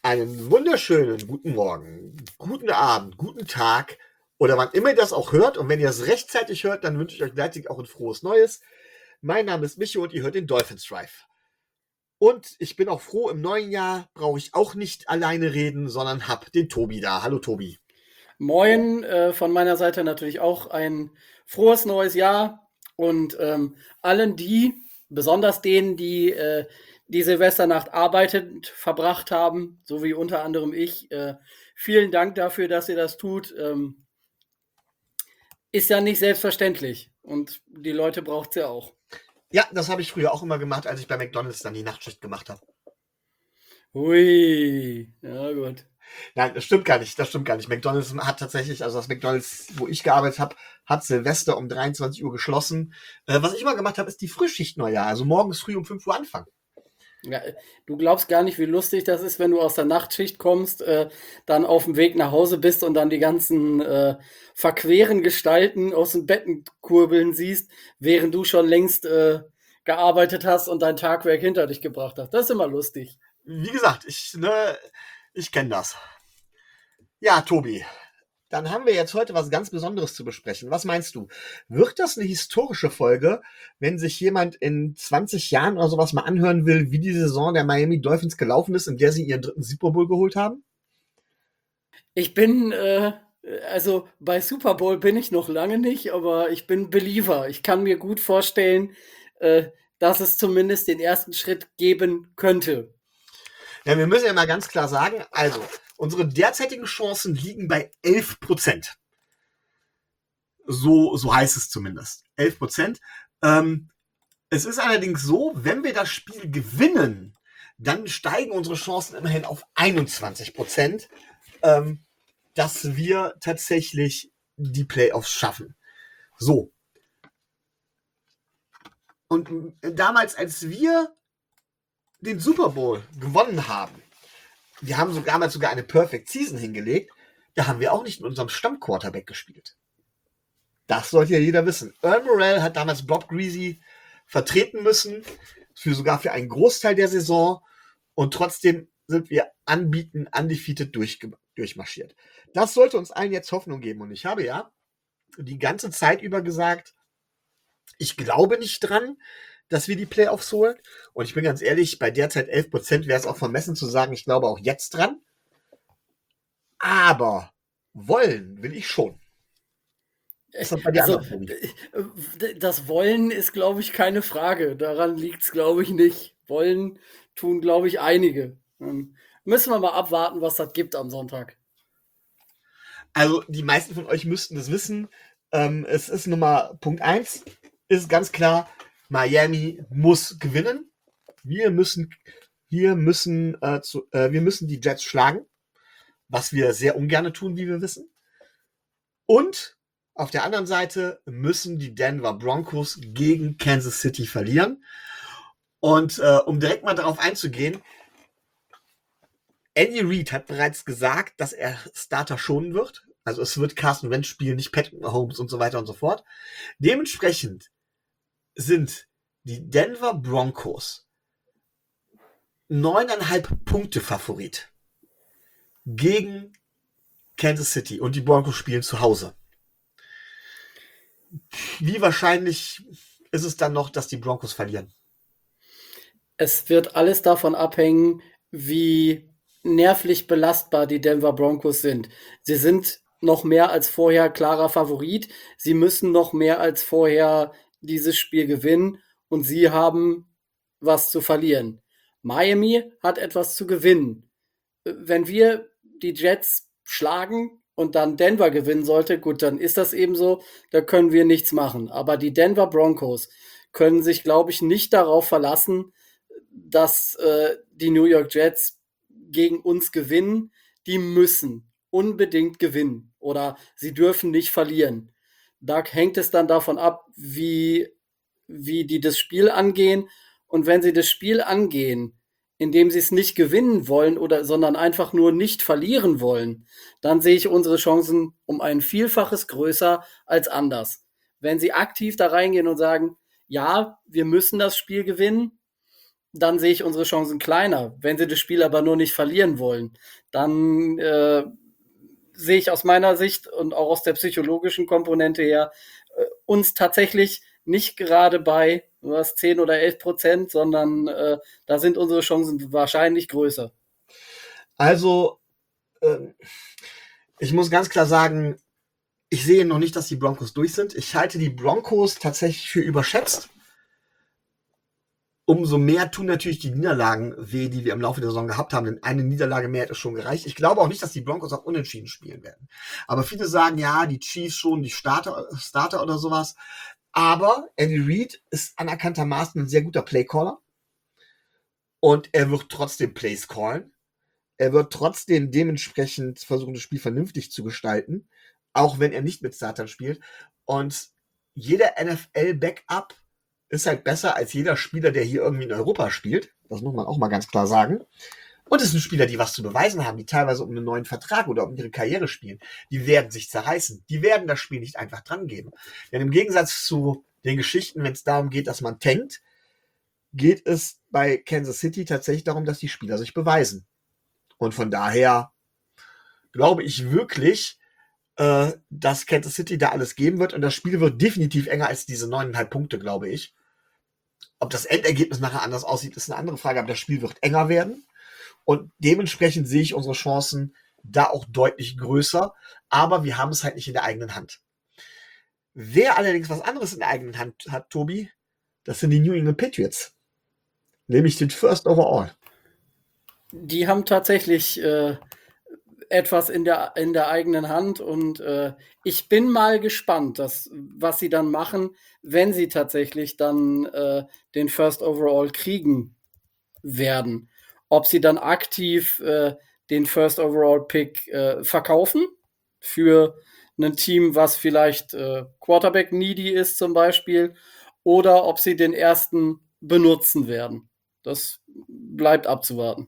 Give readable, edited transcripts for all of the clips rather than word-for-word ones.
Einen wunderschönen guten Morgen, guten Abend, guten Tag oder wann immer ihr das auch hört. Und wenn ihr es rechtzeitig hört, dann wünsche ich euch gleichzeitig auch ein frohes Neues. Mein Name ist Micho und ihr hört den Dolphins Drive. Und ich bin auch froh, im neuen Jahr brauche ich auch nicht alleine reden, sondern hab den Tobi da. Hallo Tobi. Moin, von meiner Seite natürlich auch ein frohes neues Jahr und allen die, besonders denen, die die Silvesternacht arbeitend verbracht haben, so wie unter anderem ich, vielen Dank dafür, dass ihr das tut. Ist ja nicht selbstverständlich und die Leute braucht es ja auch. Ja, das habe ich früher auch immer gemacht, als ich bei McDonald's dann die Nachtschicht gemacht habe. Hui, ja gut. Nein, das stimmt gar nicht. Das stimmt gar nicht. McDonald's hat tatsächlich, also das McDonald's, wo ich gearbeitet habe, hat Silvester um 23 Uhr geschlossen. Was ich immer gemacht habe, ist die Frühschicht Neujahr. Also morgens früh um 5 Uhr anfangen. Ja, du glaubst gar nicht, wie lustig das ist, wenn du aus der Nachtschicht kommst, dann auf dem Weg nach Hause bist und dann die ganzen verqueren Gestalten aus den Betten kurbeln siehst, während du schon längst gearbeitet hast und dein Tagwerk hinter dich gebracht hast. Das ist immer lustig. Wie gesagt, ich kenne das. Ja, Tobi, dann haben wir jetzt heute was ganz Besonderes zu besprechen. Was meinst du? Wird das eine historische Folge, wenn sich jemand in 20 Jahren oder sowas mal anhören will, wie die Saison der Miami Dolphins gelaufen ist, in der sie ihren dritten Super Bowl geholt haben? Ich bin, also bei Super Bowl bin ich noch lange nicht, aber ich bin Believer. Ich kann mir gut vorstellen, dass es zumindest den ersten Schritt geben könnte. Ja, wir müssen ja mal ganz klar sagen, also, unsere derzeitigen Chancen liegen bei 11%. So heißt es zumindest. 11%. Es ist allerdings so, wenn wir das Spiel gewinnen, dann steigen unsere Chancen immerhin auf 21%, dass wir tatsächlich die Playoffs schaffen. So. Und damals, als wir den Super Bowl gewonnen haben, wir haben damals sogar eine Perfect Season hingelegt, da haben wir auch nicht mit unserem Stammquarterback gespielt. Das sollte ja jeder wissen. Earl Morrell hat damals Bob Greasy vertreten müssen, sogar für einen Großteil der Saison. Und trotzdem sind wir undefeated durchmarschiert. Das sollte uns allen jetzt Hoffnung geben. Und ich habe ja die ganze Zeit über gesagt, ich glaube nicht dran, dass wir die Playoffs holen. Und ich bin ganz ehrlich, bei derzeit 11% wäre es auch vermessen zu sagen, ich glaube auch jetzt dran. Aber wollen will ich schon. Ist das bei dir Also, anders, Tobi? das Wollen ist, glaube ich, keine Frage. Daran liegt es, glaube ich, nicht. Wollen tun, glaube ich, einige. Müssen wir mal abwarten, was das gibt am Sonntag. Also die meisten von euch müssten das wissen. Es ist Nummer Punkt 1, ist ganz klar, Miami muss gewinnen. Wir müssen, wir wir müssen die Jets schlagen, was wir sehr ungern tun, wie wir wissen. Und auf der anderen Seite müssen die Denver Broncos gegen Kansas City verlieren. Und um direkt mal darauf einzugehen, Andy Reid hat bereits gesagt, dass er Starter schonen wird. Also es wird Carson Wentz spielen, nicht Patrick Mahomes und so weiter und so fort. Dementsprechend sind die Denver Broncos 9,5 Punkte Favorit gegen Kansas City und die Broncos spielen zu Hause. Wie wahrscheinlich ist es dann noch, dass die Broncos verlieren? Es wird alles davon abhängen, wie nervlich belastbar die Denver Broncos sind. Sie sind noch mehr als vorher klarer Favorit. Sie müssen noch mehr als vorher dieses Spiel gewinnen und sie haben was zu verlieren. Miami hat etwas zu gewinnen. Wenn wir die Jets schlagen und dann Denver gewinnen sollte, gut, dann ist das eben so, da können wir nichts machen. Aber die Denver Broncos können sich, glaube ich, nicht darauf verlassen, dass die New York Jets gegen uns gewinnen. Die müssen unbedingt gewinnen oder sie dürfen nicht verlieren. Da hängt es dann davon ab, wie die das Spiel angehen. Und wenn sie das Spiel angehen, indem sie es nicht gewinnen wollen oder sondern einfach nur nicht verlieren wollen, dann sehe ich unsere Chancen um ein Vielfaches größer als anders. Wenn sie aktiv da reingehen und sagen, ja, wir müssen das Spiel gewinnen, dann sehe ich unsere Chancen kleiner. Wenn sie das Spiel aber nur nicht verlieren wollen, dann sehe ich aus meiner Sicht und auch aus der psychologischen Komponente her uns tatsächlich nicht gerade bei 10 oder 11%, sondern da sind unsere Chancen wahrscheinlich größer. Also, ich muss ganz klar sagen, ich sehe noch nicht, dass die Broncos durch sind. Ich halte die Broncos tatsächlich für überschätzt. Umso mehr tun natürlich die Niederlagen weh, die wir im Laufe der Saison gehabt haben, denn eine Niederlage mehr hätte schon gereicht. Ich glaube auch nicht, dass die Broncos auch unentschieden spielen werden. Aber viele sagen, ja, die Chiefs schon, die Starter oder sowas. Aber Andy Reid ist anerkanntermaßen ein sehr guter Playcaller. Und er wird trotzdem Plays callen. Er wird trotzdem dementsprechend versuchen, das Spiel vernünftig zu gestalten, auch wenn er nicht mit Startern spielt. Und jeder NFL-Backup ist halt besser als jeder Spieler, der hier irgendwie in Europa spielt. Das muss man auch mal ganz klar sagen. Und es sind Spieler, die was zu beweisen haben, die teilweise um einen neuen Vertrag oder um ihre Karriere spielen. Die werden sich zerreißen. Die werden das Spiel nicht einfach dran geben. Denn im Gegensatz zu den Geschichten, wenn es darum geht, dass man tankt, geht es bei Kansas City tatsächlich darum, dass die Spieler sich beweisen. Und von daher glaube ich wirklich, dass Kansas City da alles geben wird. Und das Spiel wird definitiv enger als diese 9,5 Punkte, glaube ich. Ob das Endergebnis nachher anders aussieht, ist eine andere Frage. Aber das Spiel wird enger werden. Und dementsprechend sehe ich unsere Chancen da auch deutlich größer. Aber wir haben es halt nicht in der eigenen Hand. Wer allerdings was anderes in der eigenen Hand hat, Tobi, das sind die New England Patriots. Nämlich den First Overall. Die haben tatsächlich etwas in der eigenen Hand und ich bin mal gespannt, was sie dann machen, wenn sie tatsächlich dann den First Overall kriegen werden. Ob sie dann aktiv den First Overall Pick verkaufen für ein Team, was vielleicht Quarterback needy ist zum Beispiel, oder ob sie den ersten benutzen werden. Das bleibt abzuwarten.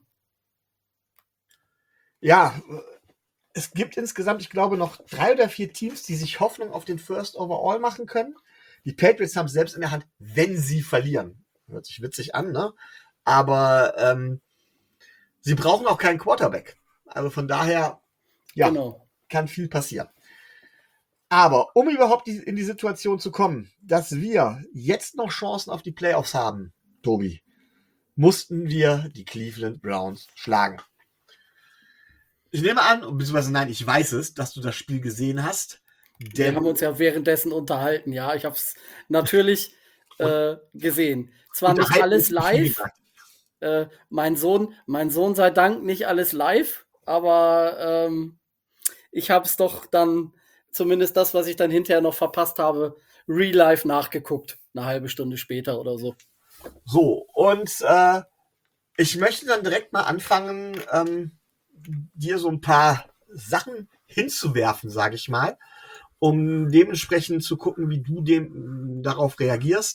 Ja, es gibt insgesamt, ich glaube, noch 3 oder 4 Teams, die sich Hoffnung auf den First Overall machen können. Die Patriots haben es selbst in der Hand, wenn sie verlieren. Hört sich witzig an, ne? Aber sie brauchen auch keinen Quarterback. Also von daher, ja, Genau. kann viel passieren. Aber um überhaupt in die Situation zu kommen, dass wir jetzt noch Chancen auf die Playoffs haben, Tobi, mussten wir die Cleveland Browns schlagen. Ich nehme an, beziehungsweise nein, ich weiß es, dass du das Spiel gesehen hast. Wir haben uns ja währenddessen unterhalten, ja. Ich habe es natürlich gesehen. Zwar nicht alles live. Mein Sohn sei Dank nicht alles live, aber ich habe es doch dann, zumindest das, was ich dann hinterher noch verpasst habe, real life nachgeguckt. Eine halbe Stunde später oder so. So, und ich möchte dann direkt mal anfangen, dir so ein paar Sachen hinzuwerfen, sage ich mal, um dementsprechend zu gucken, wie du darauf reagierst.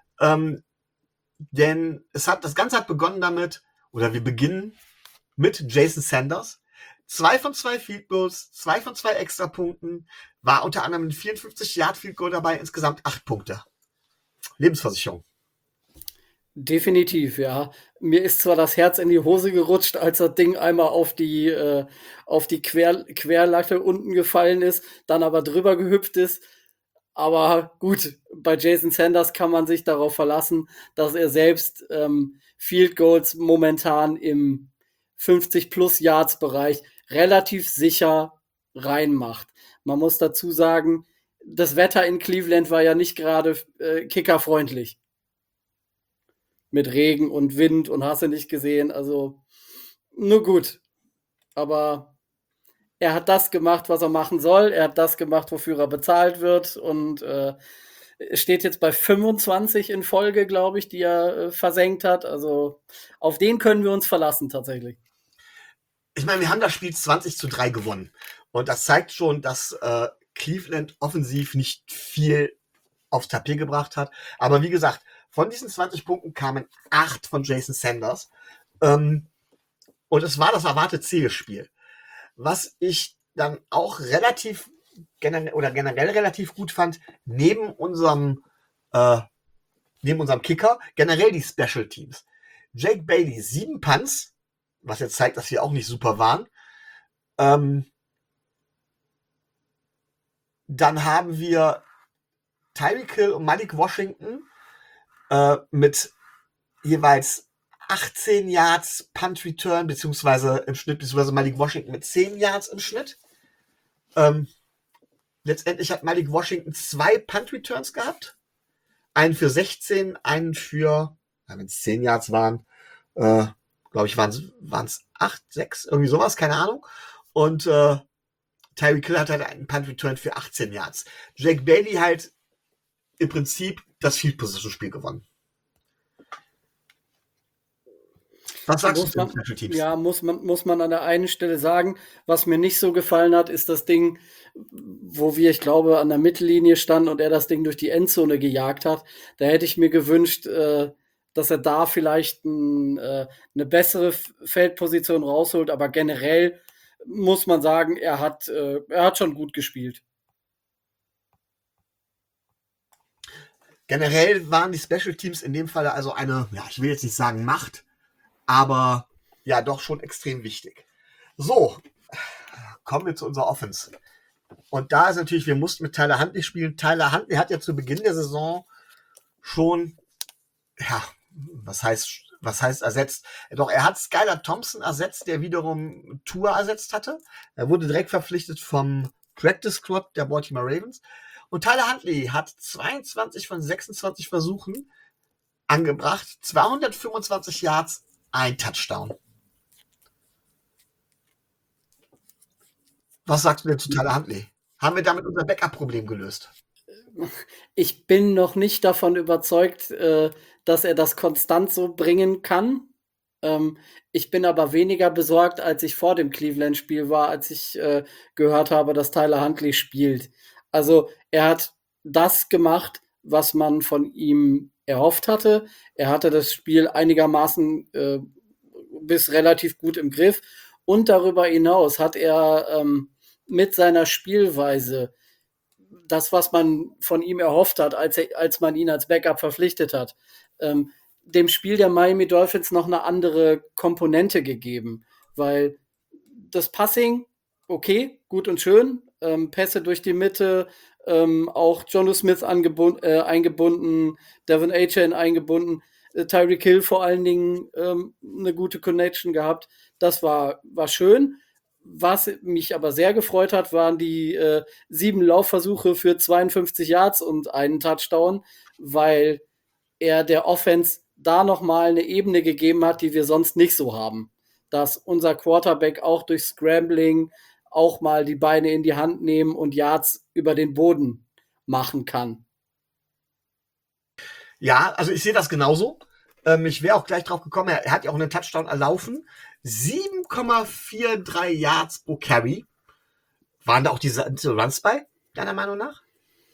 Denn das Ganze hat begonnen damit, oder wir beginnen mit Jason Sanders. 2 von 2 Field Goals, 2 von 2 Extrapunkten, war unter anderem ein 54-Yard-Field-Goal dabei, insgesamt 8 Punkte. Lebensversicherung. Definitiv, ja. Mir ist zwar das Herz in die Hose gerutscht, als das Ding einmal auf die Querlatte unten gefallen ist, dann aber drüber gehüpft ist. Aber gut, bei Jason Sanders kann man sich darauf verlassen, dass er selbst Field Goals momentan im 50-plus-Yards-Bereich relativ sicher reinmacht. Man muss dazu sagen, das Wetter in Cleveland war ja nicht gerade kickerfreundlich. Mit Regen und Wind und hast du nicht gesehen. Also, nur gut. Aber er hat das gemacht, was er machen soll. Er hat das gemacht, wofür er bezahlt wird. Und steht jetzt bei 25 in Folge, glaube ich, die er versenkt hat. Also, auf den können wir uns verlassen, tatsächlich. Ich meine, wir haben das Spiel 20-3 gewonnen. Und das zeigt schon, dass Cleveland offensiv nicht viel aufs Tapet gebracht hat. Aber wie gesagt, von diesen 20 Punkten kamen 8 von Jason Sanders. Und es war das erwartete Zielspiel. Was ich dann auch generell relativ gut fand, neben unserem Kicker, generell die Special Teams. Jake Bailey 7 Punts, was jetzt zeigt, dass sie auch nicht super waren. Dann haben wir Tyreek Hill und Malik Washington mit jeweils 18 Yards Punt Return, beziehungsweise im Schnitt, beziehungsweise Malik Washington mit 10 Yards im Schnitt. Letztendlich hat Malik Washington 2 Punt Returns gehabt. Einen für 16, einen für, wenn es 10 Yards waren, glaube ich, waren es 8, 6, irgendwie sowas, keine Ahnung. Und Tyreek Hill hat halt einen Punt Return für 18 Yards. Jake Bailey halt im Prinzip das Field Position Spiel gewonnen. Was sagst du zu den Special Teams? Ja, muss man an der einen Stelle sagen, was mir nicht so gefallen hat, ist das Ding, wo wir, ich glaube, an der Mittellinie standen und er das Ding durch die Endzone gejagt hat. Da hätte ich mir gewünscht, dass er da vielleicht eine bessere Feldposition rausholt, aber generell muss man sagen, er hat schon gut gespielt. Generell waren die Special Teams in dem Fall also eine, ja, ich will jetzt nicht sagen Macht, aber ja, doch schon extrem wichtig. So, kommen wir zu unserer Offense. Und da ist natürlich, wir mussten mit Tyler Huntley spielen. Tyler Huntley hat ja zu Beginn der Saison schon, ja, was heißt ersetzt? Doch, er hat Skylar Thompson ersetzt, der wiederum Tua ersetzt hatte. Er wurde direkt verpflichtet vom Practice Squad der Baltimore Ravens. Und Tyler Huntley hat 22 von 26 Versuchen angebracht, 225 Yards, ein Touchdown. Was sagst du denn zu Tyler Huntley? Haben wir damit unser Backup-Problem gelöst? Ich bin noch nicht davon überzeugt, dass er das konstant so bringen kann. Ich bin aber weniger besorgt, als ich vor dem Cleveland-Spiel war, als ich gehört habe, dass Tyler Huntley spielt. Also er hat das gemacht, was man von ihm erhofft hatte. Er hatte das Spiel einigermaßen bis relativ gut im Griff. Und darüber hinaus hat er mit seiner Spielweise das, was man von ihm erhofft hat, als man ihn als Backup verpflichtet hat, dem Spiel der Miami Dolphins noch eine andere Komponente gegeben. Weil das Passing, okay, gut und schön, Pässe durch die Mitte, auch Jonnu Smith eingebunden, Devin A-Chain eingebunden, Tyreek Hill vor allen Dingen eine gute Connection gehabt. Das war schön. Was mich aber sehr gefreut hat, waren die 7 Laufversuche für 52 Yards und einen Touchdown, weil er der Offense da nochmal eine Ebene gegeben hat, die wir sonst nicht so haben. Dass unser Quarterback auch durch Scrambling auch mal die Beine in die Hand nehmen und Yards über den Boden machen kann. Ja, also ich sehe das genauso. Ich wäre auch gleich drauf gekommen, er hat ja auch einen Touchdown erlaufen. 7,43 Yards pro Carry. Waren da auch diese Runs bei, deiner Meinung nach?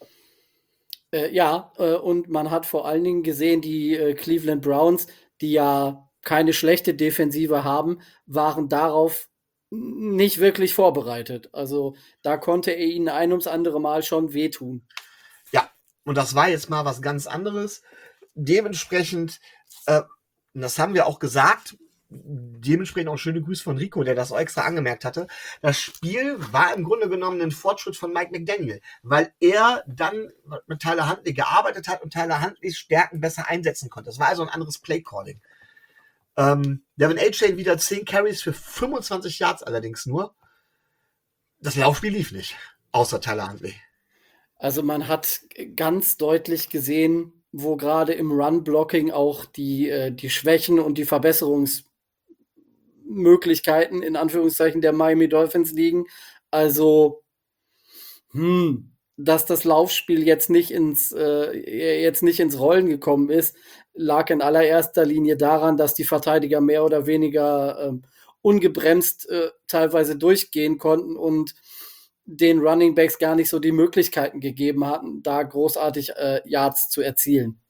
Ja, und man hat vor allen Dingen gesehen, die Cleveland Browns, die ja keine schlechte Defensive haben, waren darauf nicht wirklich vorbereitet. Also da konnte er ihnen ein ums andere Mal schon wehtun. Ja, und das war jetzt mal was ganz anderes. Dementsprechend, das haben wir auch gesagt, dementsprechend auch schöne Grüße von Rico, der das auch extra angemerkt hatte. Das Spiel war im Grunde genommen ein Fortschritt von Mike McDaniel, weil er dann mit Tyler Huntley gearbeitet hat und Tyler Huntleys Stärken besser einsetzen konnte. Das war also ein anderes Play-Calling. Devin A-Chain wieder 10 Carries für 25 Yards allerdings nur. Das Laufspiel lief nicht, außer Tyler Huntley. Also man hat ganz deutlich gesehen, wo gerade im Run-Blocking auch die Schwächen und die Verbesserungsmöglichkeiten in Anführungszeichen der Miami Dolphins liegen. Also, dass das Laufspiel jetzt nicht ins Rollen gekommen ist, lag in allererster Linie daran, dass die Verteidiger mehr oder weniger ungebremst teilweise durchgehen konnten und den Running Backs gar nicht so die Möglichkeiten gegeben hatten, da großartig Yards zu erzielen.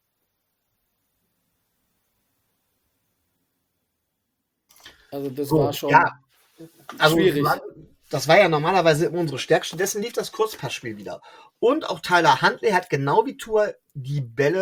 Also das war schon schwierig. Das war ja normalerweise immer unsere Stärke. Stattdessen lief das Kurzpassspiel wieder. Und auch Tyler Huntley hat genau wie Tua die Bälle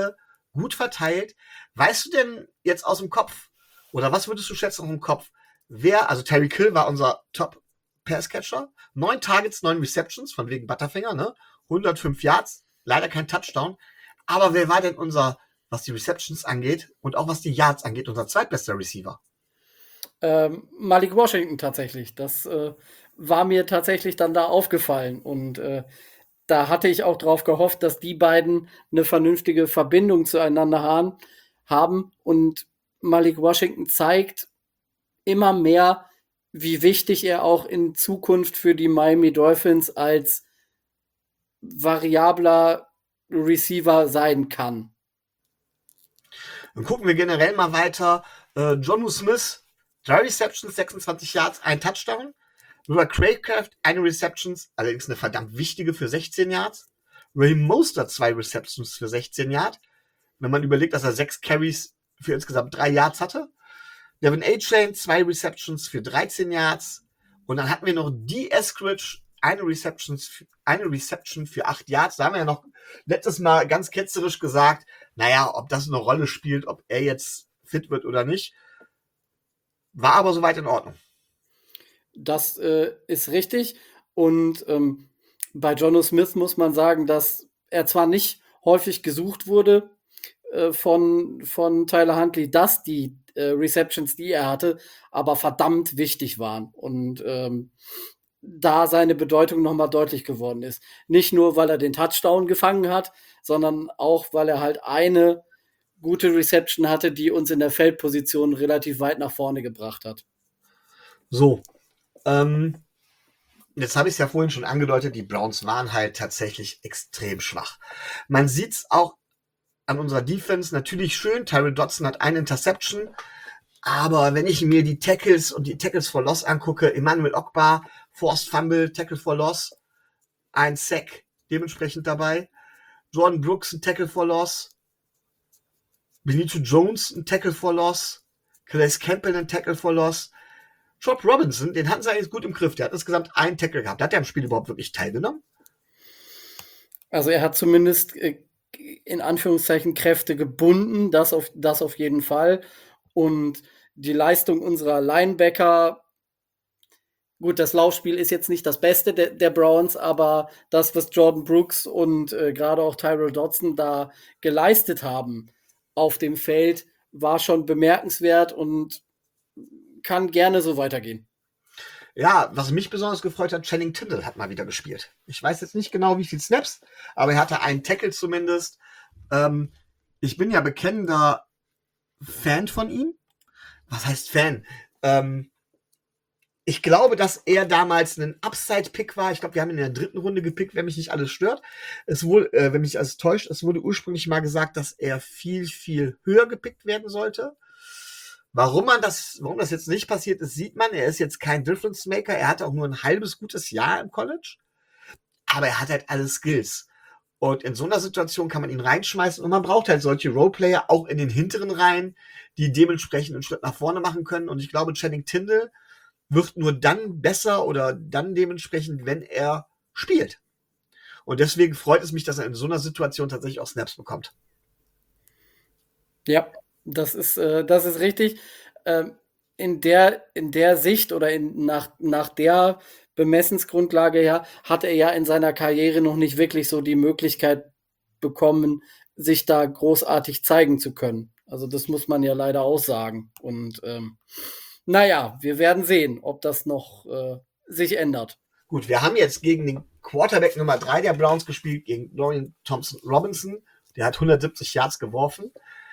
gut verteilt. Weißt du denn jetzt aus dem Kopf, oder was würdest du schätzen aus dem Kopf, also Tyreek Hill war unser Top-Passcatcher, 9 Targets, 9 Receptions, von wegen Butterfinger, ne? 105 Yards, leider kein Touchdown. Aber wer war denn was die Receptions angeht und auch was die Yards angeht, unser zweitbester Receiver? Malik Washington tatsächlich. Das war mir tatsächlich dann da aufgefallen. Und da hatte ich auch drauf gehofft, dass die beiden eine vernünftige Verbindung zueinander haben. Und Malik Washington zeigt immer mehr, wie wichtig er auch in Zukunft für die Miami Dolphins als variabler Receiver sein kann. Dann gucken wir generell mal weiter. Jonnu Smith, 3 Receptions, 26 Yards, ein Touchdown. River Craycraft, eine Receptions, allerdings eine verdammt wichtige für 16 Yards. Ray Mostert, 2 Receptions für 16 Yards. Wenn man überlegt, dass er 6 Carries für insgesamt 3 Yards hatte. Devin A-Chain, 2 Receptions für 13 Yards. Und dann hatten wir noch D. Eskridge, eine Reception für 8 Yards. Da haben wir ja noch letztes Mal ganz ketzerisch gesagt, naja, ob das eine Rolle spielt, ob er jetzt fit wird oder nicht. War aber soweit in Ordnung. Das ist richtig. Und bei Jonnu Smith muss man sagen, dass er zwar nicht häufig gesucht wurde von Tyler Huntley, dass die Receptions, die er hatte, aber verdammt wichtig waren. Und da seine Bedeutung nochmal deutlich geworden ist. Nicht nur, weil er den Touchdown gefangen hat, sondern auch, weil er halt eine gute Reception hatte, die uns in der Feldposition relativ weit nach vorne gebracht hat. So, jetzt habe ich es ja vorhin schon angedeutet, die Browns waren halt tatsächlich extrem schwach. Man sieht es auch an unserer Defense, natürlich schön, Tyrell Dodson hat eine Interception, aber wenn ich mir die Tackles und die Tackles for Loss angucke, Emmanuel Ogba, Forced Fumble, Tackle for Loss, ein Sack dementsprechend dabei, Jordan Brooks ein Tackle for Loss, Benito Jones ein Tackle for Loss, Calais Campbell ein Tackle for Loss, Job Robinson, den hatten sie eigentlich gut im Griff, der hat insgesamt einen Tackle gehabt. Hat der am Spiel überhaupt wirklich teilgenommen? Also er hat zumindest in Anführungszeichen Kräfte gebunden, das auf jeden Fall. Und die Leistung unserer Linebacker, gut, das Laufspiel ist jetzt nicht das Beste der Browns, aber das, was Jordan Brooks und gerade auch Tyrell Dodson da geleistet haben auf dem Feld, war schon bemerkenswert und kann gerne so weitergehen. Ja, was mich besonders gefreut hat, Channing Tindall hat mal wieder gespielt. Ich weiß jetzt nicht genau, wie viele Snaps, aber er hatte einen Tackle zumindest. Ich bin ja bekennender Fan von ihm. Was heißt Fan? Ich glaube, dass er damals ein Upside-Pick war. Ich glaube, wir haben ihn in der 3. Runde gepickt, wenn mich nicht alles stört. Wenn mich alles täuscht, es wurde ursprünglich mal gesagt, dass er viel, viel höher gepickt werden sollte. Warum das jetzt nicht passiert ist, sieht man. Er ist jetzt kein Difference Maker. Er hatte auch nur ein halbes gutes Jahr im College. Aber er hat halt alle Skills. Und in so einer Situation kann man ihn reinschmeißen. Und man braucht halt solche Roleplayer auch in den hinteren Reihen, die dementsprechend einen Schritt nach vorne machen können. Und ich glaube, Channing Tindall wird nur dann besser oder dann dementsprechend, wenn er spielt. Und deswegen freut es mich, dass er in so einer Situation tatsächlich auch Snaps bekommt. Ja, das ist richtig. In der Sicht oder nach der Bemessensgrundlage her hat er ja in seiner Karriere noch nicht wirklich so die Möglichkeit bekommen, sich da großartig zeigen zu können. Also das muss man ja leider auch sagen. Und naja, wir werden sehen, ob das noch sich ändert. Gut, wir haben jetzt gegen den Quarterback Nummer 3 der Browns gespielt, gegen Dorian Thompson-Robinson. Der hat 170 Yards geworfen.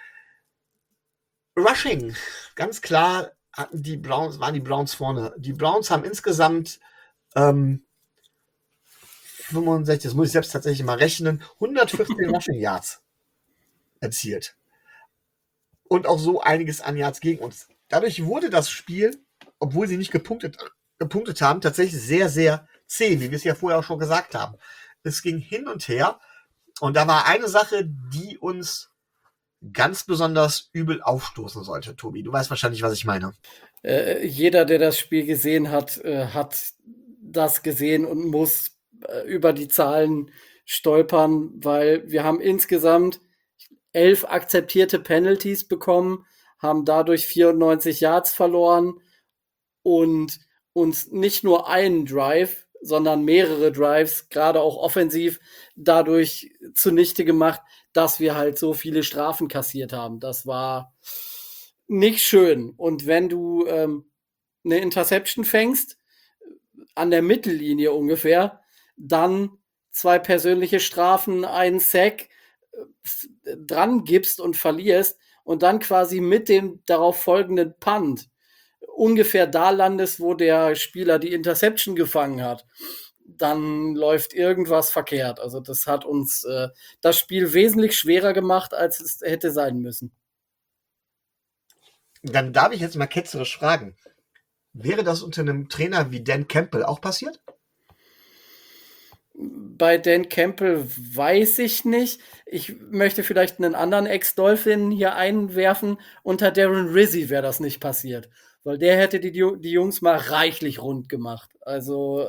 Rushing, ganz klar waren die Browns vorne. Die Browns haben insgesamt 65, das muss ich selbst tatsächlich mal rechnen, 114 Rushing Yards erzielt. Und auch so einiges an Yards gegen uns. Dadurch wurde das Spiel, obwohl sie nicht gepunktet haben, tatsächlich sehr, sehr zäh, wie wir es ja vorher auch schon gesagt haben. Es ging hin und her. Und da war eine Sache, die uns ganz besonders übel aufstoßen sollte, Tobi. Du weißt wahrscheinlich, was ich meine. Jeder, der das Spiel gesehen hat, hat das gesehen und muss über die Zahlen stolpern, weil wir haben insgesamt 11 akzeptierte Penalties bekommen, haben dadurch 94 Yards verloren und uns nicht nur einen Drive, sondern mehrere Drives, gerade auch offensiv, dadurch zunichte gemacht, dass wir halt so viele Strafen kassiert haben. Das war nicht schön. Und wenn du eine Interception fängst, an der Mittellinie ungefähr, dann 2 persönliche Strafen, einen Sack dran gibst und verlierst und dann quasi mit dem darauf folgenden Punt ungefähr da landest, wo der Spieler die Interception gefangen hat, dann läuft irgendwas verkehrt. Also das hat uns das Spiel wesentlich schwerer gemacht, als es hätte sein müssen. Dann darf ich jetzt mal ketzerisch fragen. Wäre das unter einem Trainer wie Dan Campbell auch passiert? Bei Dan Campbell weiß ich nicht. Ich möchte vielleicht einen anderen Ex-Dolphin hier einwerfen. Unter Darren Rizzi wäre das nicht passiert. Weil der hätte die Jungs mal reichlich rund gemacht. Also,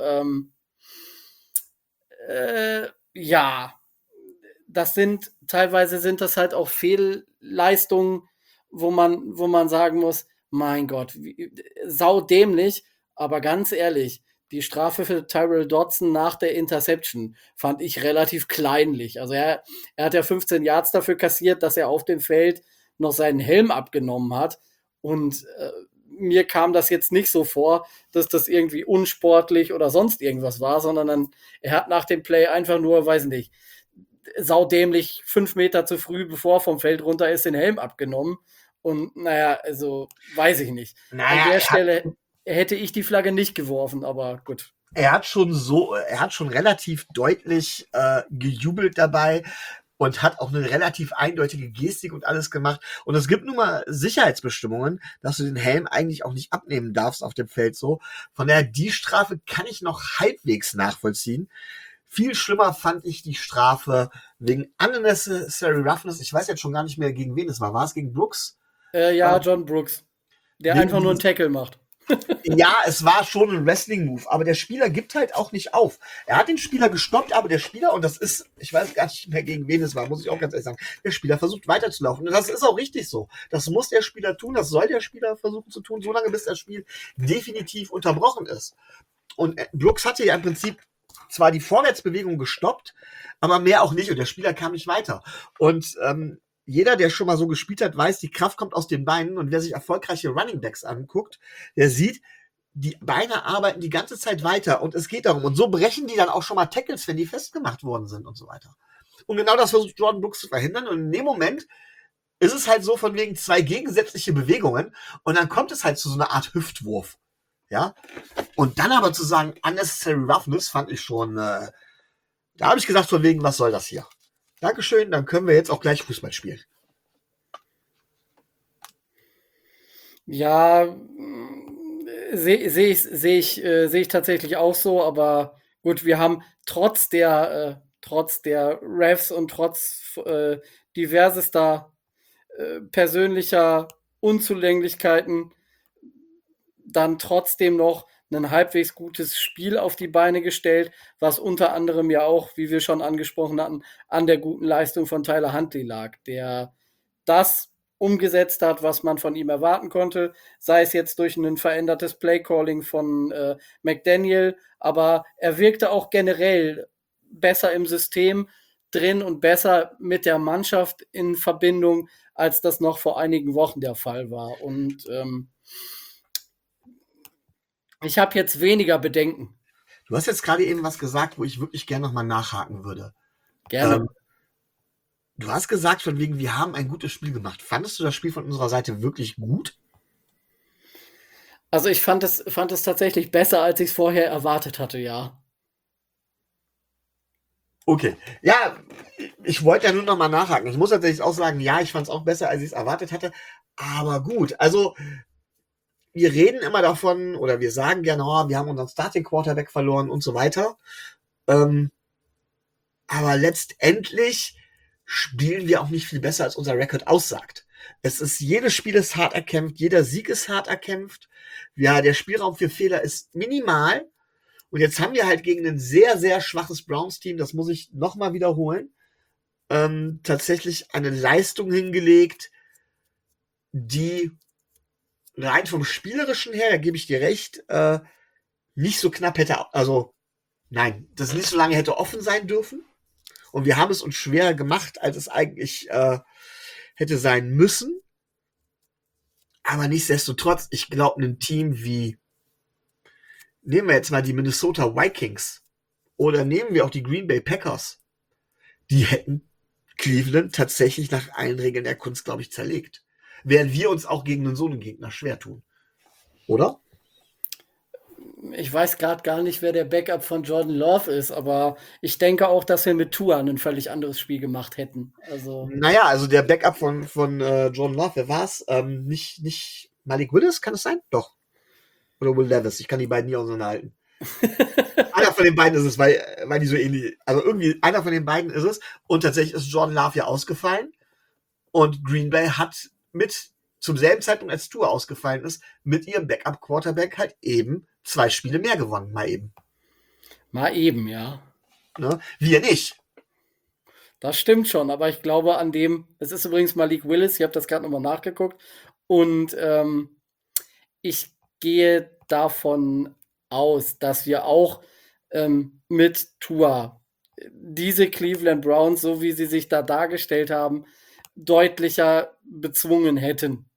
ja, teilweise sind das halt auch Fehlleistungen, wo man sagen muss, mein Gott, saudämlich, aber ganz ehrlich, die Strafe für Tyrell Dodson nach der Interception fand ich relativ kleinlich. Also er hat ja 15 Yards dafür kassiert, dass er auf dem Feld noch seinen Helm abgenommen hat. Und mir kam das jetzt nicht so vor, dass das irgendwie unsportlich oder sonst irgendwas war, sondern er hat nach dem Play einfach nur, weiß nicht, saudämlich 5 Meter zu früh, bevor er vom Feld runter ist, den Helm abgenommen. Und naja, also weiß ich nicht. Naja, An der Stelle hätte ich die Flagge nicht geworfen, aber gut. Er hat schon relativ deutlich gejubelt dabei und hat auch eine relativ eindeutige Gestik und alles gemacht. Und es gibt nun mal Sicherheitsbestimmungen, dass du den Helm eigentlich auch nicht abnehmen darfst auf dem Feld so. Von daher, die Strafe kann ich noch halbwegs nachvollziehen. Viel schlimmer fand ich die Strafe wegen unnecessary roughness. Ich weiß jetzt schon gar nicht mehr, gegen wen es war. War es gegen Brooks? Ja, John Brooks, der einfach nur einen Tackle macht. Ja, es war schon ein Wrestling-Move, aber der Spieler gibt halt auch nicht auf. Er hat den Spieler gestoppt, aber der Spieler, und das ist, ich weiß gar nicht mehr, gegen wen es war, muss ich auch ganz ehrlich sagen, der Spieler versucht weiterzulaufen. Und das ist auch richtig so. Das muss der Spieler tun, das soll der Spieler versuchen zu tun, solange bis das Spiel definitiv unterbrochen ist. Und Brooks hatte ja im Prinzip zwar die Vorwärtsbewegung gestoppt, aber mehr auch nicht. Und der Spieler kam nicht weiter. Und jeder, der schon mal so gespielt hat, weiß, die Kraft kommt aus den Beinen. Und wer sich erfolgreiche Running Backs anguckt, der sieht, die Beine arbeiten die ganze Zeit weiter. Und es geht darum. Und so brechen die dann auch schon mal Tackles, wenn die festgemacht worden sind und so weiter. Und genau das versucht Jordan Brooks zu verhindern. Und in dem Moment ist es halt so von wegen 2 gegensätzliche Bewegungen. Und dann kommt es halt zu so einer Art Hüftwurf. Ja. Und dann aber zu sagen, unnecessary roughness, fand ich schon, da habe ich gesagt von wegen, was soll das hier? Dankeschön, dann können wir jetzt auch gleich Fußball spielen. Ja, sehe ich tatsächlich auch so, aber gut, wir haben trotz der Refs und trotz diversester persönlicher Unzulänglichkeiten dann trotzdem noch ein halbwegs gutes Spiel auf die Beine gestellt, was unter anderem ja auch, wie wir schon angesprochen hatten, an der guten Leistung von Tyler Huntley lag, der das umgesetzt hat, was man von ihm erwarten konnte, sei es jetzt durch ein verändertes Playcalling von McDaniel, aber er wirkte auch generell besser im System drin und besser mit der Mannschaft in Verbindung, als das noch vor einigen Wochen der Fall war. Und ich habe jetzt weniger Bedenken. Du hast jetzt gerade eben was gesagt, wo ich wirklich gerne nochmal nachhaken würde. Gerne. Du hast gesagt, von wegen, wir haben ein gutes Spiel gemacht. Fandest du das Spiel von unserer Seite wirklich gut? Also ich fand es tatsächlich besser, als ich es vorher erwartet hatte, ja. Okay. Ja, ich wollte ja nur nochmal nachhaken. Ich muss tatsächlich auch sagen, ja, ich fand es auch besser, als ich es erwartet hatte. Aber gut, also wir reden immer davon, oder wir sagen gerne, oh, wir haben unseren Starting Quarterback verloren und so weiter. Aber letztendlich spielen wir auch nicht viel besser, als unser Rekord aussagt. Jedes Spiel ist hart erkämpft, jeder Sieg ist hart erkämpft. Ja, der Spielraum für Fehler ist minimal. Und jetzt haben wir halt gegen ein sehr, sehr schwaches Browns-Team, das muss ich nochmal wiederholen, tatsächlich eine Leistung hingelegt, die rein vom Spielerischen her, da gebe ich dir recht, nicht so knapp hätte, also nein, das nicht so lange hätte offen sein dürfen. Und wir haben es uns schwerer gemacht, als es eigentlich hätte sein müssen. Aber nichtsdestotrotz, ich glaube, ein Team wie, nehmen wir jetzt mal die Minnesota Vikings oder nehmen wir auch die Green Bay Packers, die hätten Cleveland tatsächlich nach allen Regeln der Kunst, glaube ich, zerlegt. Während wir uns auch gegen so einen Gegner schwer tun. Oder? Ich weiß gerade gar nicht, wer der Backup von Jordan Love ist, aber ich denke auch, dass wir mit Tua ein völlig anderes Spiel gemacht hätten. Also, Naja, also der Backup von Jordan Love, wer war's? Nicht Malik Willis, kann es sein? Doch. Oder Will Levis, ich kann die beiden nie auseinanderhalten. Einer von den beiden ist es, weil die so ähnlich, also irgendwie einer von den beiden ist es. Und tatsächlich ist Jordan Love ja ausgefallen. Und Green Bay hat zum selben Zeitpunkt, als Tua ausgefallen ist, mit ihrem Backup-Quarterback halt eben 2 Spiele mehr gewonnen, mal eben. mal eben, ja. Ne? Wir nicht. Das stimmt schon, aber ich glaube an dem, es ist übrigens Malik Willis, ich habe das gerade nochmal nachgeguckt, und ich gehe davon aus, dass wir auch mit Tua diese Cleveland Browns, so wie sie sich da dargestellt haben, deutlicher bezwungen hätten.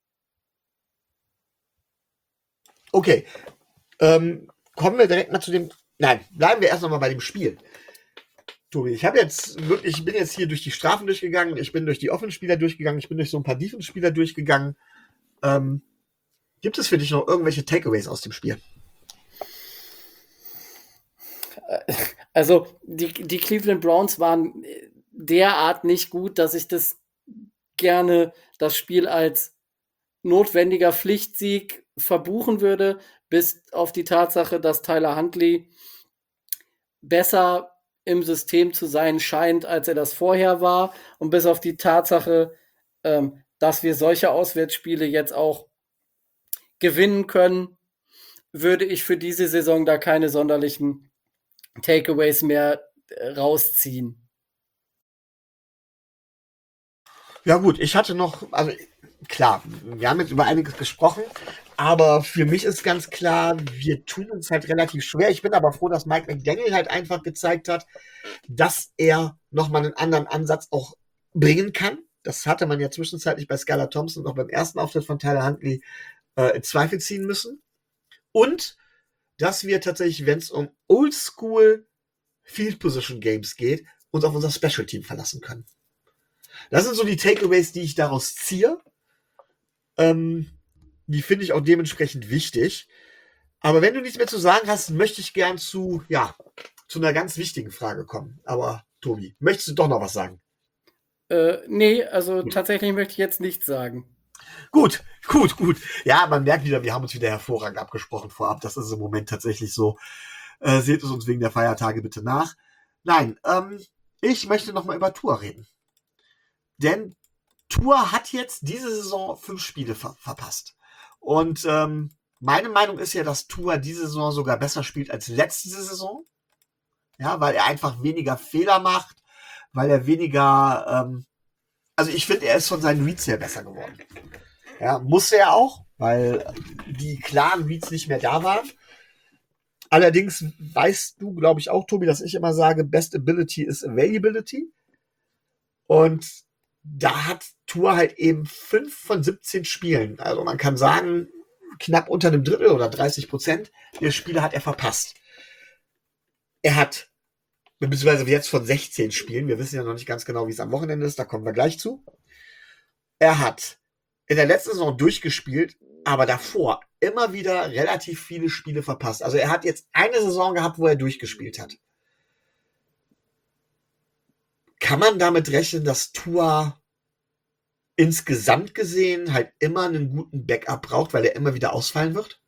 Okay. Kommen wir direkt mal zu dem. Nein, bleiben wir erst noch mal bei dem Spiel. Tobi, ich bin jetzt hier durch die Strafen durchgegangen, ich bin durch die Offenspieler durchgegangen, ich bin durch so ein paar Defense-Spieler durchgegangen. Gibt es für dich noch irgendwelche Takeaways aus dem Spiel? Also die Cleveland Browns waren derart nicht gut, dass ich das Spiel als notwendiger Pflichtsieg verbuchen würde, bis auf die Tatsache, dass Tyler Huntley besser im System zu sein scheint, als er das vorher war, und bis auf die Tatsache, dass wir solche Auswärtsspiele jetzt auch gewinnen können, würde ich für diese Saison da keine sonderlichen Takeaways mehr rausziehen. Ja gut, ich hatte noch, also klar, wir haben jetzt über einiges gesprochen, aber für mich ist ganz klar, wir tun uns halt relativ schwer. Ich bin aber froh, dass Mike McDaniel halt einfach gezeigt hat, dass er nochmal einen anderen Ansatz auch bringen kann. Das hatte man ja zwischenzeitlich bei Skylar Thompson noch beim ersten Auftritt von Tyler Huntley in Zweifel ziehen müssen. Und dass wir tatsächlich, wenn es um Oldschool Field Position Games geht, uns auf unser Special Team verlassen können. Das sind so die Takeaways, die ich daraus ziehe. Die finde ich auch dementsprechend wichtig. Aber wenn du nichts mehr zu sagen hast, möchte ich gern zu einer ganz wichtigen Frage kommen. Aber Tobi, möchtest du doch noch was sagen? Nee, also tatsächlich möchte ich jetzt nichts sagen. Gut. Ja, man merkt wieder, wir haben uns wieder hervorragend abgesprochen vorab. Das ist im Moment tatsächlich so. Seht es uns wegen der Feiertage bitte nach. Nein, ich möchte noch mal über Tua reden. Denn Tua hat jetzt diese Saison 5 Spiele verpasst. Und meine Meinung ist ja, dass Tua diese Saison sogar besser spielt als letzte Saison. Ja, weil er einfach weniger Fehler macht, weil er weniger, also ich finde, er ist von seinen Reads her besser geworden. Ja, musste er auch, weil die klaren Reads nicht mehr da waren. Allerdings weißt du, glaube ich, auch, Tobi, dass ich immer sage, Best Ability is Availability. Und da hat Tua halt eben 5 von 17 Spielen. Also man kann sagen, knapp unter einem Drittel oder 30% der Spiele hat er verpasst. Er hat, beziehungsweise jetzt von 16 Spielen, wir wissen ja noch nicht ganz genau, wie es am Wochenende ist, da kommen wir gleich zu. Er hat in der letzten Saison durchgespielt, aber davor immer wieder relativ viele Spiele verpasst. Also er hat jetzt eine Saison gehabt, wo er durchgespielt hat. Kann man damit rechnen, dass Tua insgesamt gesehen halt immer einen guten Backup braucht, weil er immer wieder ausfallen wird?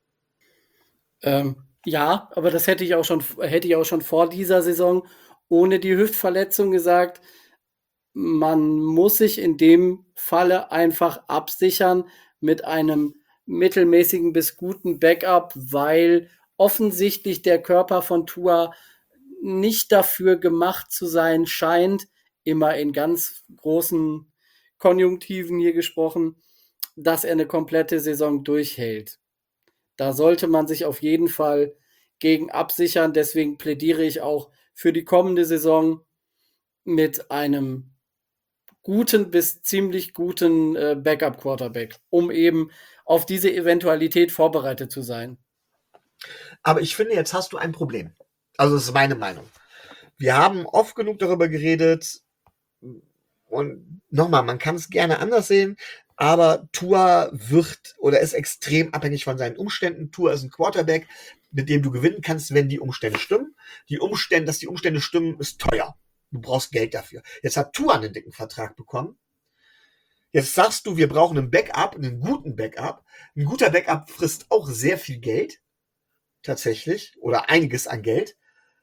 Ja, aber das hätte ich auch schon vor dieser Saison ohne die Hüftverletzung gesagt. Man muss sich in dem Falle einfach absichern mit einem mittelmäßigen bis guten Backup, weil offensichtlich der Körper von Tua nicht dafür gemacht zu sein scheint, immer in ganz großen Konjunktiven hier gesprochen, dass er eine komplette Saison durchhält. Da sollte man sich auf jeden Fall gegen absichern. Deswegen plädiere ich auch für die kommende Saison mit einem guten bis ziemlich guten Backup-Quarterback, um eben auf diese Eventualität vorbereitet zu sein. Aber ich finde, jetzt hast du ein Problem. Also das ist meine Meinung. Wir haben oft genug darüber geredet und nochmal, man kann es gerne anders sehen, aber Tua wird oder ist extrem abhängig von seinen Umständen. Tua ist ein Quarterback, mit dem du gewinnen kannst, wenn die Umstände stimmen. Dass die Umstände stimmen, ist teuer. Du brauchst Geld dafür. Jetzt hat Tua einen dicken Vertrag bekommen. Jetzt sagst du, wir brauchen einen Backup, einen guten Backup. Ein guter Backup frisst auch sehr viel Geld. Tatsächlich. Oder einiges an Geld.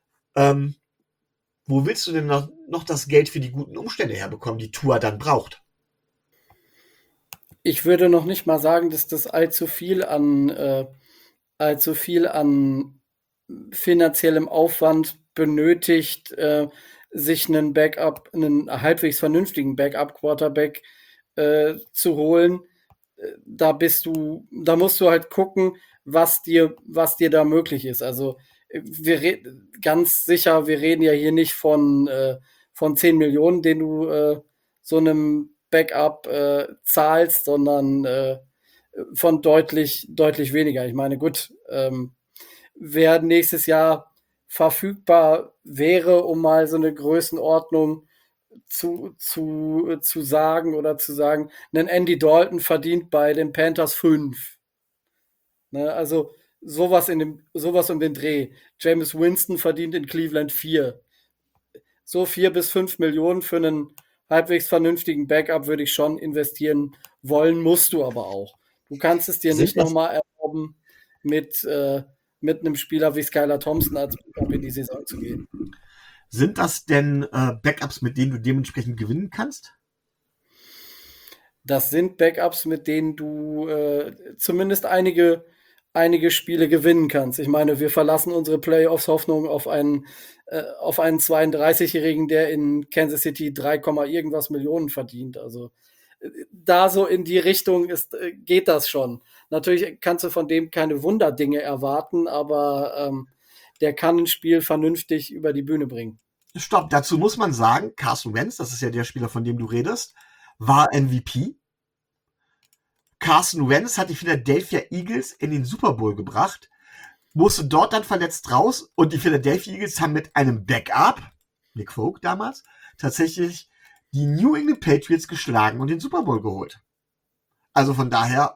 Wo willst du denn noch das Geld für die guten Umstände herbekommen, die Tua dann braucht? Ich würde noch nicht mal sagen, dass das allzu viel an finanziellem Aufwand benötigt, sich einen halbwegs vernünftigen Backup-Quarterback zu holen. Da musst du halt gucken, was dir da möglich ist. Also ganz sicher, wir reden ja hier nicht von 10 Millionen, den du so einem Backup zahlst, sondern von deutlich weniger. Ich meine, gut, wer nächstes Jahr verfügbar wäre, um mal so eine Größenordnung zu sagen oder zu sagen, ein Andy Dalton verdient bei den Panthers 5. Ne, also sowas um den Dreh. Jameis Winston verdient in Cleveland 4. So 4 bis 5 Millionen für einen halbwegs vernünftigen Backup würde ich schon investieren wollen, musst du aber auch. Du kannst es dir nicht nochmal erlauben, mit einem Spieler wie Skylar Thompson als Backup in die Saison zu gehen. Sind das denn Backups, mit denen du dementsprechend gewinnen kannst? Das sind Backups, mit denen du zumindest einige Spiele gewinnen kannst. Ich meine, wir verlassen unsere Playoffs-Hoffnung auf einen 32-Jährigen, der in Kansas City 3, irgendwas Millionen verdient. Also da so in die Richtung geht das schon. Natürlich kannst du von dem keine Wunderdinge erwarten, aber der kann ein Spiel vernünftig über die Bühne bringen. Stopp, dazu muss man sagen, Carson Wentz, das ist ja der Spieler, von dem du redest, war MVP. Carson Wentz hat die Philadelphia Eagles in den Super Bowl gebracht, musste dort dann verletzt raus und die Philadelphia Eagles haben mit einem Backup, Nick Folk damals, tatsächlich die New England Patriots geschlagen und den Super Bowl geholt. Also von daher,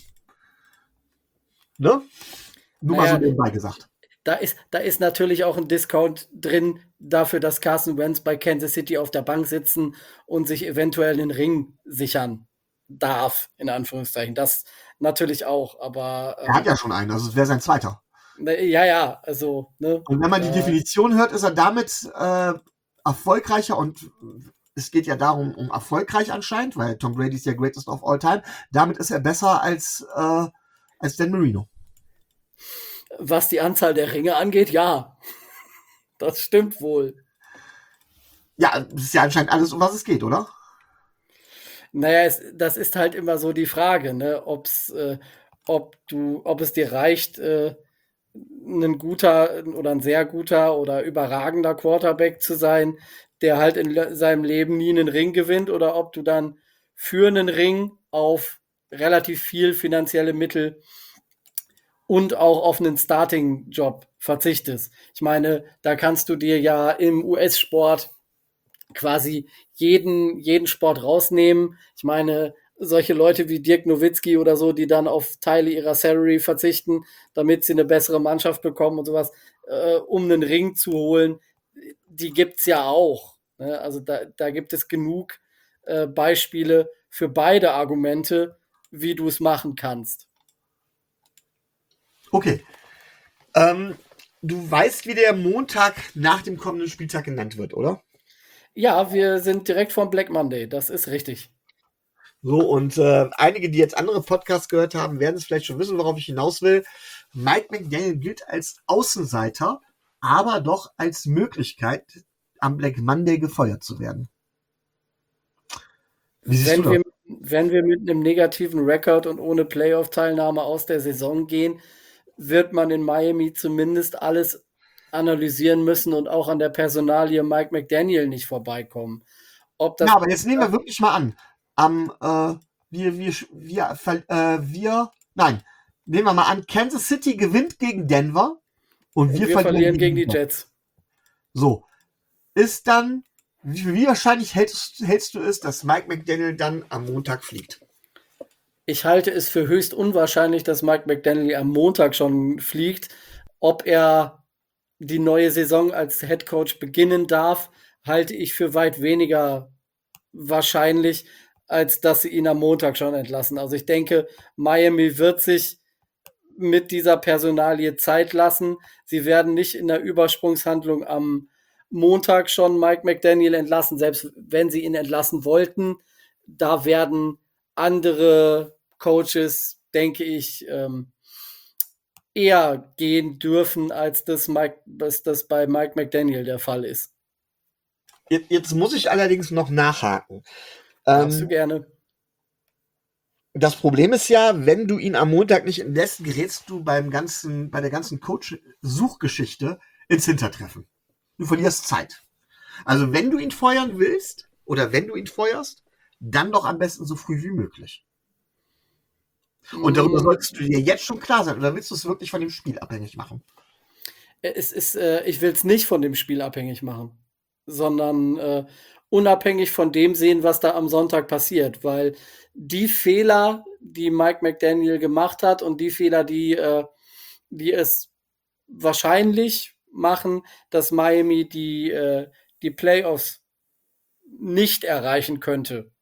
ne? Nur mal so nebenbei gesagt. Da ist natürlich auch ein Discount drin dafür, dass Carson Wentz bei Kansas City auf der Bank sitzen und sich eventuell einen Ring sichern darf, in Anführungszeichen. Das natürlich auch, aber er hat ja schon einen, also es wäre sein zweiter. Ja, also. Ne, und wenn man die Definition hört, ist er damit erfolgreicher und es geht ja darum, um erfolgreich anscheinend, weil Tom Brady ist der greatest of all time. Damit ist er besser als Dan Marino. Was die Anzahl der Ringe angeht, ja. Das stimmt wohl. Ja, das ist ja anscheinend alles, um was es geht, oder? Naja, das ist halt immer so die Frage, ne? Ob es dir reicht, ein guter oder ein sehr guter oder überragender Quarterback zu sein, der halt in seinem Leben nie einen Ring gewinnt, oder ob du dann für einen Ring auf relativ viel finanzielle Mittel und auch auf einen Starting-Job verzichtest. Ich meine, da kannst du dir ja im US-Sport quasi jeden Sport rausnehmen. Ich meine, solche Leute wie Dirk Nowitzki oder so, die dann auf Teile ihrer Salary verzichten, damit sie eine bessere Mannschaft bekommen und sowas, um einen Ring zu holen, die gibt's ja auch. Ne? Also da gibt es genug Beispiele für beide Argumente, wie du es machen kannst. Okay. Du weißt, wie der Montag nach dem kommenden Spieltag genannt wird, oder? Ja, wir sind direkt vom Black Monday, das ist richtig. So, und einige, die jetzt andere Podcasts gehört haben, werden es vielleicht schon wissen, worauf ich hinaus will. Mike McDaniel gilt als Außenseiter, aber doch als Möglichkeit, am Black Monday gefeuert zu werden. Wie siehst du das? Wenn wir mit einem negativen Rekord und ohne Playoff-Teilnahme aus der Saison gehen, wird man in Miami zumindest alles analysieren müssen und auch an der Personalie Mike McDaniel nicht vorbeikommen. Ob Ja, das aber jetzt nehmen wir wirklich mal an, nein, nehmen wir mal an, Kansas City gewinnt gegen Denver und und wir wir verlieren gegen die Denver. Jets. So, ist dann, wie wahrscheinlich hältst du es, dass Mike McDaniel dann am Montag fliegt? Ich halte es für höchst unwahrscheinlich, dass Mike McDaniel am Montag schon fliegt. Ob er die neue Saison als Head Coach beginnen darf, halte ich für weit weniger wahrscheinlich, als dass sie ihn am Montag schon entlassen. Also ich denke, Miami wird sich mit dieser Personalie Zeit lassen. Sie werden nicht in der Übersprungshandlung am Montag schon Mike McDaniel entlassen, selbst wenn sie ihn entlassen wollten. Da werden andere Coaches, denke ich, eher gehen dürfen, als das bei Mike McDaniel der Fall ist. Jetzt muss ich allerdings noch nachhaken. Darfst du gerne. Das Problem ist ja, wenn du ihn am Montag nicht entlässt, gerätst du bei der ganzen Coach-Suchgeschichte ins Hintertreffen. Du verlierst Zeit. Also wenn du ihn feuern willst oder wenn du ihn feuerst, dann doch am besten so früh wie möglich. Und darüber solltest du dir jetzt schon klar sein. Oder willst du es wirklich von dem Spiel abhängig machen? Ich will es nicht von dem Spiel abhängig machen, sondern unabhängig von dem sehen, was da am Sonntag passiert. Weil die Fehler, die Mike McDaniel gemacht hat und die Fehler, die es wahrscheinlich machen, dass Miami die Playoffs nicht erreichen könnte,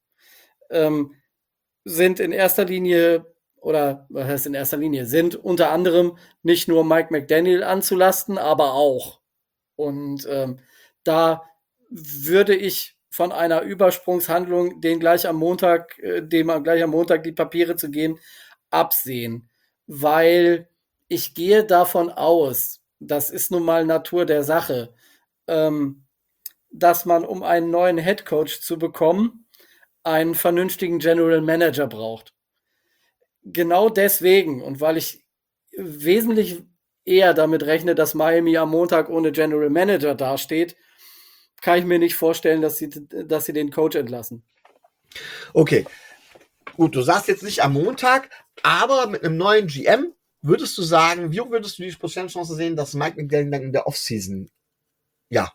sind in erster Linie, oder was heißt in erster Linie, sind unter anderem nicht nur Mike McDaniel anzulasten, aber auch. Und da würde ich von einer Übersprungshandlung, dem gleich am Montag die Papiere zu geben, absehen. Weil ich gehe davon aus, das ist nun mal Natur der Sache, dass man, um einen neuen Headcoach zu bekommen, einen vernünftigen General Manager braucht. Genau deswegen und weil ich wesentlich eher damit rechne, dass Miami am Montag ohne General Manager dasteht, kann ich mir nicht vorstellen, dass sie den Coach entlassen. Okay, gut, du sagst jetzt nicht am Montag, aber mit einem neuen GM würdest du sagen, wie hoch würdest du die Prozentchance sehen, dass Mike McDaniel dann in der Offseason, ja,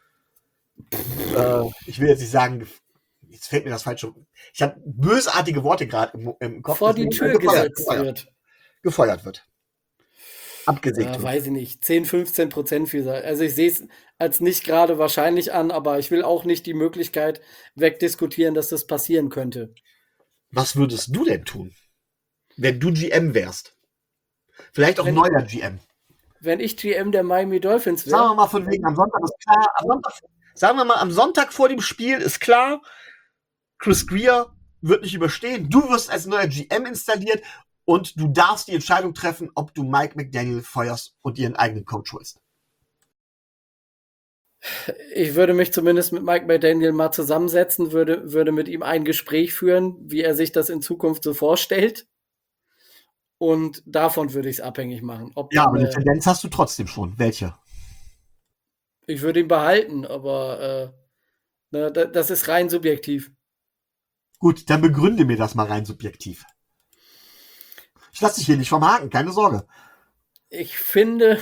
ich will jetzt nicht sagen, jetzt fällt mir das falsch schon. Ich habe bösartige Worte gerade im Kopf. Vor die Tür gesetzt wird. Gefeuert wird. Abgesägt wird. Weiß ich nicht, 10-15% viel sein. Also ich sehe es als nicht gerade wahrscheinlich an, aber ich will auch nicht die Möglichkeit wegdiskutieren, dass das passieren könnte. Was würdest du denn tun, wenn du GM wärst? Vielleicht auch neuer GM. Wenn ich GM der Miami Dolphins wäre. Sagen wir mal von wegen, am Sonntag ist klar, sagen wir mal, am Sonntag vor dem Spiel ist klar, Chris Grier wird nicht überstehen. Du wirst als neuer GM installiert und du darfst die Entscheidung treffen, ob du Mike McDaniel feuerst und ihren eigenen Coach holst. Ich würde mich zumindest mit Mike McDaniel mal zusammensetzen, würde mit ihm ein Gespräch führen, wie er sich das in Zukunft so vorstellt. Und davon würde ich es abhängig machen. Ja, aber die Tendenz hast du trotzdem schon. Welche? Ich würde ihn behalten, aber das ist rein subjektiv. Gut, dann begründe mir das mal rein subjektiv. Ich lasse dich hier nicht vom Haken, keine Sorge. Ich finde,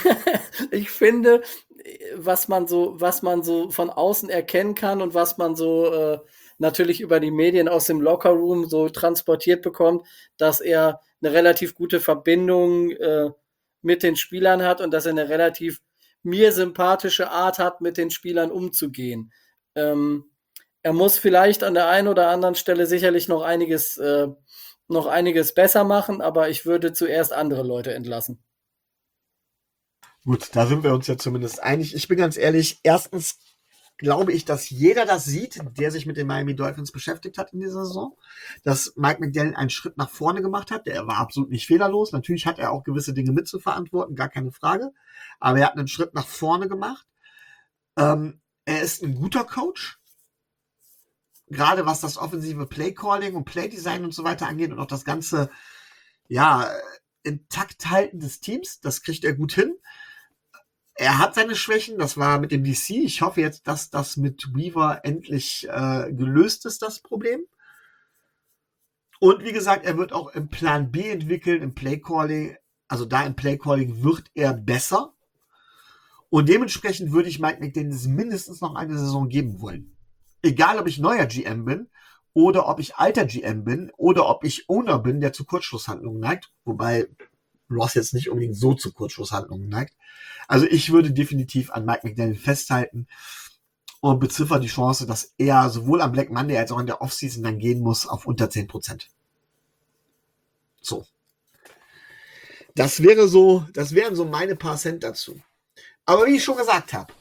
was man so von außen erkennen kann und was man so natürlich über die Medien aus dem Lockerroom so transportiert bekommt, dass er eine relativ gute Verbindung mit den Spielern hat und dass er eine relativ mir sympathische Art hat, mit den Spielern umzugehen. Er muss vielleicht an der einen oder anderen Stelle sicherlich noch einiges besser machen, aber ich würde zuerst andere Leute entlassen. Gut, da sind wir uns ja zumindest einig. Ich bin ganz ehrlich, erstens glaube ich, dass jeder das sieht, der sich mit den Miami Dolphins beschäftigt hat in dieser Saison, dass Mike McDaniel einen Schritt nach vorne gemacht hat. Der war absolut nicht fehlerlos. Natürlich hat er auch gewisse Dinge mitzuverantworten, gar keine Frage. Aber er hat einen Schritt nach vorne gemacht. Er ist ein guter Coach. gerade was das offensive Playcalling und Playdesign und so weiter angeht und auch das ganze, ja, intakt halten des Teams, das kriegt er gut hin. Er hat seine Schwächen, das war mit dem DC. Ich hoffe jetzt, dass das mit Weaver endlich gelöst ist, das Problem. Und wie gesagt, er wird auch im Plan B entwickeln, im Playcalling. Also da im Playcalling wird er besser. Und dementsprechend würde ich Mike McDaniels mindestens noch eine Saison geben wollen. Egal, ob ich neuer GM bin oder ob ich alter GM bin oder ob ich Owner bin, der zu Kurzschlusshandlungen neigt. Wobei Ross jetzt nicht unbedingt so zu Kurzschlusshandlungen neigt. Also ich würde definitiv an Mike McDaniel festhalten und beziffer die Chance, dass er sowohl am Black Monday als auch in der Offseason dann gehen muss auf unter 10%. So. Das wären so meine paar Cent dazu. Aber wie ich schon gesagt habe,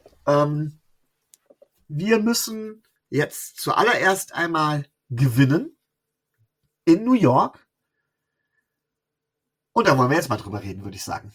wir müssen jetzt zuallererst einmal gewinnen in New York. Und da wollen wir jetzt mal drüber reden, würde ich sagen.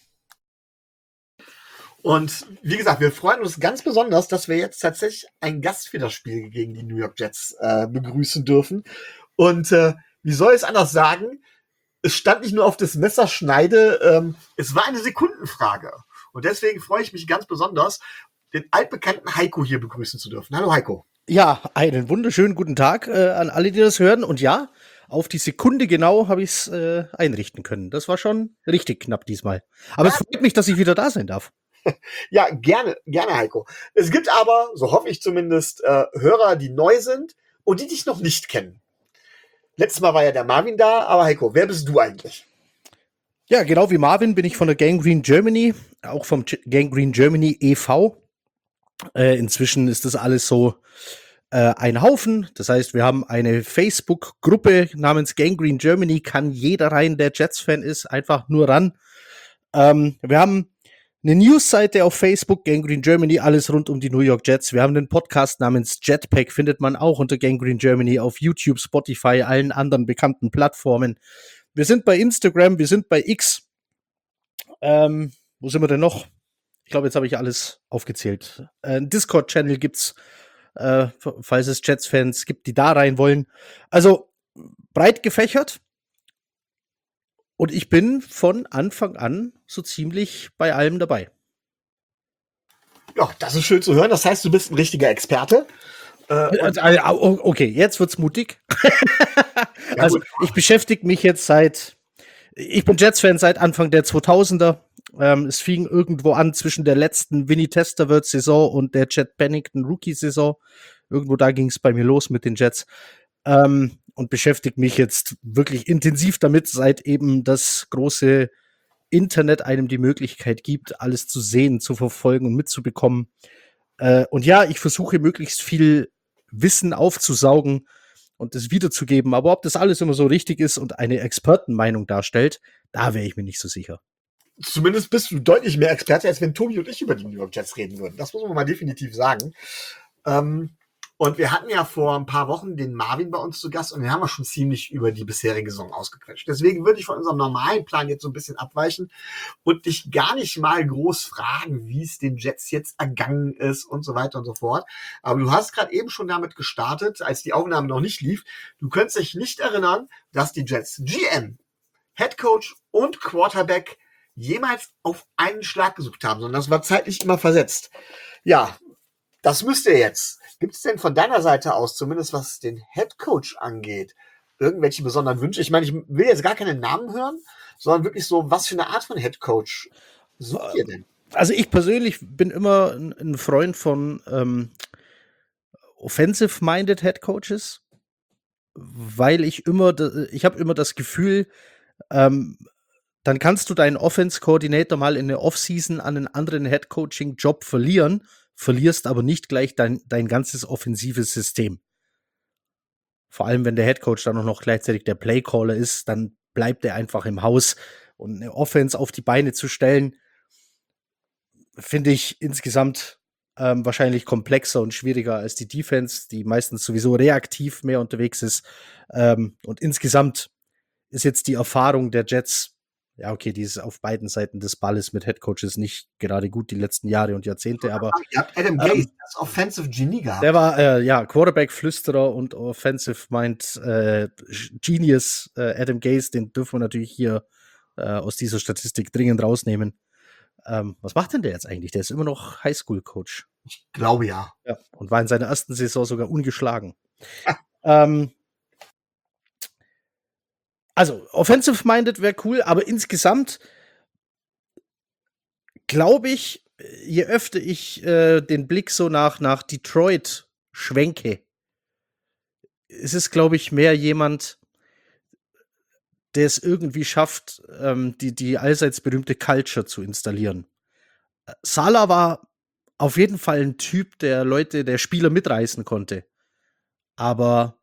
Und wie gesagt, wir freuen uns ganz besonders, dass wir jetzt tatsächlich einen Gast für das Spiel gegen die New York Jets begrüßen dürfen. Und wie soll ich es anders sagen? Es stand nicht nur auf das Messerschneide, es war eine Sekundenfrage. Und deswegen freue ich mich ganz besonders, den altbekannten Heiko hier begrüßen zu dürfen. Hallo Heiko. Ja, einen wunderschönen guten Tag an alle, die das hören. Und ja, auf die Sekunde genau habe ich es einrichten können. Das war schon richtig knapp diesmal. Aber es freut mich, dass ich wieder da sein darf. Ja, gerne, Heiko. Es gibt aber, so hoffe ich zumindest, Hörer, die neu sind und die dich noch nicht kennen. Letztes Mal war ja der Marvin da, aber Heiko, wer bist du eigentlich? Ja, genau wie Marvin bin ich von der Gang Green Germany, auch vom Gang Green Germany e.V. Inzwischen ist das alles so ein Haufen. Das heißt, wir haben eine Facebook-Gruppe namens Gang Green Germany, kann jeder rein, der Jets-Fan ist, einfach nur ran. Wir haben eine News-Seite auf Facebook, Gang Green Germany, alles rund um die New York Jets. Wir haben einen Podcast namens Jetpack, findet man auch unter Gang Green Germany auf YouTube, Spotify, allen anderen bekannten Plattformen. Wir sind bei Instagram, wir sind bei X. Wo sind wir denn noch? Ich glaube, jetzt habe ich alles aufgezählt. Ein Discord-Channel gibt's, falls es Jets-Fans gibt, die da rein wollen. Also breit gefächert. Und ich bin von Anfang an so ziemlich bei allem dabei. Ja, das ist schön zu hören. Das heißt, du bist ein richtiger Experte. Okay, jetzt wird's mutig. Ja, also gut. ich beschäftige mich jetzt ich bin Jets-Fan seit Anfang der 2000er. Es fing irgendwo an zwischen der letzten Vinny Testaverde-Saison und der Chet Pennington Rookie-Saison. Irgendwo da ging es bei mir los mit den Jets. Und beschäftige mich jetzt wirklich intensiv damit, seit eben das große Internet einem die Möglichkeit gibt, alles zu sehen, zu verfolgen und mitzubekommen. Und ja, ich versuche möglichst viel Wissen aufzusaugen und das wiederzugeben. Aber ob das alles immer so richtig ist und eine Expertenmeinung darstellt, da wäre ich mir nicht so sicher. Zumindest bist du deutlich mehr Experte, als wenn Tobi und ich über die New York Jets reden würden. Das muss man mal definitiv sagen. Und wir hatten ja vor ein paar Wochen den Marvin bei uns zu Gast und wir haben ja schon ziemlich über die bisherige Saison ausgequetscht. Deswegen würde ich von unserem normalen Plan jetzt so ein bisschen abweichen und dich gar nicht mal groß fragen, wie es den Jets jetzt ergangen ist und so weiter und so fort. Aber du hast gerade eben schon damit gestartet, als die Aufnahme noch nicht lief. Du könntest dich nicht erinnern, dass die Jets GM, Head Coach und Quarterback jemals auf einen Schlag gesucht haben, sondern das war zeitlich immer versetzt. Ja, das müsst ihr jetzt. Gibt es denn von deiner Seite aus, zumindest was den Headcoach angeht, irgendwelche besonderen Wünsche? Ich meine, ich will jetzt gar keine Namen hören, sondern wirklich so, was für eine Art von Headcoach sucht ihr denn? Also ich persönlich bin immer ein Freund von offensive-minded Headcoaches, weil ich habe immer das Gefühl, dann kannst du deinen Offense-Coordinator mal in der Offseason an einen anderen Head-Coaching-Job verlierst aber nicht gleich dein ganzes offensives System. Vor allem, wenn der Headcoach dann auch noch gleichzeitig der Playcaller ist, dann bleibt er einfach im Haus. Und eine Offense auf die Beine zu stellen, finde ich insgesamt wahrscheinlich komplexer und schwieriger als die Defense, die meistens sowieso reaktiv mehr unterwegs ist. Und insgesamt ist jetzt die Erfahrung der Jets Ja, okay, die ist auf beiden Seiten des Balles mit Headcoaches nicht gerade gut die letzten Jahre und Jahrzehnte, aber Ihr habt Adam Gase, das Offensive Genie gehabt. der war, ja, Quarterback-Flüsterer und Offensive Mind Genius Adam Gase, den dürfen wir natürlich hier aus dieser Statistik dringend rausnehmen. Was macht denn der jetzt eigentlich? Der ist immer noch Highschool-Coach. Ich glaube ja. Ja, und war in seiner ersten Saison sogar ungeschlagen. Also, offensive-minded wäre cool, aber insgesamt glaube ich, je öfter ich den Blick so nach Detroit schwenke, ist es, glaube ich, mehr jemand, der es irgendwie schafft, die allseits berühmte Culture zu installieren. Saleh war auf jeden Fall ein Typ, der Spieler mitreißen konnte. Aber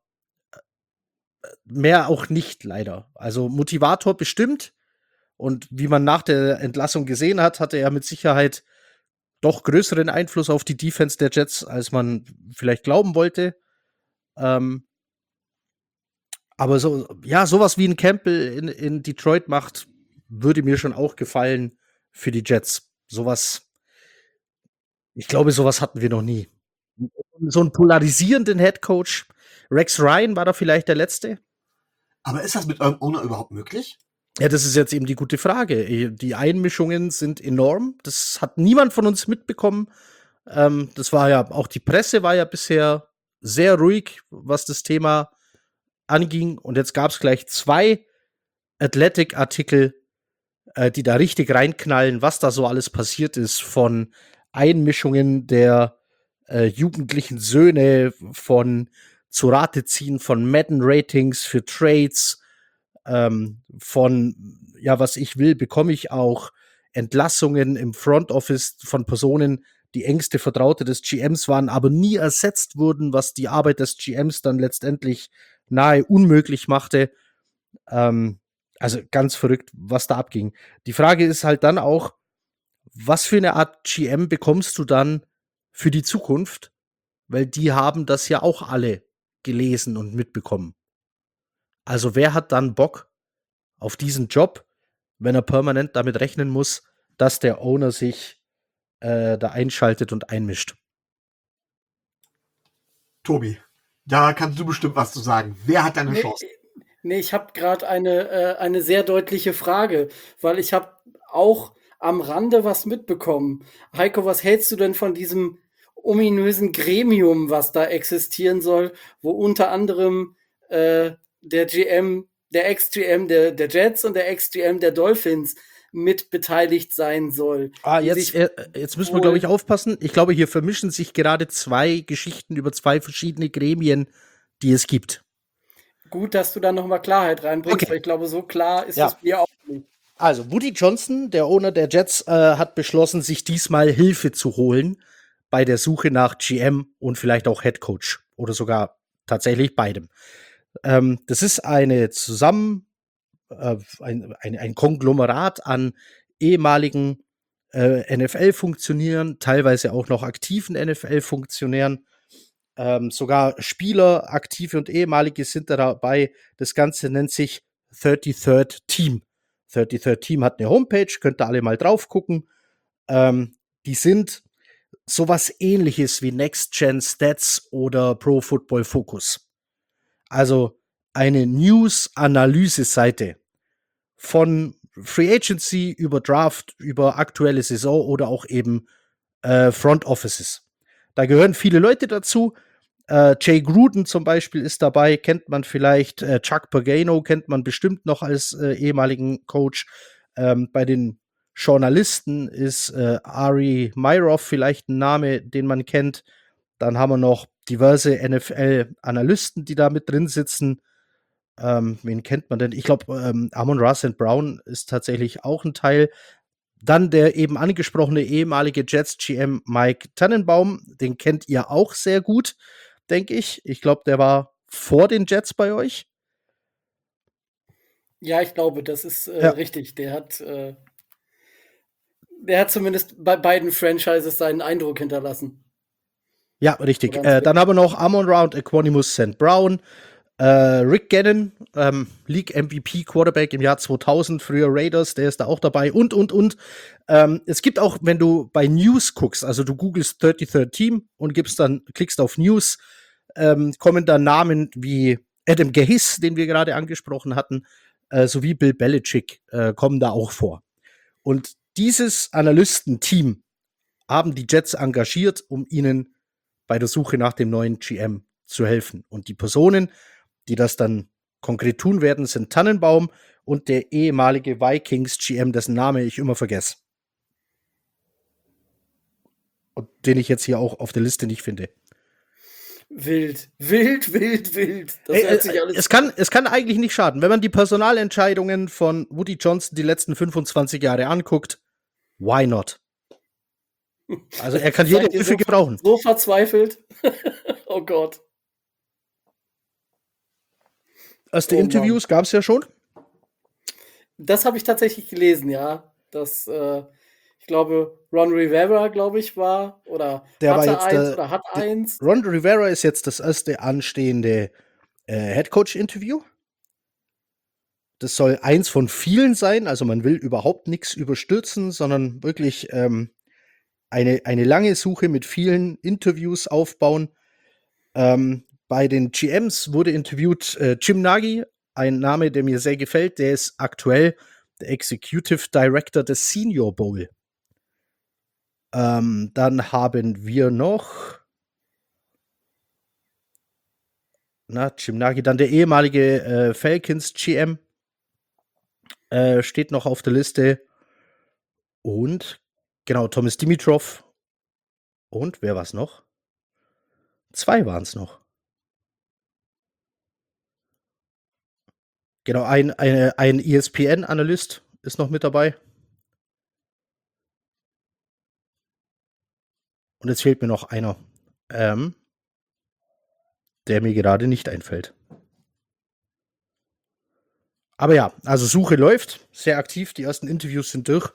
mehr auch nicht, leider. Also Motivator bestimmt. Und wie man nach der Entlassung gesehen hat, hatte er mit Sicherheit doch größeren Einfluss auf die Defense der Jets, als man vielleicht glauben wollte. Aber sowas wie ein Campbell in Detroit macht, würde mir schon auch gefallen für die Jets. Ich glaube, sowas hatten wir noch nie. So einen polarisierenden Headcoach. Rex Ryan war da vielleicht der Letzte. Aber ist das mit eurem Owner überhaupt möglich? Ja, das ist jetzt eben die gute Frage. Die Einmischungen sind enorm. Das hat niemand von uns mitbekommen. Das war ja, auch die Presse war ja bisher sehr ruhig, was das Thema anging. Und jetzt gab es gleich 2 Athletic-Artikel, die da richtig reinknallen, was da so alles passiert ist, von Einmischungen der jugendlichen Söhne, von zu Rate ziehen von Madden-Ratings für Trades, von was ich will, bekomme ich auch, Entlassungen im Front Office von Personen, die engste Vertraute des GMs waren, aber nie ersetzt wurden, was die Arbeit des GMs dann letztendlich nahe unmöglich machte. Also ganz verrückt, was da abging. Die Frage ist halt dann auch, was für eine Art GM bekommst du dann für die Zukunft? Weil die haben das ja auch alle gelesen und mitbekommen. Also wer hat dann Bock auf diesen Job, wenn er permanent damit rechnen muss, dass der Owner sich da einschaltet und einmischt? Tobi, da kannst du bestimmt was zu sagen. Wer hat da eine Chance? Nee, ich habe gerade eine sehr deutliche Frage, weil ich habe auch am Rande was mitbekommen. Heiko, was hältst du denn von diesem ominösen Gremium, was da existieren soll, wo unter anderem der GM, der Ex-GM der Jets und der Ex-GM der Dolphins mit beteiligt sein soll? Jetzt müssen wir, glaube ich, aufpassen. Ich glaube, hier vermischen sich gerade 2 Geschichten über 2 verschiedene Gremien, die es gibt. Gut, dass du da nochmal Klarheit reinbringst, weil ich glaube, so klar ist es mir auch nicht. Also, Woody Johnson, der Owner der Jets, hat beschlossen, sich diesmal Hilfe zu holen bei der Suche nach GM und vielleicht auch Head Coach oder sogar tatsächlich beidem. Das ist ein Konglomerat an ehemaligen NFL-Funktionären, teilweise auch noch aktiven NFL-Funktionären. Sogar Spieler, aktive und ehemalige sind da dabei. Das Ganze nennt sich 33rd Team. 33rd Team hat eine Homepage, könnt ihr alle mal drauf gucken. Die sind sowas ähnliches wie Next Gen Stats oder Pro Football Focus. Also eine News-Analyse-Seite von Free Agency über Draft, über aktuelle Saison oder auch eben Front Offices. Da gehören viele Leute dazu. Jay Gruden zum Beispiel ist dabei, kennt man vielleicht. Chuck Pagano kennt man bestimmt noch als ehemaligen Coach. Bei den Journalisten ist Ari Meirov vielleicht ein Name, den man kennt. Dann haben wir noch diverse NFL-Analysten, die da mit drin sitzen. Wen kennt man denn? Ich glaube, Amon-Ra St. Brown ist tatsächlich auch ein Teil. Dann der eben angesprochene ehemalige Jets-GM Mike Tannenbaum. Den kennt ihr auch sehr gut, denke ich. Ich glaube, der war vor den Jets bei euch. Ja, ich glaube, das ist richtig. Der hat zumindest bei beiden Franchises seinen Eindruck hinterlassen. Ja, richtig. Dann haben wir noch Amon-Ra und Equanimus St. Brown. Rick Gannon, League MVP Quarterback im Jahr 2000, früher Raiders, der ist da auch dabei und. Es gibt auch, wenn du bei News guckst, also du googelst 33rd Team und klickst auf News, kommen da Namen wie Adam Gase, den wir gerade angesprochen hatten, sowie Bill Belichick kommen da auch vor. Und dieses Analystenteam haben die Jets engagiert, um ihnen bei der Suche nach dem neuen GM zu helfen. Und die Personen, die das dann konkret tun werden, sind Tannenbaum und der ehemalige Vikings-GM, dessen Name ich immer vergesse. Und den ich jetzt hier auch auf der Liste nicht finde. Wild. Das hört sich alles. Es kann eigentlich nicht schaden. Wenn man die Personalentscheidungen von Woody Johnson die letzten 25 Jahre anguckt, why not? Also er kann jede Hilfe gebrauchen. So verzweifelt. Oh Gott. Erste Interviews gab es ja schon. Das habe ich tatsächlich gelesen, ja. Das, ich glaube, Ron Rivera, war, oder der hatte war jetzt eins oder hat eins. Ron Rivera ist jetzt das erste anstehende Headcoach-Interview. Das soll eins von vielen sein, also man will überhaupt nichts überstürzen, sondern wirklich eine lange Suche mit vielen Interviews aufbauen. Bei den GMs wurde interviewt Jim Nagy, ein Name, der mir sehr gefällt. Der ist aktuell der Executive Director des Senior Bowl. Dann haben wir noch Jim Nagy, dann der ehemalige Falcons GM steht noch auf der Liste. Und genau, Thomas Dimitrov. Und wer war's noch? 2 waren es noch. Genau, ein ESPN-Analyst ist noch mit dabei. Und jetzt fehlt mir noch einer, der mir gerade nicht einfällt. Aber ja, also Suche läuft, sehr aktiv. Die ersten Interviews sind durch.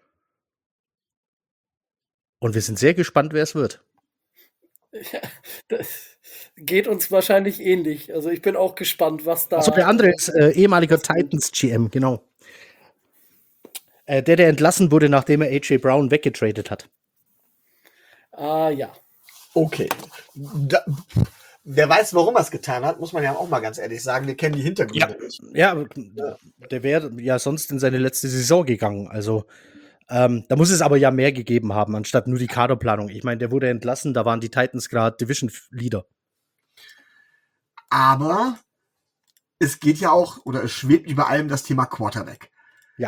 Und wir sind sehr gespannt, wer es wird. Ja, das geht uns wahrscheinlich ähnlich. Also ich bin auch gespannt, was da. Also der andere ist ehemaliger Titans-GM, genau. Der entlassen wurde, nachdem er AJ Brown weggetradet hat. Ah, ja. Okay. Wer weiß, warum er es getan hat, muss man ja auch mal ganz ehrlich sagen. Wir kennen die Hintergründe nicht. Ja, der wäre ja sonst in seine letzte Saison gegangen. Also da muss es aber ja mehr gegeben haben, anstatt nur die Kaderplanung. Ich meine, der wurde entlassen, da waren die Titans gerade Division-Leader. Aber es geht ja auch, oder es schwebt über allem das Thema Quarterback. Ja.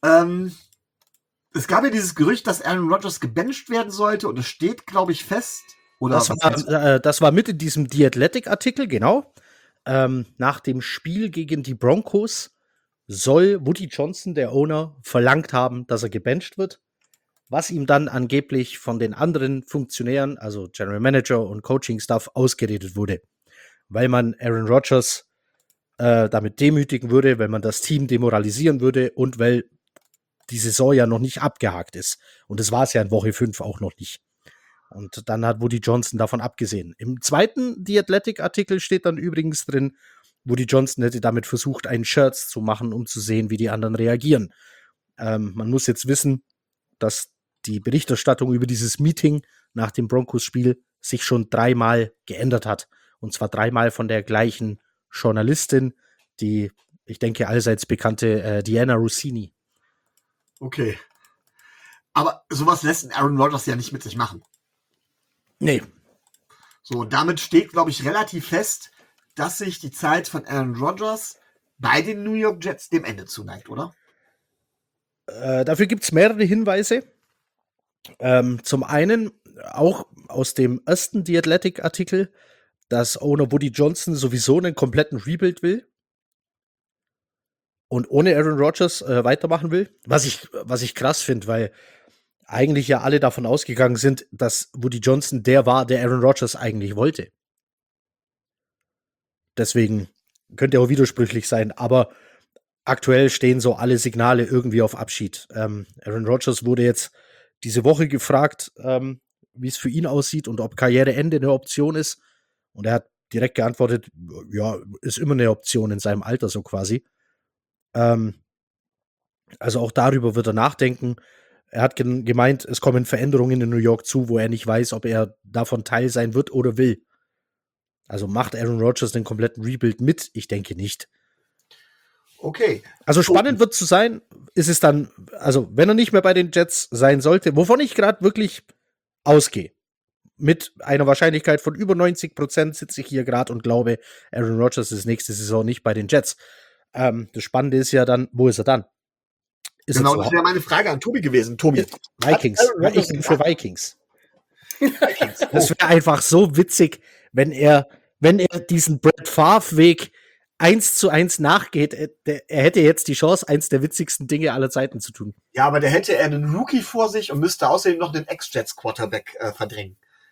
Es gab ja dieses Gerücht, dass Aaron Rodgers gebencht werden sollte und es steht, glaube ich, fest. Oder das war mit in diesem The Athletic-Artikel, genau. Nach dem Spiel gegen die Broncos soll Woody Johnson, der Owner, verlangt haben, dass er gebencht wird, was ihm dann angeblich von den anderen Funktionären, also General Manager und Coaching-Staff, ausgeredet wurde. Weil man Aaron Rodgers damit demütigen würde, weil man das Team demoralisieren würde und weil die Saison ja noch nicht abgehakt ist. Und das war es ja in Woche 5 auch noch nicht. Und dann hat Woody Johnson davon abgesehen. Im zweiten The Athletic-Artikel steht dann übrigens drin, Woody Johnson hätte damit versucht, einen Scherz zu machen, um zu sehen, wie die anderen reagieren. Man muss jetzt wissen, dass die Berichterstattung über dieses Meeting nach dem Broncos-Spiel sich schon 3-mal geändert hat. Und zwar 3-mal von der gleichen Journalistin, die, ich denke, allseits bekannte Diana Rossini. Okay. Aber sowas lässt Aaron Rodgers ja nicht mit sich machen. Nee. So, damit steht, glaube ich, relativ fest, dass sich die Zeit von Aaron Rodgers bei den New York Jets dem Ende zuneigt, oder? Dafür gibt es mehrere Hinweise. Zum einen auch aus dem ersten The Athletic-Artikel, dass Owner Woody Johnson sowieso einen kompletten Rebuild will und ohne Aaron Rodgers weitermachen will. Was ich krass finde, weil eigentlich ja alle davon ausgegangen sind, dass Woody Johnson der war, der Aaron Rodgers eigentlich wollte. Deswegen könnte er auch widersprüchlich sein, aber aktuell stehen so alle Signale irgendwie auf Abschied. Aaron Rodgers wurde jetzt diese Woche gefragt, wie es für ihn aussieht und ob Karriereende eine Option ist. Und er hat direkt geantwortet, ja, ist immer eine Option in seinem Alter so quasi. Also auch darüber wird er nachdenken. Er hat gemeint, es kommen Veränderungen in New York zu, wo er nicht weiß, ob er davon Teil sein wird oder will. Also macht Aaron Rodgers den kompletten Rebuild mit? Ich denke nicht. Okay. Also spannend wird zu sein, ist es dann, also wenn er nicht mehr bei den Jets sein sollte, wovon ich gerade wirklich ausgehe, mit einer Wahrscheinlichkeit von über 90% sitze ich hier gerade und glaube, Aaron Rodgers ist nächste Saison nicht bei den Jets. Das Spannende ist ja dann, wo ist er dann? Genau, das wäre meine Frage an Tobi gewesen. Tobi. Vikings. Ich bin für Vikings. Das wäre einfach so witzig, wenn er diesen Brett Favre-Weg 1:1 nachgeht. Er hätte jetzt die Chance, eins der witzigsten Dinge aller Zeiten zu tun. Ja, aber der hätte er einen Rookie vor sich und müsste außerdem noch den Ex-Jets-Quarterback verdrängen.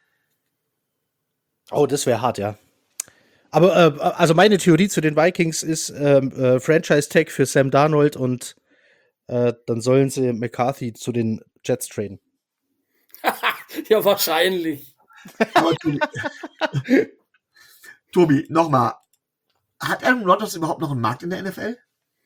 Oh, das wäre hart, ja. Aber also meine Theorie zu den Vikings ist Franchise-Tag für Sam Darnold und dann sollen sie McCarthy zu den Jets traden. Ja, wahrscheinlich. Aber Tobi, nochmal. Hat Aaron Rodgers überhaupt noch einen Markt in der NFL?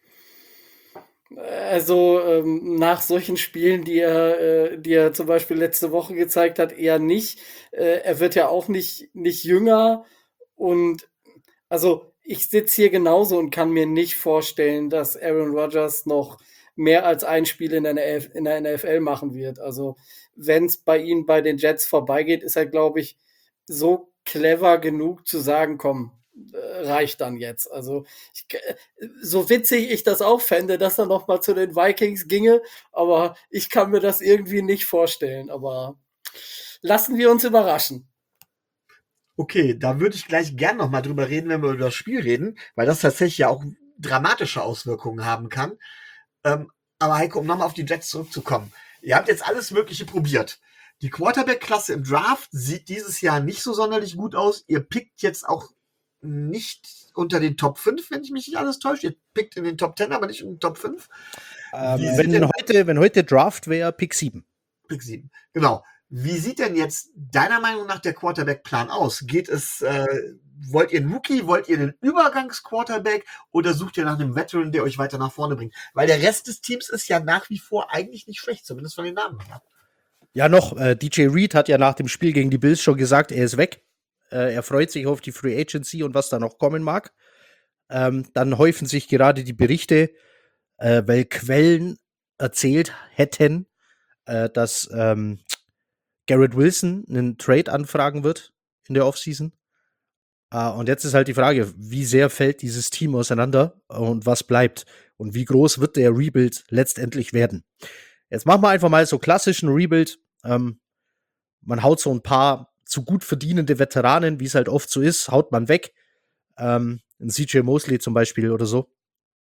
Also nach solchen Spielen, die er zum Beispiel letzte Woche gezeigt hat, eher nicht. Er wird ja auch nicht jünger. Und also ich sitze hier genauso und kann mir nicht vorstellen, dass Aaron Rodgers noch mehr als ein Spiel in der NFL machen wird. Also wenn es bei ihm bei den Jets vorbeigeht, ist er, glaube ich, so clever genug zu sagen, komm, reicht dann jetzt. Also so witzig ich das auch fände, dass er noch mal zu den Vikings ginge, aber ich kann mir das irgendwie nicht vorstellen. Aber lassen wir uns überraschen. Okay, da würde ich gleich gern noch mal drüber reden, wenn wir über das Spiel reden, weil das tatsächlich ja auch dramatische Auswirkungen haben kann. Aber Heiko, um nochmal auf die Jets zurückzukommen. Ihr habt jetzt alles Mögliche probiert. Die Quarterback-Klasse im Draft sieht dieses Jahr nicht so sonderlich gut aus. Ihr pickt jetzt auch nicht unter den Top 5, wenn ich mich nicht alles täusche. Ihr pickt in den Top 10, aber nicht in den Top 5. Wenn heute Draft wäre, Pick 7. Pick 7, genau. Wie sieht denn jetzt deiner Meinung nach der Quarterback-Plan aus? Wollt ihr einen Rookie, wollt ihr einen Übergangs-Quarterback oder sucht ihr nach einem Veteran, der euch weiter nach vorne bringt? Weil der Rest des Teams ist ja nach wie vor eigentlich nicht schlecht, zumindest von den Namen her. Ja, noch, DJ Reed hat ja nach dem Spiel gegen die Bills schon gesagt, er ist weg. Er freut sich auf die Free Agency und was da noch kommen mag. Dann häufen sich gerade die Berichte, weil Quellen erzählt hätten, dass Garrett Wilson einen Trade anfragen wird in der Offseason. Und jetzt ist halt die Frage, wie sehr fällt dieses Team auseinander und was bleibt? Und wie groß wird der Rebuild letztendlich werden? Jetzt machen wir einfach mal so klassischen Rebuild. Man haut so ein paar zu gut verdienende Veteranen, wie es halt oft so ist, haut man weg. Ein CJ Mosley zum Beispiel oder so.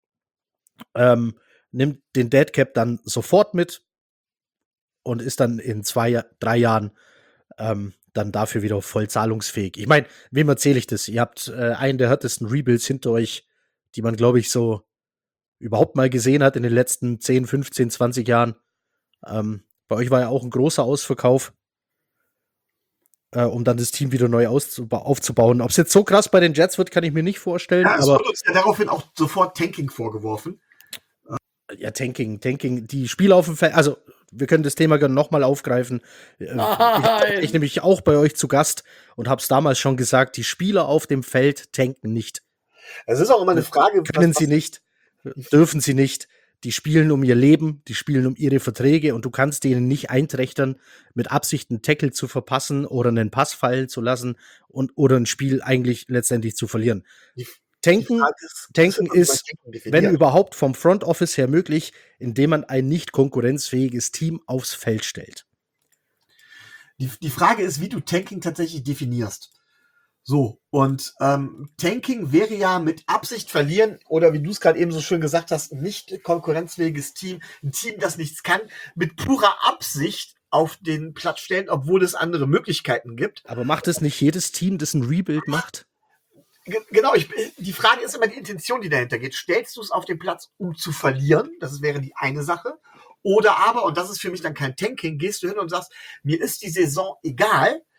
Nimmt den Deadcap dann sofort mit und ist dann in 2-3 Jahren dann dafür wieder voll zahlungsfähig. Ich meine, wem erzähle ich das? Ihr habt einen der härtesten Rebuilds hinter euch, die man, glaube ich, so überhaupt mal gesehen hat in den letzten 10, 15, 20 Jahren. Bei euch war ja auch ein großer Ausverkauf, um dann das Team wieder neu aufzubauen. Ob es jetzt so krass bei den Jets wird, kann ich mir nicht vorstellen. Ja, es aber wird uns ja daraufhin auch sofort Tanking vorgeworfen. Ja, Tanking, die Spieler auf dem Feld, also wir können das Thema gerne nochmal aufgreifen. Ich nämlich auch bei euch zu Gast und habe es damals schon gesagt, die Spieler auf dem Feld tanken nicht. Es ist auch immer eine Frage. Können sie nicht, dürfen sie nicht. Die spielen um ihr Leben, die spielen um ihre Verträge und du kannst denen nicht einträchtern, mit Absicht einen Tackle zu verpassen oder einen Pass fallen zu lassen oder ein Spiel eigentlich letztendlich zu verlieren. Tanken ist, wenn überhaupt, vom Front Office her möglich, indem man ein nicht konkurrenzfähiges Team aufs Feld stellt. Die Frage ist, wie du Tanking tatsächlich definierst. So, und Tanking wäre ja mit Absicht verlieren oder wie du es gerade eben so schön gesagt hast, nicht konkurrenzfähiges Team, ein Team, das nichts kann, mit purer Absicht auf den Platz stellen, obwohl es andere Möglichkeiten gibt. Aber macht es nicht jedes Team, das ein Rebuild macht? Genau, die Frage ist immer die Intention, die dahinter geht. Stellst du es auf den Platz, um zu verlieren? Das wäre die eine Sache. Oder aber, und das ist für mich dann kein Tanking, gehst du hin und sagst, mir ist die Saison egal,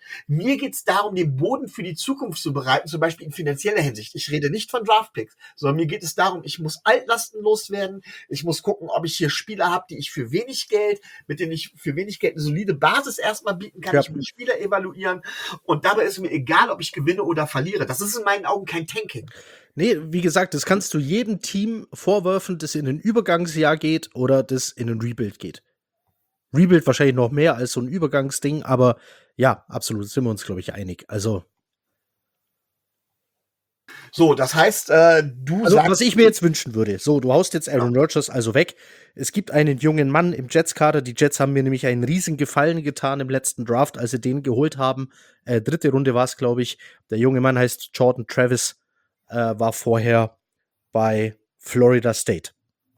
Mir geht es darum, den Boden für die Zukunft zu bereiten, zum Beispiel in finanzieller Hinsicht. Ich rede nicht von Draftpicks, sondern mir geht es darum, ich muss Altlasten loswerden. Ich muss gucken, ob ich hier Spieler habe, die ich für wenig Geld, mit denen ich für wenig Geld eine solide Basis erstmal bieten kann. Ja. Ich will Spieler evaluieren. Und dabei ist mir egal, ob ich gewinne oder verliere. Das ist in meinen Augen kein Tanking. Nee, wie gesagt, das kannst du jedem Team vorwerfen, das in ein Übergangsjahr geht oder das in ein Rebuild geht. Rebuild wahrscheinlich noch mehr als so ein Übergangsding, aber ja, absolut, sind wir uns, glaube ich, einig. Also So, das heißt, du Also, sagst... was ich mir jetzt wünschen würde, so, du haust jetzt Aaron Rodgers also weg. Es gibt einen jungen Mann im Jets-Kader. Die Jets haben mir nämlich einen riesen Gefallen getan im letzten Draft, als sie den geholt haben. 3. Runde war es, glaube ich. Der junge Mann heißt Jordan Travis, war vorher bei Florida State.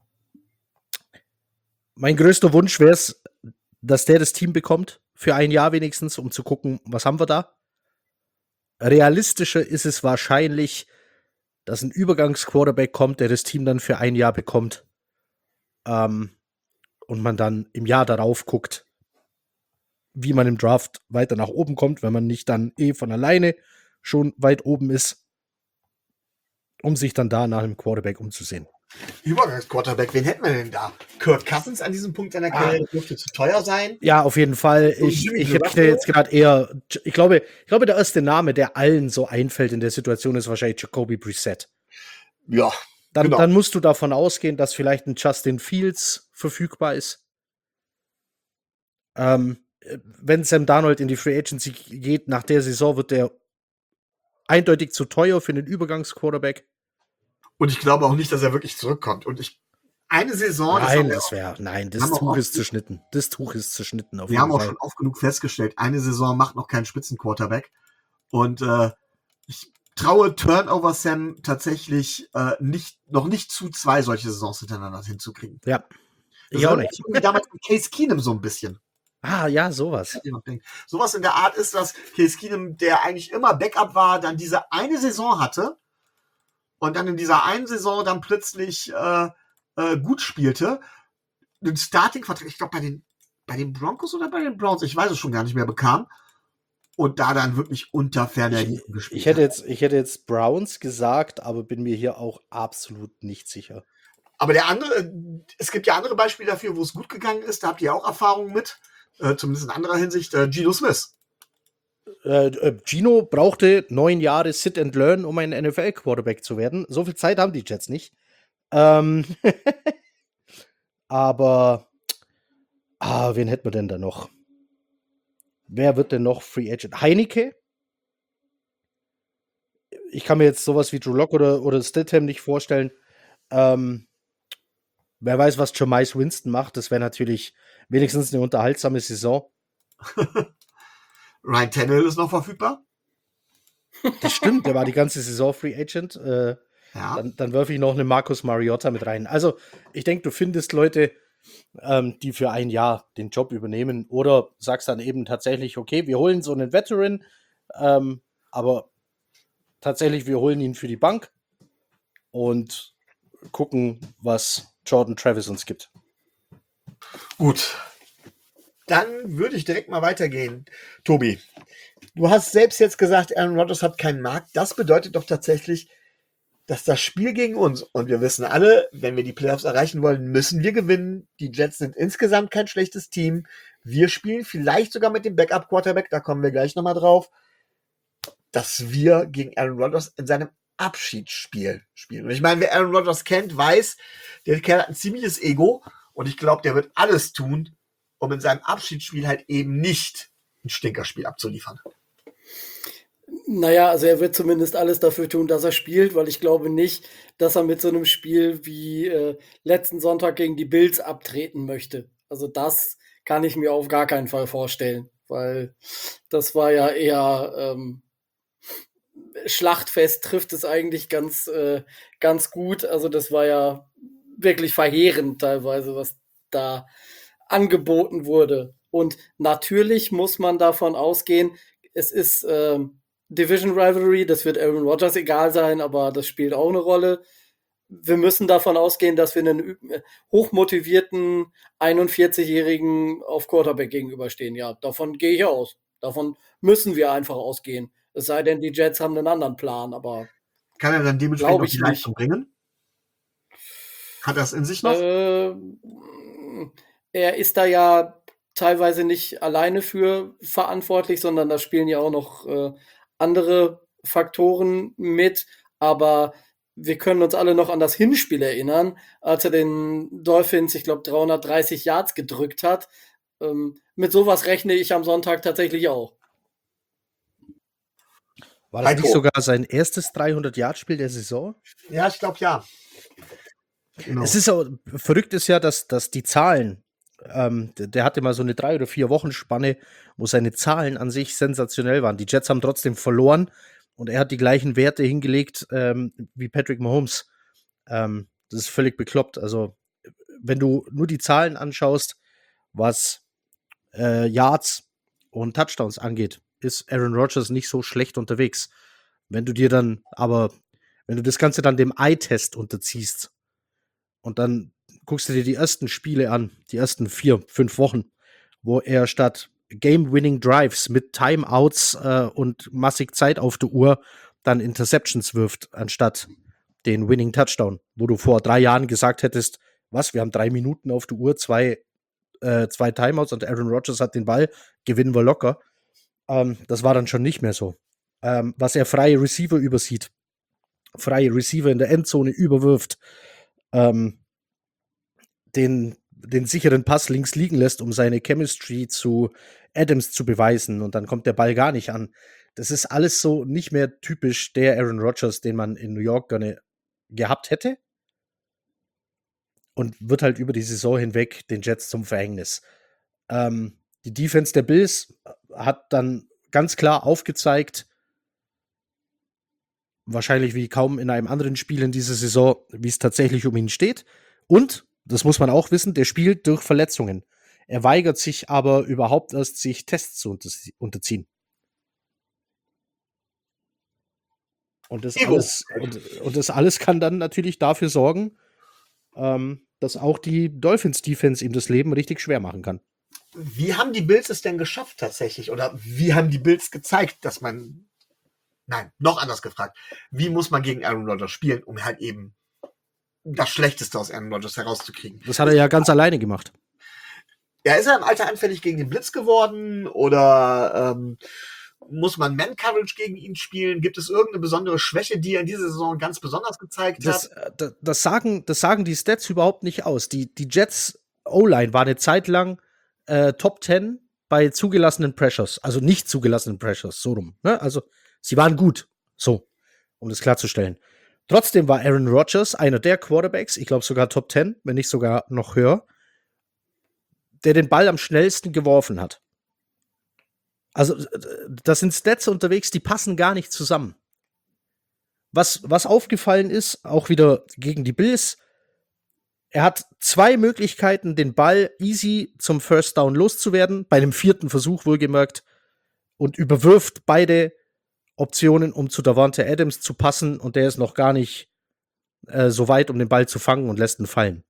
Mein größter Wunsch wäre es, dass der das Team bekommt, für ein Jahr wenigstens, um zu gucken, was haben wir da. Realistischer ist es wahrscheinlich, dass ein Übergangsquarterback kommt, der das Team dann für ein Jahr bekommt, und man dann im Jahr darauf guckt, wie man im Draft weiter nach oben kommt, wenn man nicht dann von alleine schon weit oben ist, um sich dann da nach einem Quarterback umzusehen. Übergangsquarterback, wen hätten wir denn da? Kirk Cousins an diesem Punkt seiner Karriere dürfte zu teuer sein. Ja, auf jeden Fall. Ich hätte jetzt gerade eher, ich glaube, der erste Name, der allen so einfällt in der Situation, ist wahrscheinlich Jacoby Brissett. Ja, Dann musst du davon ausgehen, dass vielleicht ein Justin Fields verfügbar ist. Wenn Sam Darnold in die Free Agency geht, nach der Saison wird der eindeutig zu teuer für einen Übergangsquarterback. Und ich glaube auch nicht, dass er wirklich zurückkommt. Und eine Saison... Das Tuch ist zerschnitten. Das Tuch ist zerschnitten auf jeden Wir haben auch Fall. schon oft genug festgestellt, eine Saison macht noch keinen Spitzenquarterback. Und ich traue Turnover Sam tatsächlich noch nicht zu, 2 solche Saisons hintereinander hinzukriegen. Ja, Das ich auch war nicht. irgendwie damals mit Case Keenum so ein bisschen. Ah, ja, sowas. Sowas in der Art ist, dass Case Keenum, der eigentlich immer Backup war, dann diese eine Saison hatte und dann in dieser einen Saison dann plötzlich gut spielte. Den Starting-Vertrag, ich glaube bei den Broncos oder bei den Browns, ich weiß es schon gar nicht mehr, bekam. Und da dann wirklich unter ferner Liefen gespielt Ich hätte jetzt Browns gesagt, aber bin mir hier auch absolut nicht sicher. Aber es gibt ja andere Beispiele dafür, wo es gut gegangen ist. Da habt ihr auch Erfahrungen mit. Zumindest in anderer Hinsicht. Geno Smith. Geno brauchte 9 Jahre Sit and Learn, um ein NFL-Quarterback zu werden. So viel Zeit haben die Jets nicht. Aber wen hätten wir denn da noch? Wer wird denn noch Free Agent? Heineke? Ich kann mir jetzt sowas wie Drew Lock oder Stidham nicht vorstellen. Wer weiß, was Jameis Winston macht. Das wäre natürlich wenigstens eine unterhaltsame Saison. Ryan Tannehill ist noch verfügbar. Das stimmt, der war die ganze Saison Free Agent. Ja. Dann werfe ich noch eine Marcus Mariota mit rein. Also, ich denke, du findest Leute, die für ein Jahr den Job übernehmen oder sagst dann eben tatsächlich, okay, wir holen so einen Veteran, aber tatsächlich, wir holen ihn für die Bank und gucken, was Jordan Travis uns gibt. Gut. Dann würde ich direkt mal weitergehen. Tobi, du hast selbst jetzt gesagt, Aaron Rodgers hat keinen Markt. Das bedeutet doch tatsächlich, dass das Spiel gegen uns, und wir wissen alle, wenn wir die Playoffs erreichen wollen, müssen wir gewinnen. Die Jets sind insgesamt kein schlechtes Team. Wir spielen vielleicht sogar mit dem Backup-Quarterback, da kommen wir gleich nochmal drauf, dass wir gegen Aaron Rodgers in seinem Abschiedsspiel spielen. Und ich meine, wer Aaron Rodgers kennt, weiß, der Kerl hat ein ziemliches Ego und ich glaube, der wird alles tun, um in seinem Abschiedsspiel halt eben nicht ein Stinkerspiel abzuliefern. Naja, also er wird zumindest alles dafür tun, dass er spielt, weil ich glaube nicht, dass er mit so einem Spiel wie letzten Sonntag gegen die Bills abtreten möchte. Also das kann ich mir auf gar keinen Fall vorstellen, weil das war ja eher Schlachtfest trifft es eigentlich ganz gut. Also das war ja wirklich verheerend teilweise, was da angeboten wurde. Und natürlich muss man davon ausgehen, es ist Division Rivalry, das wird Aaron Rodgers egal sein, aber das spielt auch eine Rolle. Wir müssen davon ausgehen, dass wir einen hochmotivierten 41-Jährigen auf Quarterback gegenüberstehen. Ja, davon gehe ich aus. Davon müssen wir einfach ausgehen. Es sei denn, die Jets haben einen anderen Plan, aber Kann er dann dementsprechend Glaube auch die ich Leistung bringen? Hat er es in sich noch? Er ist da ja teilweise nicht alleine für verantwortlich, sondern da spielen ja auch noch andere Faktoren mit. Aber wir können uns alle noch an das Hinspiel erinnern, als er den Dolphins, ich glaube, 330 Yards gedrückt hat. Mit sowas rechne ich am Sonntag tatsächlich auch. War das Heiko. nicht sogar sein erstes 300-Yard-Spiel der Saison? Ja, ich glaube ja. Genau. Es ist auch, verrückt ist ja, dass die Zahlen, der hatte mal so eine 3 oder 4 Wochen Spanne, wo seine Zahlen an sich sensationell waren. Die Jets haben trotzdem verloren und er hat die gleichen Werte hingelegt wie Patrick Mahomes. Das ist völlig bekloppt. Also, wenn du nur die Zahlen anschaust, was Yards und Touchdowns angeht, ist Aaron Rodgers nicht so schlecht unterwegs. Wenn du das Ganze dann dem Eye-Test unterziehst und dann guckst du dir die ersten Spiele an, die ersten 4, 5 Wochen, wo er statt Game-Winning Drives mit Timeouts und massig Zeit auf der Uhr dann Interceptions wirft, anstatt den Winning Touchdown, wo du vor 3 Jahren gesagt hättest, wir haben 3 Minuten auf der Uhr, zwei Timeouts und Aaron Rodgers hat den Ball, gewinnen wir locker. Das war dann schon nicht mehr so. Was er freie Receiver übersieht, freie Receiver in der Endzone überwirft, den sicheren Pass links liegen lässt, um seine Chemistry zu Adams zu beweisen und dann kommt der Ball gar nicht an. Das ist alles so nicht mehr typisch der Aaron Rodgers, den man in New York gerne gehabt hätte und wird halt über die Saison hinweg den Jets zum Verhängnis. Die Defense der Bills hat dann ganz klar aufgezeigt, wahrscheinlich wie kaum in einem anderen Spiel in dieser Saison, wie es tatsächlich um ihn steht. Und, das muss man auch wissen, der spielt durch Verletzungen. Er weigert sich aber überhaupt erst, sich Tests zu unterziehen. Und das alles kann dann natürlich dafür sorgen, dass auch die Dolphins-Defense ihm das Leben richtig schwer machen kann. Wie haben die Bills es denn geschafft tatsächlich? Oder wie haben die Bills gezeigt, dass man... Nein, noch anders gefragt. Wie muss man gegen Aaron Rodgers spielen, um halt eben das Schlechteste aus Aaron Rodgers herauszukriegen? Das hat er ja ganz alleine gemacht. Ja, ist er im Alter anfällig gegen den Blitz geworden? Oder muss man Man-Coverage gegen ihn spielen? Gibt es irgendeine besondere Schwäche, die er in dieser Saison ganz besonders gezeigt hat? Das sagen die Stats überhaupt nicht aus. Die Jets O-Line war eine Zeit lang Top 10 bei zugelassenen Pressures, also nicht zugelassenen Pressures, so rum. Ne? Also sie waren gut, so, um das klarzustellen. Trotzdem war Aaron Rodgers einer der Quarterbacks, ich glaube sogar Top 10, wenn nicht sogar noch höher, der den Ball am schnellsten geworfen hat. Also, das sind Stats unterwegs, die passen gar nicht zusammen. Was aufgefallen ist, auch wieder gegen die Bills, er hat 2 Möglichkeiten, den Ball easy zum First Down loszuwerden, bei einem 4. Versuch wohlgemerkt, und überwirft beide Optionen, um zu Davante Adams zu passen, und der ist noch gar nicht so weit, um den Ball zu fangen, und lässt ihn fallen.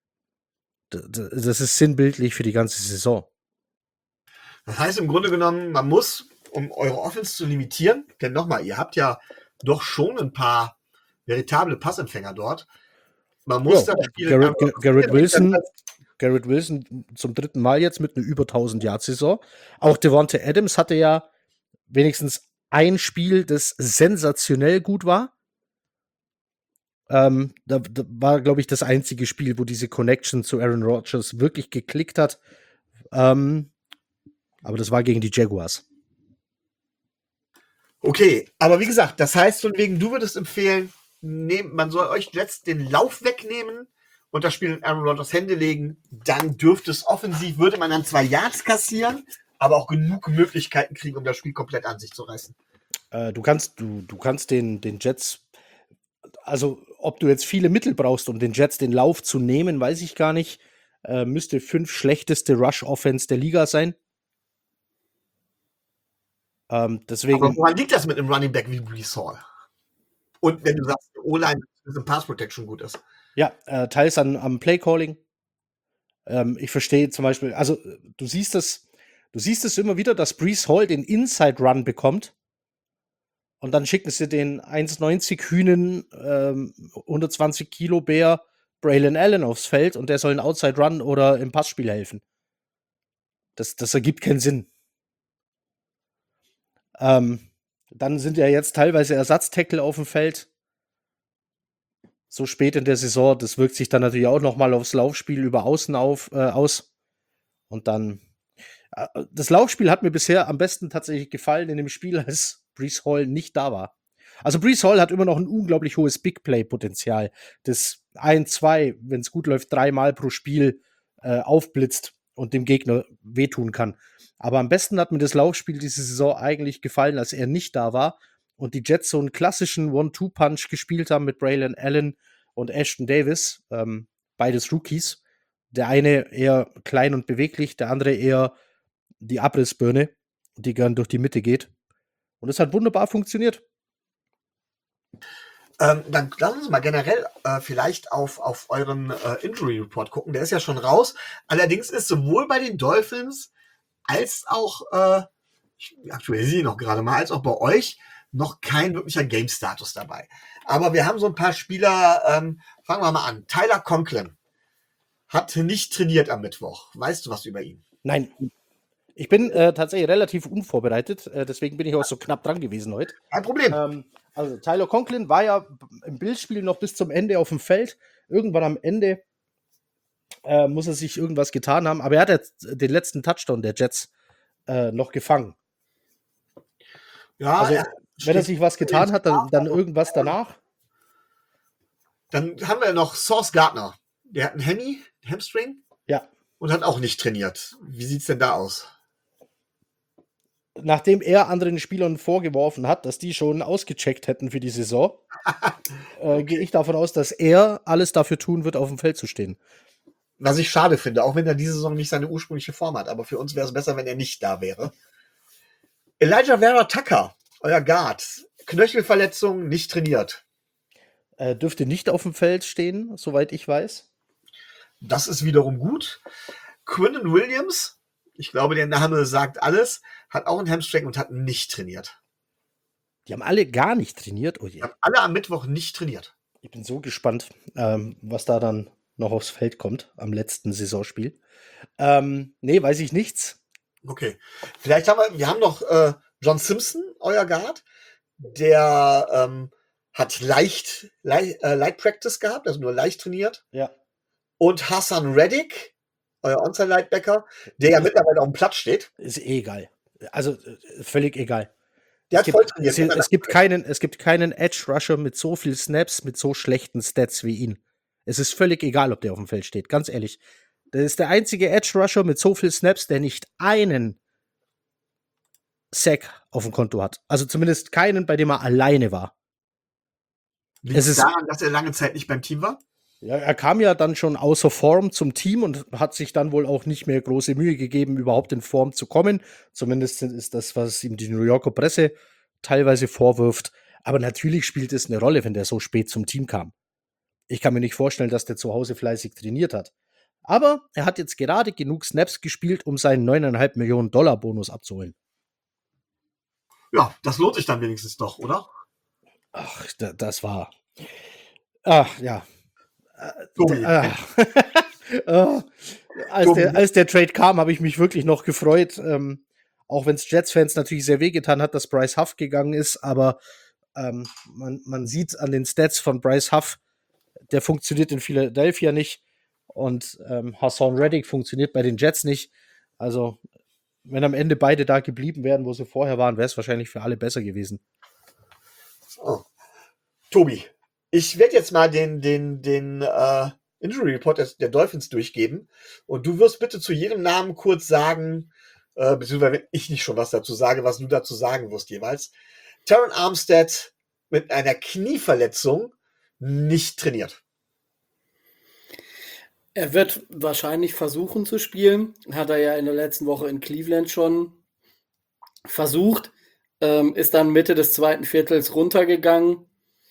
Das ist sinnbildlich für die ganze Saison. Das heißt im Grunde genommen, man muss, um eure Offense zu limitieren, denn nochmal, ihr habt ja doch schon ein paar veritable Passempfänger dort. Man muss das Spiel... Garrett Wilson zum 3. Mal jetzt mit einer über 1000-Yard-Saison. Auch Davante Adams hatte ja wenigstens ein Spiel, das sensationell gut war. Da war, glaube ich, das einzige Spiel, wo diese Connection zu Aaron Rodgers wirklich geklickt hat. Aber das war gegen die Jaguars. Okay, aber wie gesagt, das heißt von wegen, du würdest empfehlen, man soll euch jetzt den Lauf wegnehmen und das Spiel in Aaron Rodgers Hände legen, dann dürfte es offensiv, würde man dann 2 Yards kassieren, aber auch genug Möglichkeiten kriegen, um das Spiel komplett an sich zu reißen. Du kannst den Jets, also ob du jetzt viele Mittel brauchst, um den Jets den Lauf zu nehmen, weiß ich gar nicht. Müsste 5 schlechteste Rush-Offense der Liga sein. Deswegen. Aber woran liegt das mit einem Running Back wie Breece Hall? Und wenn du sagst, die O-Line in Pass Protection gut ist. Ja, teils am Play-Calling. Ich verstehe zum Beispiel, also du siehst das Du siehst es immer wieder, dass Breece Hall den Inside Run bekommt. Und dann schicken sie den 1,90 Hühnen, 120 Kilo Bär Braylon Allen aufs Feld und der soll einen Outside Run oder im Passspiel helfen. Das ergibt keinen Sinn. Dann sind ja jetzt teilweise Ersatztackle auf dem Feld. So spät in der Saison, das wirkt sich dann natürlich auch nochmal aufs Laufspiel über Außen aus. Und dann, das Laufspiel hat mir bisher am besten tatsächlich gefallen in dem Spiel, als Breece Hall nicht da war. Also Breece Hall hat immer noch ein unglaublich hohes Big-Play-Potenzial, das 1, 2, wenn es gut läuft, 3-mal pro Spiel aufblitzt und dem Gegner wehtun kann. Aber am besten hat mir das Laufspiel diese Saison eigentlich gefallen, als er nicht da war und die Jets so einen klassischen One-Two-Punch gespielt haben mit Braylon Allen und Ashton Davis, beides Rookies. Der eine eher klein und beweglich, der andere eher die Abrissbirne, die gern durch die Mitte geht. Und es hat wunderbar funktioniert. Dann lassen Sie mal generell vielleicht auf euren Injury Report gucken. Der ist ja schon raus. Allerdings ist sowohl bei den Dolphins als auch, ich aktualisiere noch gerade mal, als auch bei euch noch kein wirklicher Game-Status dabei. Aber wir haben so ein paar Spieler, fangen wir mal an. Tyler Conklin hat nicht trainiert am Mittwoch. Weißt du was über ihn? Nein. Ich bin tatsächlich relativ unvorbereitet, deswegen bin ich auch so knapp dran gewesen heute. Kein Problem. Also Tyler Conklin war ja im Bildspiel noch bis zum Ende auf dem Feld. Irgendwann am Ende muss er sich irgendwas getan haben, aber er hat jetzt den letzten Touchdown der Jets noch gefangen. Ja, also, wenn er sich was getan hat, dann irgendwas danach. Dann haben wir noch Sauce Gardner. Der hat einen Hamstring. Ja. Und hat auch nicht trainiert. Wie sieht's denn da aus? Nachdem er anderen Spielern vorgeworfen hat, dass die schon ausgecheckt hätten für die Saison, gehe ich davon aus, dass er alles dafür tun wird, auf dem Feld zu stehen. Was ich schade finde, auch wenn er diese Saison nicht seine ursprüngliche Form hat. Aber für uns wäre es besser, wenn er nicht da wäre. Elijah Vera Tucker, euer Guard. Knöchelverletzung, nicht trainiert. Dürfte nicht auf dem Feld stehen, soweit ich weiß. Das ist wiederum gut. Quinnen Williams, ich glaube, der Name sagt alles, hat auch einen Hamstring und hat nicht trainiert. Die haben alle gar nicht trainiert? Oh je. Die haben alle am Mittwoch nicht trainiert. Ich bin so gespannt, was da dann noch aufs Feld kommt am letzten Saisonspiel. Nee, weiß ich nichts. Okay. Vielleicht haben wir haben noch John Simpson, euer Guard, der hat Light Practice gehabt, also nur leicht trainiert. Ja. Und Hassan Reddick, euer Onside-Linebacker, der ja mittlerweile auf dem Platz steht. Ist egal. Also völlig egal. Der hat voll trainiert. Es gibt keinen Edge-Rusher mit so viel Snaps, mit so schlechten Stats wie ihn. Es ist völlig egal, ob der auf dem Feld steht, ganz ehrlich. Das ist der einzige Edge-Rusher mit so viel Snaps, der nicht einen Sack auf dem Konto hat. Also zumindest keinen, bei dem er alleine war. Liegt es daran, dass er lange Zeit nicht beim Team war? Ja, er kam ja dann schon außer Form zum Team und hat sich dann wohl auch nicht mehr große Mühe gegeben, überhaupt in Form zu kommen. Zumindest ist das, was ihm die New Yorker Presse teilweise vorwirft. Aber natürlich spielt es eine Rolle, wenn der so spät zum Team kam. Ich kann mir nicht vorstellen, dass der zu Hause fleißig trainiert hat. Aber er hat jetzt gerade genug Snaps gespielt, um seinen $9,5 Millionen Bonus abzuholen. Ja, das lohnt sich dann wenigstens doch, oder? Ach, das war... Ach, ja. Als der Trade kam, habe ich mich wirklich noch gefreut. Auch wenn es Jets-Fans natürlich sehr wehgetan hat, dass Bryce Huff gegangen ist. Aber man sieht an den Stats von Bryce Huff, der funktioniert in Philadelphia nicht. Und Hassan Reddick funktioniert bei den Jets nicht. Also, wenn am Ende beide da geblieben wären, wo sie vorher waren, wäre es wahrscheinlich für alle besser gewesen. Oh. Tobi, ich werde jetzt mal den Injury Report der Dolphins durchgeben. Und du wirst bitte zu jedem Namen kurz sagen, beziehungsweise wenn ich nicht schon was dazu sage, was du dazu sagen wirst jeweils. Terron Armstead mit einer Knieverletzung nicht trainiert. Er wird wahrscheinlich versuchen zu spielen. Hat er ja in der letzten Woche in Cleveland schon versucht. Ist dann Mitte des zweiten Viertels runtergegangen.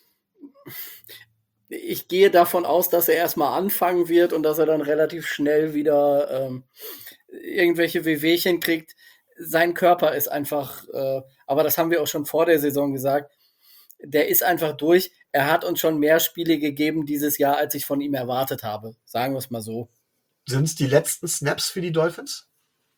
Ich gehe davon aus, dass er erstmal anfangen wird und dass er dann relativ schnell wieder irgendwelche Wehwehchen kriegt. Sein Körper ist einfach, aber das haben wir auch schon vor der Saison gesagt, der ist einfach durch. Er hat uns schon mehr Spiele gegeben dieses Jahr, als ich von ihm erwartet habe. Sagen wir es mal so. Sind es die letzten Snaps für die Dolphins?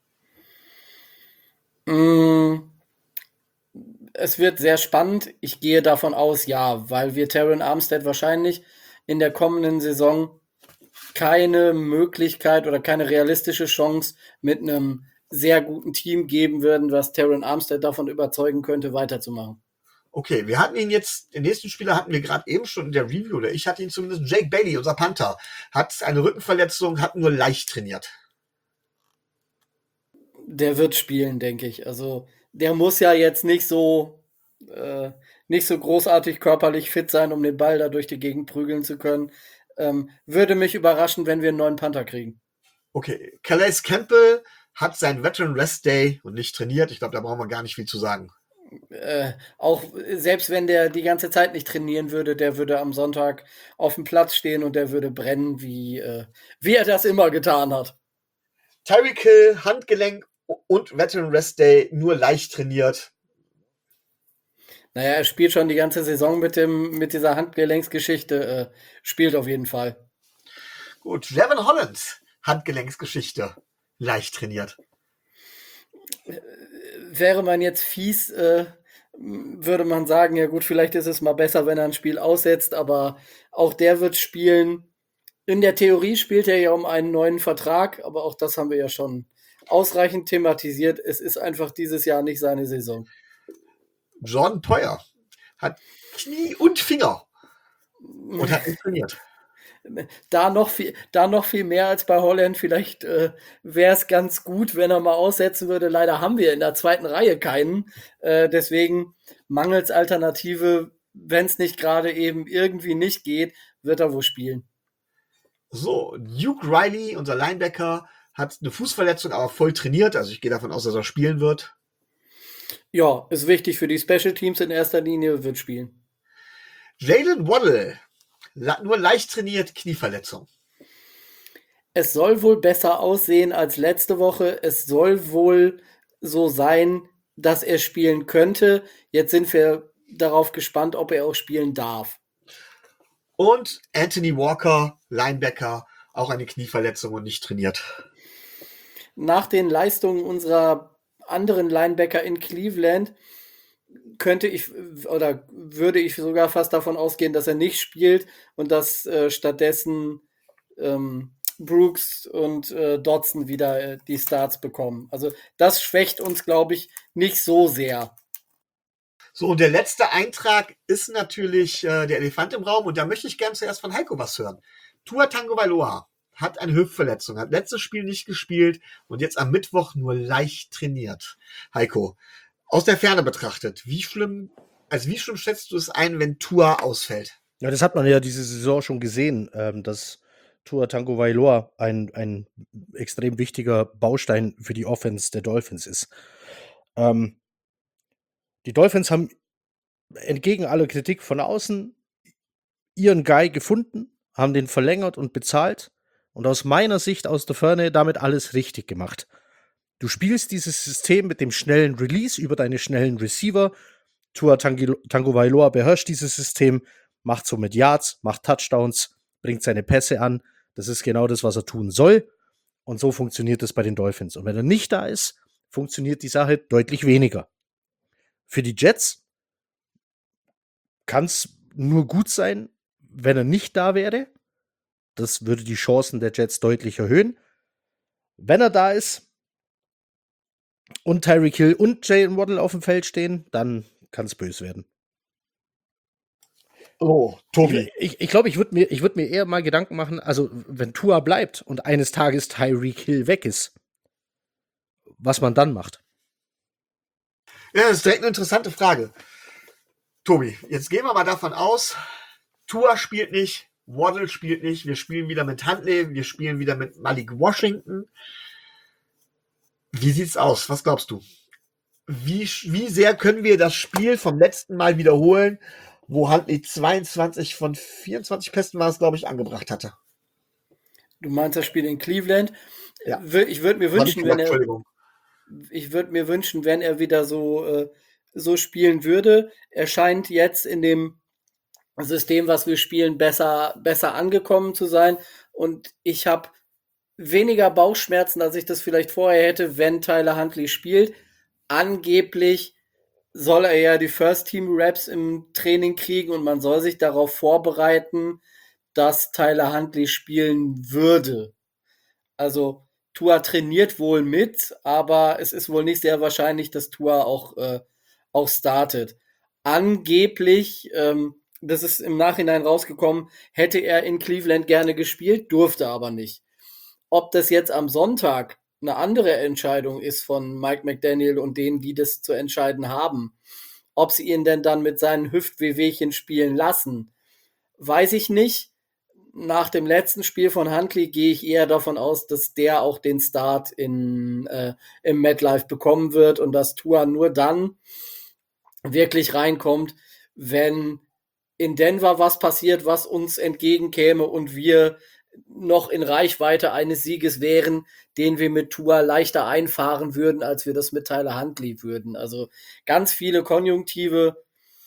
Es wird sehr spannend. Ich gehe davon aus, ja, weil wir Terron Armstead wahrscheinlich in der kommenden Saison keine Möglichkeit oder keine realistische Chance mit einem sehr guten Team geben würden, was Terron Armstead davon überzeugen könnte, weiterzumachen. Okay, wir hatten ihn jetzt, den nächsten Spieler hatten wir gerade eben schon in der Review, oder ich hatte ihn zumindest, Jake Bailey, unser Panther, hat eine Rückenverletzung, hat nur leicht trainiert. Der wird spielen, denke ich. Also der muss ja jetzt nicht so großartig körperlich fit sein, um den Ball da durch die Gegend prügeln zu können. Würde mich überraschen, wenn wir einen neuen Panther kriegen. Okay, Calais Campbell hat seinen Veteran Rest Day und nicht trainiert. Ich glaube, da brauchen wir gar nicht viel zu sagen. Auch selbst wenn der die ganze Zeit nicht trainieren würde, der würde am Sonntag auf dem Platz stehen und der würde brennen, wie er das immer getan hat. Tyreek Hill, Handgelenk und Veteran Rest Day nur leicht trainiert. Naja, er spielt schon die ganze Saison mit dieser Handgelenksgeschichte, spielt auf jeden Fall. Gut, Javon Holland, Handgelenksgeschichte, leicht trainiert. Wäre man jetzt fies, würde man sagen, ja gut, vielleicht ist es mal besser, wenn er ein Spiel aussetzt, aber auch der wird spielen. In der Theorie spielt er ja um einen neuen Vertrag, aber auch das haben wir ja schon ausreichend thematisiert. Es ist einfach dieses Jahr nicht seine Saison. Jordan Poyer hat Knie und Finger und hat nicht trainiert. Da noch viel mehr als bei Holland. Vielleicht wäre es ganz gut, wenn er mal aussetzen würde. Leider haben wir in der zweiten Reihe keinen. Deswegen mangels Alternative, wenn es nicht gerade eben irgendwie nicht geht, wird er wohl spielen. So, Duke Riley, unser Linebacker, hat eine Fußverletzung, aber voll trainiert. Also ich gehe davon aus, dass er spielen wird. Ja, ist wichtig für die Special Teams in erster Linie, wird spielen. Jalen Waddle, nur leicht trainiert, Knieverletzung. Es soll wohl besser aussehen als letzte Woche. Es soll wohl so sein, dass er spielen könnte. Jetzt sind wir darauf gespannt, ob er auch spielen darf. Und Anthony Walker, Linebacker, auch eine Knieverletzung und nicht trainiert. Nach den Leistungen unserer anderen Linebacker in Cleveland würde ich sogar fast davon ausgehen, dass er nicht spielt und dass stattdessen Brooks und Dodson wieder die Starts bekommen. Also das schwächt uns, glaube ich, nicht so sehr. So, und der letzte Eintrag ist natürlich der Elefant im Raum. Und da möchte ich gerne zuerst von Heiko was hören. Tua Tagovailoa hat eine Hüftverletzung, hat letztes Spiel nicht gespielt und jetzt am Mittwoch nur leicht trainiert. Heiko, aus der Ferne betrachtet, wie schlimm schätzt du es ein, wenn Tua ausfällt? Ja, das hat man ja diese Saison schon gesehen, dass Tua Tagovailoa ein extrem wichtiger Baustein für die Offense der Dolphins ist. Die Dolphins haben entgegen aller Kritik von außen ihren Guy gefunden, haben den verlängert und bezahlt und aus meiner Sicht aus der Ferne damit alles richtig gemacht. Du spielst dieses System mit dem schnellen Release über deine schnellen Receiver. Tua Tagovailoa beherrscht dieses System, macht somit Yards, macht Touchdowns, bringt seine Pässe an. Das ist genau das, was er tun soll. Und so funktioniert es bei den Dolphins. Und wenn er nicht da ist, funktioniert die Sache deutlich weniger. Für die Jets kann es nur gut sein, wenn er nicht da wäre. Das würde die Chancen der Jets deutlich erhöhen. Wenn er da ist und Tyreek Hill und Jalen Waddle auf dem Feld stehen, dann kann es böse werden. Oh, Tobi. Ich glaube, ich würd mir eher mal Gedanken machen, also wenn Tua bleibt und eines Tages Tyreek Hill weg ist, was man dann macht. Ja, das ist direkt eine interessante Frage. Tobi, jetzt gehen wir mal davon aus, Tua spielt nicht, Waddle spielt nicht, wir spielen wieder mit Huntley, wir spielen wieder mit Malik Washington. Wie sieht's aus? Was glaubst du? Wie sehr können wir das Spiel vom letzten Mal wiederholen, wo Huntley 22 von 24 Pässen war es, glaube ich, angebracht hatte? Du meinst das Spiel in Cleveland? Ja. Ich würde mir War nicht wünschen, gesagt, Entschuldigung. wenn er wieder so spielen würde. Er scheint jetzt in dem System, was wir spielen, besser angekommen zu sein. Und ich habe weniger Bauchschmerzen, als ich das vielleicht vorher hätte, wenn Tyler Huntley spielt. Angeblich soll er ja die First-Team-Raps im Training kriegen und man soll sich darauf vorbereiten, dass Tyler Huntley spielen würde. Also Tua trainiert wohl mit, aber es ist wohl nicht sehr wahrscheinlich, dass Tua auch startet. Angeblich, das ist im Nachhinein rausgekommen, hätte er in Cleveland gerne gespielt, durfte aber nicht. Ob das jetzt am Sonntag eine andere Entscheidung ist von Mike McDaniel und denen, die das zu entscheiden haben, ob sie ihn denn dann mit seinen Hüft-Wehwehchen spielen lassen, weiß ich nicht. Nach dem letzten Spiel von Huntley gehe ich eher davon aus, dass der auch den Start im MetLife bekommen wird und dass Tua nur dann wirklich reinkommt, wenn in Denver was passiert, was uns entgegenkäme und wir noch in Reichweite eines Sieges wären, den wir mit Tua leichter einfahren würden, als wir das mit Tyler Huntley würden. Also ganz viele Konjunktive.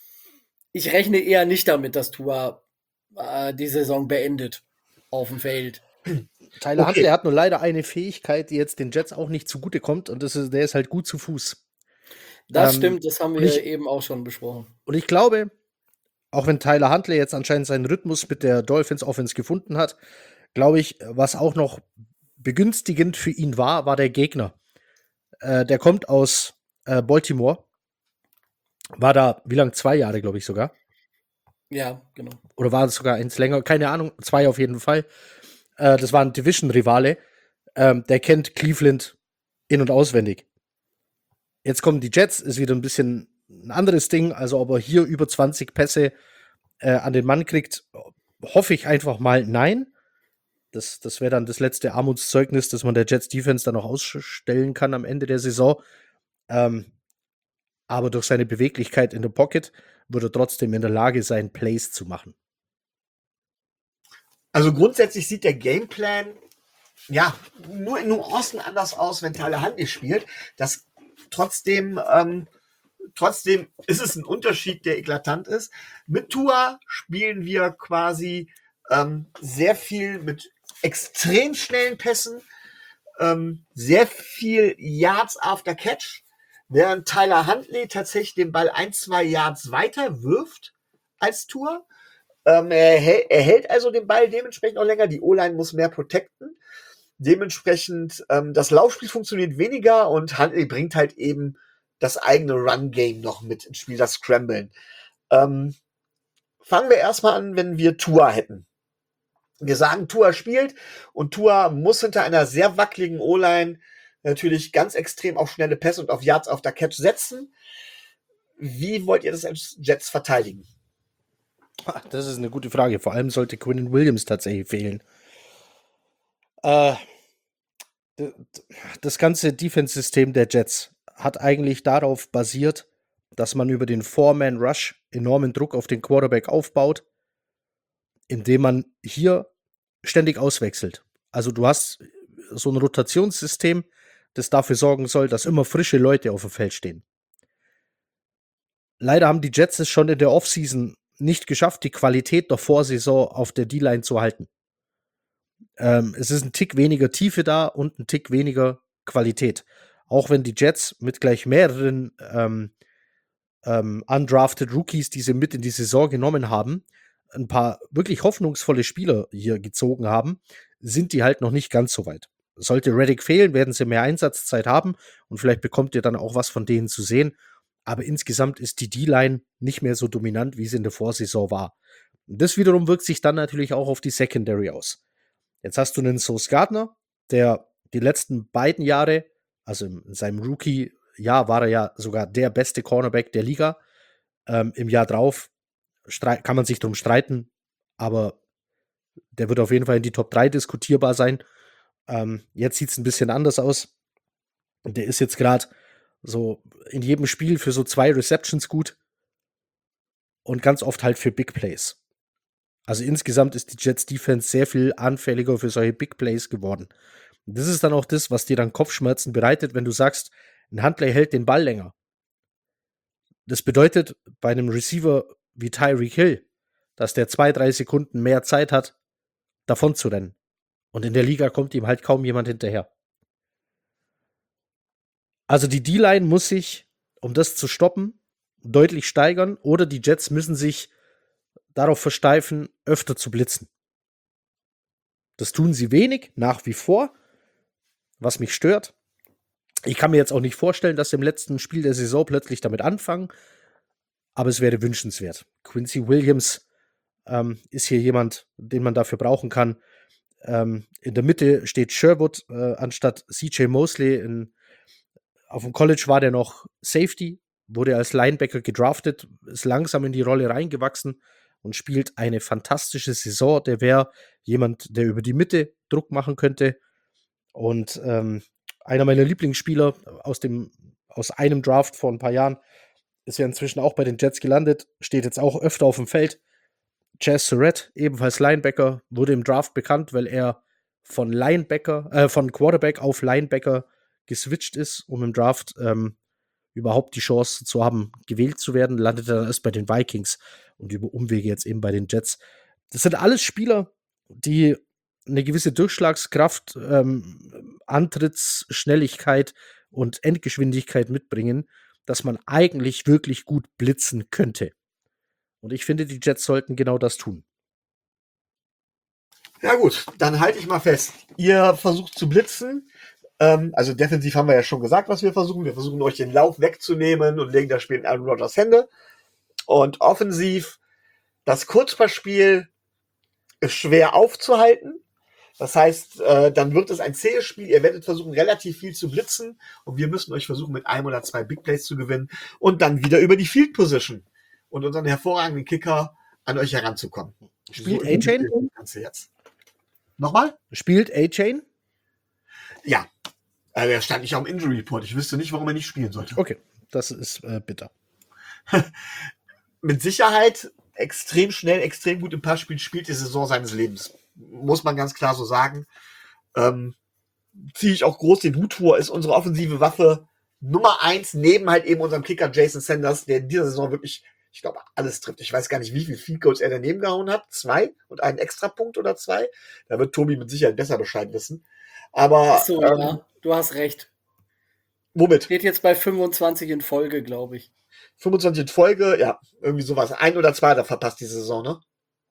Ich rechne eher nicht damit, dass Tua die Saison beendet auf dem Feld. Tyler Okay. Huntley hat nur leider eine Fähigkeit, die jetzt den Jets auch nicht zugutekommt, und der ist halt gut zu Fuß. Das stimmt, das haben und wir ich- eben auch schon besprochen. Und ich glaube, auch wenn Tyler Huntley jetzt anscheinend seinen Rhythmus mit der Dolphins Offense gefunden hat, glaube ich, was auch noch begünstigend für ihn war der Gegner. Der kommt aus Baltimore. War da, wie lange? 2 Jahre, glaube ich sogar. Ja, genau. Oder war es sogar eins länger? Keine Ahnung. 2 auf jeden Fall. Das war ein Division-Rivale. Der kennt Cleveland in- und auswendig. Jetzt kommen die Jets, ist wieder ein bisschen ein anderes Ding. Also, ob er hier über 20 Pässe an den Mann kriegt, hoffe ich einfach mal nein. Das wäre dann das letzte Armutszeugnis, das man der Jets Defense dann noch ausstellen kann am Ende der Saison. Aber durch seine Beweglichkeit in der Pocket wird er trotzdem in der Lage sein, Plays zu machen. Also grundsätzlich sieht der Gameplan ja nur in Nuancen anders aus, wenn Tyler Huntley spielt. Das trotzdem ist es ein Unterschied, der eklatant ist. Mit Tua spielen wir quasi sehr viel mit extrem schnellen Pässen, sehr viel Yards after Catch, während Tyler Huntley tatsächlich den Ball 1-2 Yards weiter wirft als Tua. Er hält also den Ball dementsprechend auch länger. Die O-Line muss mehr protecten. Dementsprechend, das Laufspiel funktioniert weniger und Huntley bringt halt eben das eigene Run-Game noch mit ins Spiel, das Scramblen. Fangen wir erstmal an, wenn wir Tua hätten. Wir sagen, Tua spielt und Tua muss hinter einer sehr wackeligen O-Line natürlich ganz extrem auf schnelle Pässe und auf Yards auf der Catch setzen. Wie wollt ihr das als Jets verteidigen? Das ist eine gute Frage. Vor allem sollte Quinnen Williams tatsächlich fehlen. Das ganze Defense-System der Jets hat eigentlich darauf basiert, dass man über den Four-Man-Rush enormen Druck auf den Quarterback aufbaut, indem man hier ständig auswechselt. Also du hast so ein Rotationssystem, das dafür sorgen soll, dass immer frische Leute auf dem Feld stehen. Leider haben die Jets es schon in der Offseason nicht geschafft, die Qualität der Vorsaison auf der D-Line zu halten. Es ist ein Tick weniger Tiefe da und ein Tick weniger Qualität. Auch wenn die Jets mit gleich mehreren undrafted Rookies, die sie mit in die Saison genommen haben, ein paar wirklich hoffnungsvolle Spieler hier gezogen haben, sind die halt noch nicht ganz so weit. Sollte Reddick fehlen, werden sie mehr Einsatzzeit haben und vielleicht bekommt ihr dann auch was von denen zu sehen. Aber insgesamt ist die D-Line nicht mehr so dominant, wie sie in der Vorsaison war. Und das wiederum wirkt sich dann natürlich auch auf die Secondary aus. Jetzt hast du einen Sauce Gardner, der die letzten beiden Jahre, also in seinem Rookie-Jahr war er ja sogar der beste Cornerback der Liga. Im Jahr drauf kann man sich drum streiten, aber der wird auf jeden Fall in die Top 3 diskutierbar sein. Jetzt sieht es ein bisschen anders aus. Und der ist jetzt gerade so in jedem Spiel für so 2 Receptions gut und ganz oft halt für Big Plays. Also insgesamt ist die Jets Defense sehr viel anfälliger für solche Big Plays geworden. Und das ist dann auch das, was dir dann Kopfschmerzen bereitet, wenn du sagst, ein Handley hält den Ball länger. Das bedeutet bei einem Receiver wie Tyreek Hill, dass der 2-3 Sekunden mehr Zeit hat, davon zu rennen. Und in der Liga kommt ihm halt kaum jemand hinterher. Also die D-Line muss sich, um das zu stoppen, deutlich steigern, oder die Jets müssen sich darauf versteifen, öfter zu blitzen. Das tun sie wenig, nach wie vor, was mich stört. Ich kann mir jetzt auch nicht vorstellen, dass sie im letzten Spiel der Saison plötzlich damit anfangen, aber es wäre wünschenswert. Quincy Williams ist hier jemand, den man dafür brauchen kann. In der Mitte steht Sherwood anstatt CJ Mosley. Auf dem College war der noch Safety, wurde als Linebacker gedraftet, ist langsam in die Rolle reingewachsen und spielt eine fantastische Saison. Der wäre jemand, der über die Mitte Druck machen könnte. Und einer meiner Lieblingsspieler aus einem Draft vor ein paar Jahren ist ja inzwischen auch bei den Jets gelandet, steht jetzt auch öfter auf dem Feld. Jazz Surratt, ebenfalls Linebacker, wurde im Draft bekannt, weil er von Quarterback auf Linebacker geswitcht ist, um im Draft überhaupt die Chance zu haben, gewählt zu werden. Landet er dann erst bei den Vikings und über Umwege jetzt eben bei den Jets. Das sind alles Spieler, die eine gewisse Durchschlagskraft, Antrittsschnelligkeit und Endgeschwindigkeit mitbringen, dass man eigentlich wirklich gut blitzen könnte. Und ich finde, die Jets sollten genau das tun. Ja gut, dann halte ich mal fest. Ihr versucht zu blitzen. Also defensiv haben wir ja schon gesagt, was wir versuchen. Wir versuchen euch den Lauf wegzunehmen und legen das Spiel in Aaron Rodgers Hände. Und offensiv, das Kurzpassspiel ist schwer aufzuhalten. Das heißt, dann wird es ein zähes Spiel. Ihr werdet versuchen, relativ viel zu blitzen. Und wir müssen euch versuchen, mit 1 oder 2 Big Plays zu gewinnen. Und dann wieder über die Field Position und unseren hervorragenden Kicker an euch heranzukommen. Spielt A-Chain? Nochmal? Spielt A-Chain? Ja. Er stand nicht auf dem Injury Report. Ich wüsste nicht, warum er nicht spielen sollte. Okay, das ist bitter. Mit Sicherheit extrem schnell, extrem gut im Passspiel, spielt die Saison seines Lebens. Muss man ganz klar so sagen. Ziehe ich auch groß den Hut vor, ist unsere offensive Waffe Nummer 1, neben halt eben unserem Kicker Jason Sanders, der in dieser Saison wirklich, ich glaube, alles trifft. Ich weiß gar nicht, wie viel Field Goals er daneben gehauen hat. 2 und einen Extrapunkt oder 2. Da wird Tobi mit Sicherheit besser Bescheid wissen. Aber So, ja, du hast recht. Womit? Steht jetzt bei 25 in Folge, glaube ich. 25 in Folge, ja, irgendwie sowas. 1 oder 2 hat er verpasst diese Saison, ne?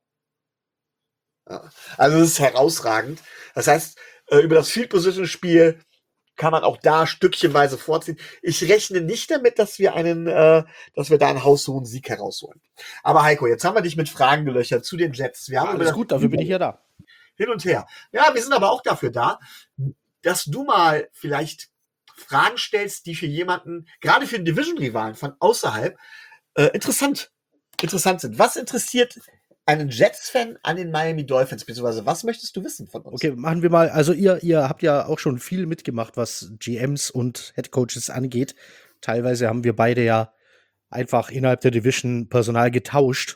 Ja. Also das ist herausragend. Das heißt, über das Field Position Spiel kann man auch da stückchenweise vorziehen. Ich rechne nicht damit, dass wir da einen haushohen Sieg herausholen. Aber Heiko, jetzt haben wir dich mit Fragen gelöchert zu den Jets. Wir haben Alles gut, dafür bin ich ja da. Hin und her. Ja, wir sind aber auch dafür da, dass du mal vielleicht Fragen stellst, die für jemanden, gerade für einen Division-Rivalen von außerhalb, interessant sind. Was interessiert einen Jets-Fan an den Miami Dolphins, beziehungsweise was möchtest du wissen von uns? Okay, machen wir mal, also ihr habt ja auch schon viel mitgemacht, was GMs und Headcoaches angeht. Teilweise haben wir beide ja einfach innerhalb der Division Personal getauscht.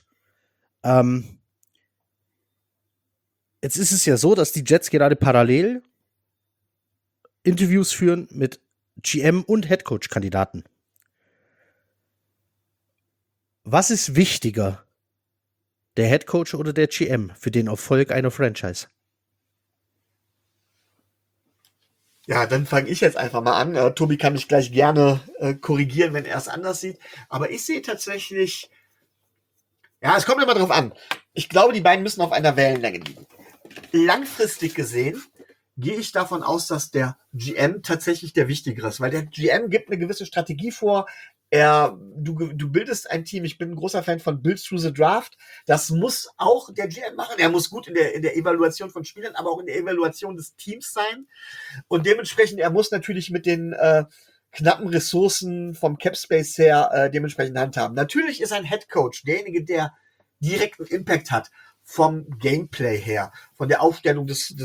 Jetzt ist es ja so, dass die Jets gerade parallel Interviews führen mit GM und Headcoach-Kandidaten. Was ist wichtiger, der Headcoach oder der GM für den Erfolg einer Franchise? Ja, dann fange ich jetzt einfach mal an. Tobi kann mich gleich gerne korrigieren, wenn er es anders sieht. Aber ich sehe tatsächlich, ja, es kommt immer drauf an. Ich glaube, die beiden müssen auf einer Wellenlänge liegen. Langfristig gesehen gehe ich davon aus, dass der GM tatsächlich der Wichtigere ist, weil der GM gibt eine gewisse Strategie vor. Du bildest ein Team. Ich bin ein großer Fan von Build Through the Draft. Das muss auch der GM machen. Er muss gut in der Evaluation von Spielern, aber auch in der Evaluation des Teams sein. Und dementsprechend, er muss natürlich mit den knappen Ressourcen vom Cap Space her dementsprechend handhaben. Natürlich ist ein Head Coach derjenige, der direkten Impact hat vom Gameplay her, von der Aufstellung des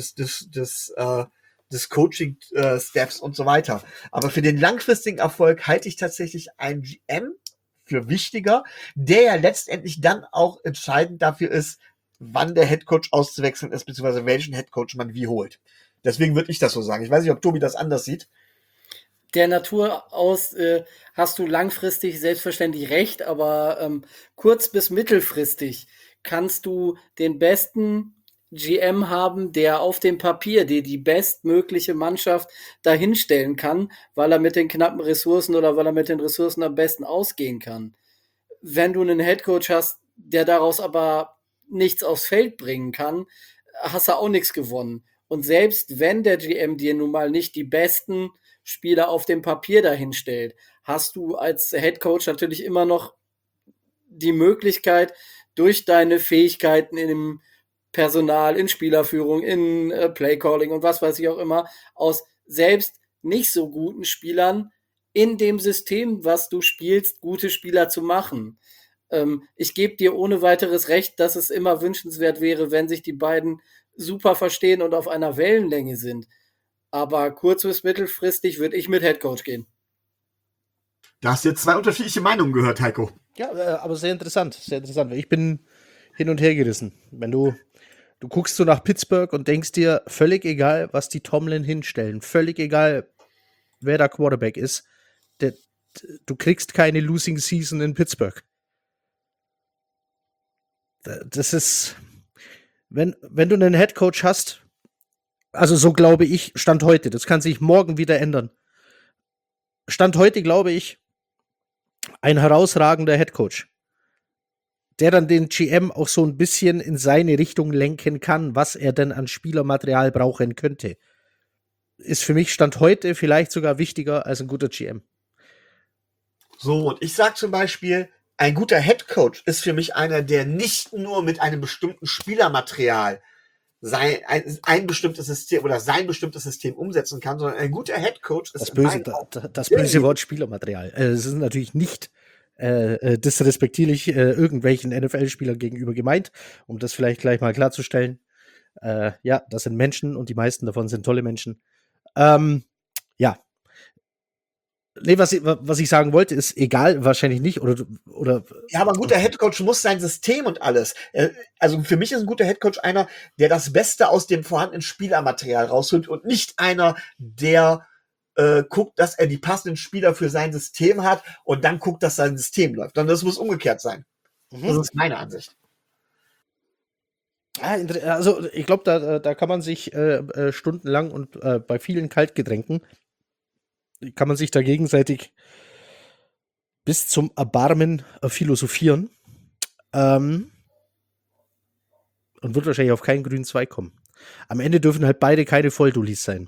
Coaching-Steps und so weiter. Aber für den langfristigen Erfolg halte ich tatsächlich einen GM für wichtiger, der ja letztendlich dann auch entscheidend dafür ist, wann der Headcoach auszuwechseln ist, beziehungsweise welchen Headcoach man wie holt. Deswegen würde ich das so sagen. Ich weiß nicht, ob Tobi das anders sieht. Der Natur aus hast du langfristig selbstverständlich recht, aber kurz- bis mittelfristig kannst du den besten GM haben, der auf dem Papier dir die bestmögliche Mannschaft dahinstellen kann, weil er mit den knappen Ressourcen oder weil er mit den Ressourcen am besten ausgehen kann. Wenn du einen Headcoach hast, der daraus aber nichts aufs Feld bringen kann, hast du auch nichts gewonnen. Und selbst wenn der GM dir nun mal nicht die besten Spieler auf dem Papier dahinstellt, hast du als Headcoach natürlich immer noch die Möglichkeit, durch deine Fähigkeiten in Personal, in Spielerführung, in Playcalling und was weiß ich auch immer, aus selbst nicht so guten Spielern in dem System, was du spielst, gute Spieler zu machen. Ich gebe dir ohne weiteres recht, dass es immer wünschenswert wäre, wenn sich die beiden super verstehen und auf einer Wellenlänge sind. Aber kurz- bis mittelfristig würde ich mit Headcoach gehen. Da hast du jetzt zwei unterschiedliche Meinungen gehört, Heiko. Ja, aber sehr interessant, sehr interessant. Ich bin hin und her gerissen. Wenn du guckst so nach Pittsburgh und denkst dir, völlig egal, was die Tomlin hinstellen, völlig egal, wer da Quarterback ist, du kriegst keine Losing Season in Pittsburgh. Das ist, wenn du einen Headcoach hast, also so glaube ich, Stand heute, das kann sich morgen wieder ändern. Stand heute glaube ich, ein herausragender Headcoach, der dann den GM auch so ein bisschen in seine Richtung lenken kann, was er denn an Spielermaterial brauchen könnte, ist für mich Stand heute vielleicht sogar wichtiger als ein guter GM. So, und ich sage zum Beispiel, ein guter Headcoach ist für mich einer, der nicht nur mit einem bestimmten Spielermaterial ein bestimmtes System oder sein bestimmtes System umsetzen kann, sondern ein guter Headcoach ist das böse Wort Spielermaterial. Es ist natürlich nicht disrespektierlich irgendwelchen NFL-Spielern gegenüber gemeint, um das vielleicht gleich mal klarzustellen. Ja, das sind Menschen und die meisten davon sind tolle Menschen. Ja. Nee, was ich sagen wollte, ist egal, wahrscheinlich nicht. Oder ja, aber ein guter Headcoach muss sein System und alles. Also für mich ist ein guter Headcoach einer, der das Beste aus dem vorhandenen Spielermaterial rausholt und nicht einer, der guckt, dass er die passenden Spieler für sein System hat und dann guckt, dass sein System läuft. Sondern das muss umgekehrt sein. Das ist meine Ansicht. Also ich glaube, da kann man sich stundenlang und bei vielen Kaltgetränken kann man sich da gegenseitig bis zum Erbarmen philosophieren und wird wahrscheinlich auf keinen grünen Zweig kommen. Am Ende dürfen halt beide keine Volldullis sein.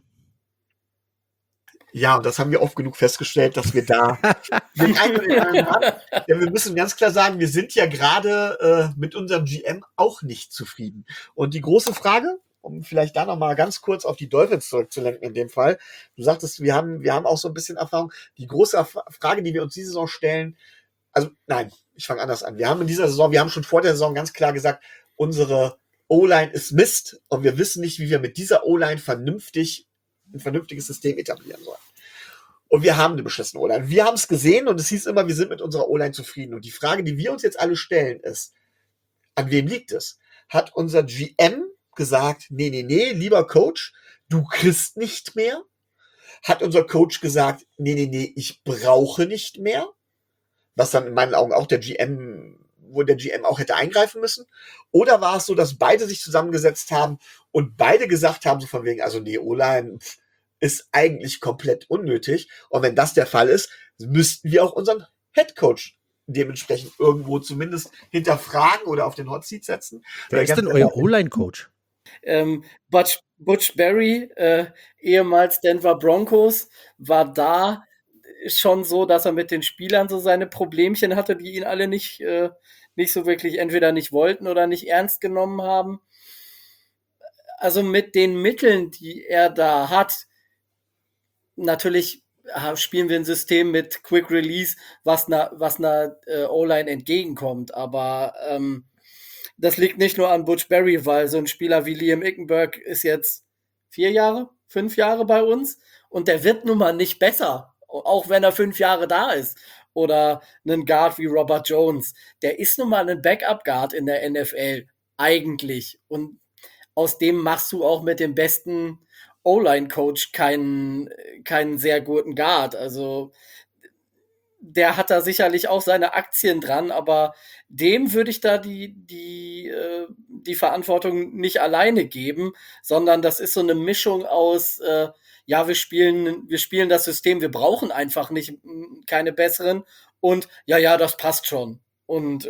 Ja, und das haben wir oft genug festgestellt, dass wir da den einen oder den anderen haben. Ja, wir müssen ganz klar sagen, wir sind ja gerade mit unserem GM auch nicht zufrieden. Und die große Frage, um vielleicht da nochmal ganz kurz auf die Dolphins zurückzulenken in dem Fall. Du sagtest, wir haben auch so ein bisschen Erfahrung. Die große Frage, die wir uns diese Saison stellen, also nein, ich fange anders an. Wir haben in dieser Saison, wir haben schon vor der Saison ganz klar gesagt, unsere O-Line ist Mist und wir wissen nicht, wie wir mit dieser O-Line ein vernünftiges System etablieren sollen. Und wir haben eine beschissene O-Line. Wir haben es gesehen und es hieß immer, wir sind mit unserer O-Line zufrieden. Und die Frage, die wir uns jetzt alle stellen, ist, an wem liegt es? Hat unser GM gesagt, nee, lieber Coach, du kriegst nicht mehr? Hat unser Coach gesagt, nee, ich brauche nicht mehr? Was dann in meinen Augen auch wo der GM auch hätte eingreifen müssen? Oder war es so, dass beide sich zusammengesetzt haben und beide gesagt haben, so von wegen, also nee, O-Line ist eigentlich komplett unnötig. Und wenn das der Fall ist, müssten wir auch unseren Headcoach dementsprechend irgendwo zumindest hinterfragen oder auf den Hot Seat setzen. Wer ist denn euer O-Line-Coach? Butch Berry, ehemals Denver Broncos, war da schon so, dass er mit den Spielern so seine Problemchen hatte, die ihn alle nicht so wirklich entweder nicht wollten oder nicht ernst genommen haben. Also mit den Mitteln, die er da hat, natürlich spielen wir ein System mit Quick Release, was einer O-Line entgegenkommt, aber das liegt nicht nur an Butch Berry, weil so ein Spieler wie Liam Ickenberg ist jetzt 5 Jahre bei uns und der wird nun mal nicht besser, auch wenn er 5 Jahre da ist. Oder einen Guard wie Robert Jones, der ist nun mal ein Backup-Guard in der NFL. eigentlich. Und aus dem machst du auch mit dem besten O-Line-Coach keinen sehr guten Guard. Also der hat da sicherlich auch seine Aktien dran, aber dem würde ich da die Verantwortung nicht alleine geben, sondern das ist so eine Mischung aus, ja, wir spielen das System, wir brauchen einfach nicht keine besseren und ja, das passt schon. Und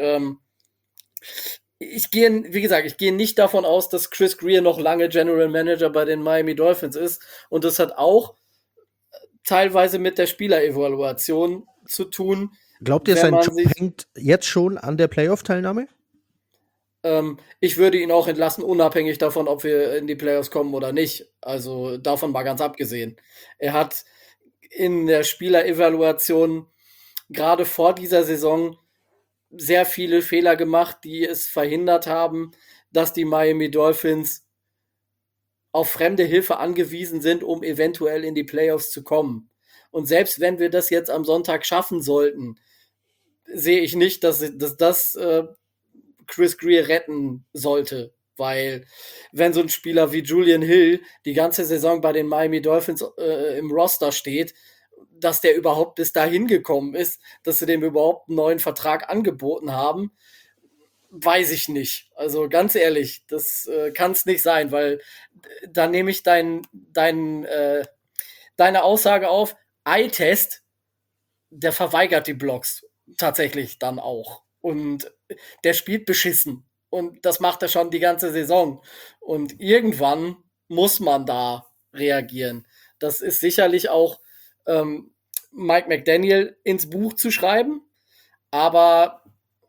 wie gesagt, ich gehe nicht davon aus, dass Chris Greer noch lange General Manager bei den Miami Dolphins ist. Und das hat auch teilweise mit der Spielerevaluation zu tun. Glaubt ihr, wenn sein man Job sich- hängt jetzt schon an der Playoff-Teilnahme? Ich würde ihn auch entlassen, unabhängig davon, ob wir in die Playoffs kommen oder nicht. Also davon mal ganz abgesehen. Er hat in der Spielerevaluation gerade vor dieser Saison sehr viele Fehler gemacht, die es verhindert haben, dass die Miami Dolphins auf fremde Hilfe angewiesen sind, um eventuell in die Playoffs zu kommen. Und selbst wenn wir das jetzt am Sonntag schaffen sollten, sehe ich nicht, dass das Chris Greer retten sollte. Weil wenn so ein Spieler wie Julian Hill die ganze Saison bei den Miami Dolphins im Roster steht, dass der überhaupt bis dahin gekommen ist, dass sie dem überhaupt einen neuen Vertrag angeboten haben, weiß ich nicht. Also ganz ehrlich, das kann es nicht sein, weil da nehme ich deine Aussage auf. Eye-Test, der verweigert die Blocks tatsächlich dann auch. Und der spielt beschissen. Und das macht er schon die ganze Saison. Und irgendwann muss man da reagieren. Das ist sicherlich auch Mike McDaniel ins Buch zu schreiben. Aber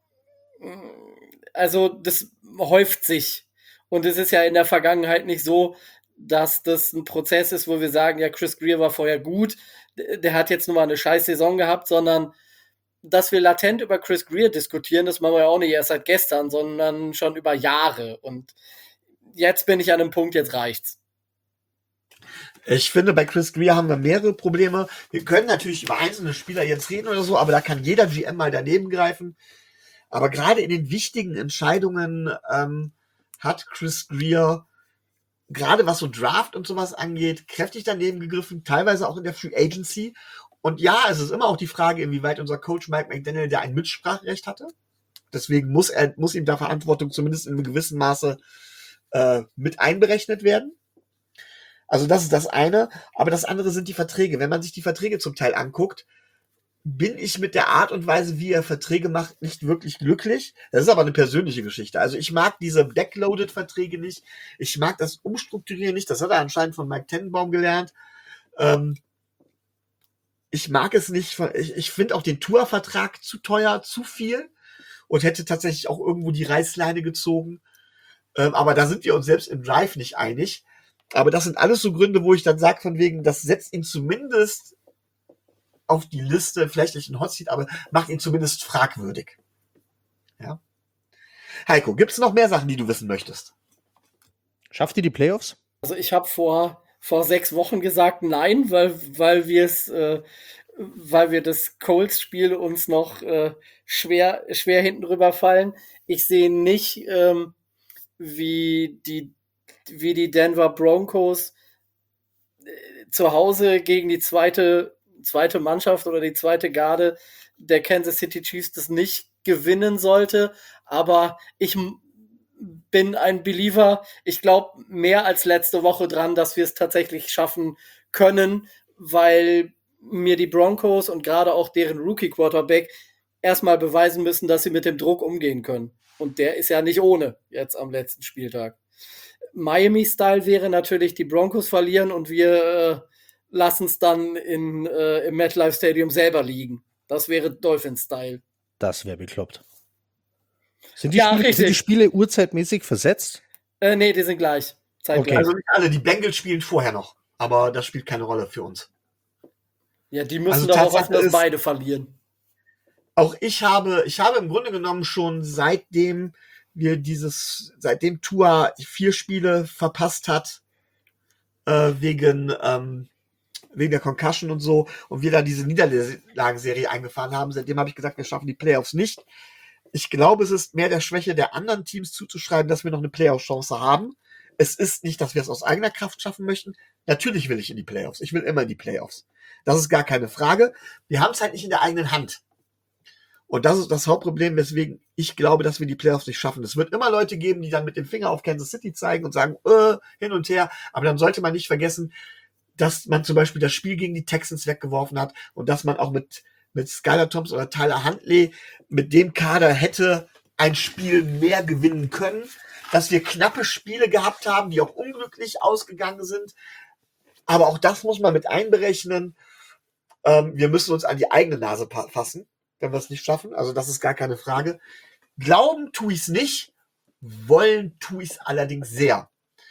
also das häuft sich. Und es ist ja in der Vergangenheit nicht so, dass das ein Prozess ist, wo wir sagen, ja, Chris Greer war vorher gut, der hat jetzt nur mal eine scheiß Saison gehabt, sondern dass wir latent über Chris Greer diskutieren, das machen wir ja auch nicht erst seit gestern, sondern schon über Jahre. Und jetzt bin ich an einem Punkt, jetzt reicht's. Ich finde, bei Chris Greer haben wir mehrere Probleme. Wir können natürlich über einzelne Spieler jetzt reden oder so, aber da kann jeder GM mal daneben greifen. Aber gerade in den wichtigen Entscheidungen hat Chris Greer, gerade was so Draft und sowas angeht, kräftig daneben gegriffen, teilweise auch in der Free Agency. Und ja, es ist immer auch die Frage, inwieweit unser Coach Mike McDaniel da ein Mitspracherecht hatte. Deswegen muss ihm da Verantwortung zumindest in einem gewissen Maße mit einberechnet werden. Also das ist das eine. Aber das andere sind die Verträge. Wenn man sich die Verträge zum Teil anguckt, bin ich mit der Art und Weise, wie er Verträge macht, nicht wirklich glücklich. Das ist aber eine persönliche Geschichte. Also ich mag diese Backloaded-Verträge nicht. Ich mag das Umstrukturieren nicht. Das hat er anscheinend von Mike Tannenbaum gelernt. Ich mag es nicht. Ich finde auch den Tour-Vertrag zu teuer, zu viel und hätte tatsächlich auch irgendwo die Reißleine gezogen. Aber da sind wir uns selbst im Drive nicht einig. Aber das sind alles so Gründe, wo ich dann sage, von wegen, das setzt ihn zumindest auf die Liste, vielleicht nicht ein Hotseat, aber macht ihn zumindest fragwürdig. Ja. Heiko, gibt es noch mehr Sachen, die du wissen möchtest? Schafft ihr die Playoffs? Also ich habe vor 6 Wochen gesagt nein, weil wir das Colts-Spiel uns noch schwer hinten rüberfallen. Ich sehe nicht, wie die Denver Broncos zu Hause gegen die zweite Mannschaft oder die zweite Garde der Kansas City Chiefs das nicht gewinnen sollte. Aber ich bin ein Believer. Ich glaube mehr als letzte Woche dran, dass wir es tatsächlich schaffen können, weil mir die Broncos und gerade auch deren Rookie-Quarterback erstmal beweisen müssen, dass sie mit dem Druck umgehen können. Und der ist ja nicht ohne jetzt am letzten Spieltag. Miami-Style wäre natürlich, die Broncos verlieren und wir lassen es dann im MetLife Stadium selber liegen. Das wäre Dolphins-Style. Das wäre bekloppt. Sind Ja, die richtig. Spiele uhrzeitmäßig versetzt? Nee, die sind gleich. Zeitgleich. Okay. Also nicht alle, die Bengals spielen vorher noch, aber das spielt keine Rolle für uns. Ja, die müssen Also darauf Tatsache hoffen, dass ist- beide verlieren. Auch ich habe im Grunde genommen schon seitdem Tua 4 Spiele verpasst hat, wegen der Concussion und so, und wir da diese Niederlagenserie eingefahren haben, seitdem habe ich gesagt, wir schaffen die Playoffs nicht. Ich glaube, es ist mehr der Schwäche der anderen Teams zuzuschreiben, dass wir noch eine Playoff-Chance haben. Es ist nicht, dass wir es aus eigener Kraft schaffen möchten. Natürlich will ich in die Playoffs. Ich will immer in die Playoffs. Das ist gar keine Frage. Wir haben es halt nicht in der eigenen Hand. Und das ist das Hauptproblem, weswegen ich glaube, dass wir die Playoffs nicht schaffen. Es wird immer Leute geben, die dann mit dem Finger auf Kansas City zeigen und sagen, hin und her. Aber dann sollte man nicht vergessen, dass man zum Beispiel das Spiel gegen die Texans weggeworfen hat und dass man auch mit Skylar Thompson oder Tyler Huntley mit dem Kader hätte ein Spiel mehr gewinnen können. Dass wir knappe Spiele gehabt haben, die auch unglücklich ausgegangen sind. Aber auch das muss man mit einberechnen. Wir müssen uns an die eigene Nase fassen, wenn wir es nicht schaffen. Also das ist gar keine Frage. Glauben tue ich es nicht, wollen tue ich es allerdings sehr.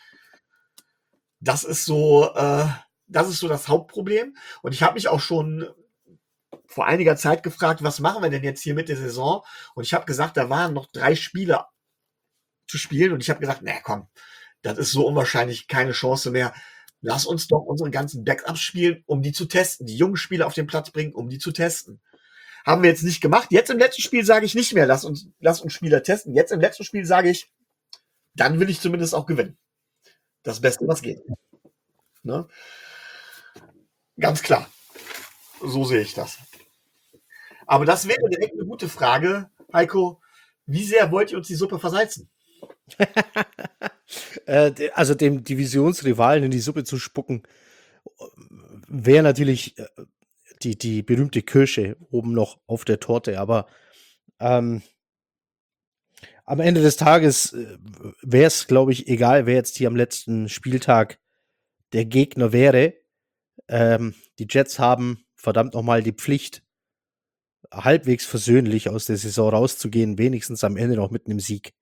Das ist so das Hauptproblem. Und ich habe mich auch schon vor einiger Zeit gefragt, was machen wir denn jetzt hier mit der Saison? Und ich habe gesagt, da waren noch 3 Spiele zu spielen. Und ich habe gesagt, na komm, das ist so unwahrscheinlich, keine Chance mehr. Lass uns doch unsere ganzen Backups spielen, um die zu testen. Die jungen Spieler auf den Platz bringen, um die zu testen. Haben wir jetzt nicht gemacht. Jetzt im letzten Spiel sage ich nicht mehr, lass uns Spieler testen. Jetzt im letzten Spiel sage ich, dann will ich zumindest auch gewinnen. Das Beste, was geht. Ne? Ganz klar. So sehe ich das. Aber das wäre direkt eine gute Frage, Heiko. Wie sehr wollt ihr uns die Suppe versalzen? Also dem Divisionsrivalen in die Suppe zu spucken, wäre natürlich die berühmte Kirsche oben noch auf der Torte. Aber am Ende des Tages wäre es, glaube ich, egal, wer jetzt hier am letzten Spieltag der Gegner wäre. Die Jets haben verdammt nochmal die Pflicht, halbwegs versöhnlich aus der Saison rauszugehen, wenigstens am Ende noch mit einem Sieg.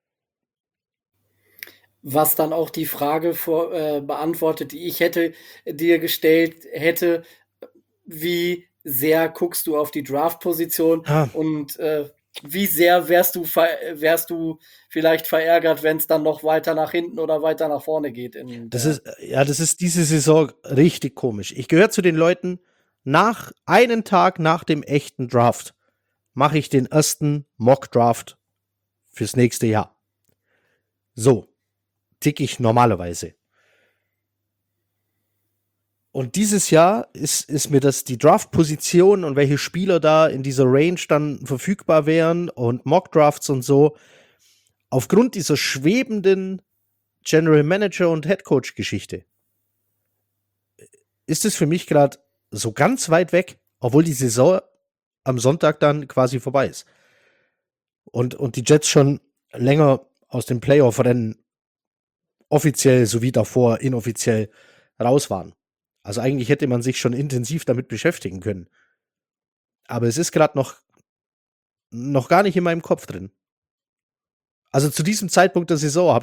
Was dann auch die Frage beantwortet, die ich dir gestellt hätte, wie sehr guckst du auf die Draft-Position und wie sehr wärst du vielleicht verärgert, wenn es dann noch weiter nach hinten oder weiter nach vorne geht? Das ist diese Saison richtig komisch. Ich gehöre zu den Leuten, einen Tag nach dem echten Draft mache ich den ersten Mock-Draft fürs nächste Jahr. So ticke ich normalerweise. Und dieses Jahr ist mir die Draft-Position und welche Spieler da in dieser Range dann verfügbar wären und Mock-Drafts und so, aufgrund dieser schwebenden General Manager und Head Coach Geschichte, ist es für mich gerade so ganz weit weg, obwohl die Saison am Sonntag dann quasi vorbei ist. Und die Jets schon länger aus dem Playoff-Rennen offiziell sowie davor inoffiziell raus waren. Also eigentlich hätte man sich schon intensiv damit beschäftigen können. Aber es ist gerade noch gar nicht in meinem Kopf drin. Also zu diesem Zeitpunkt der Saison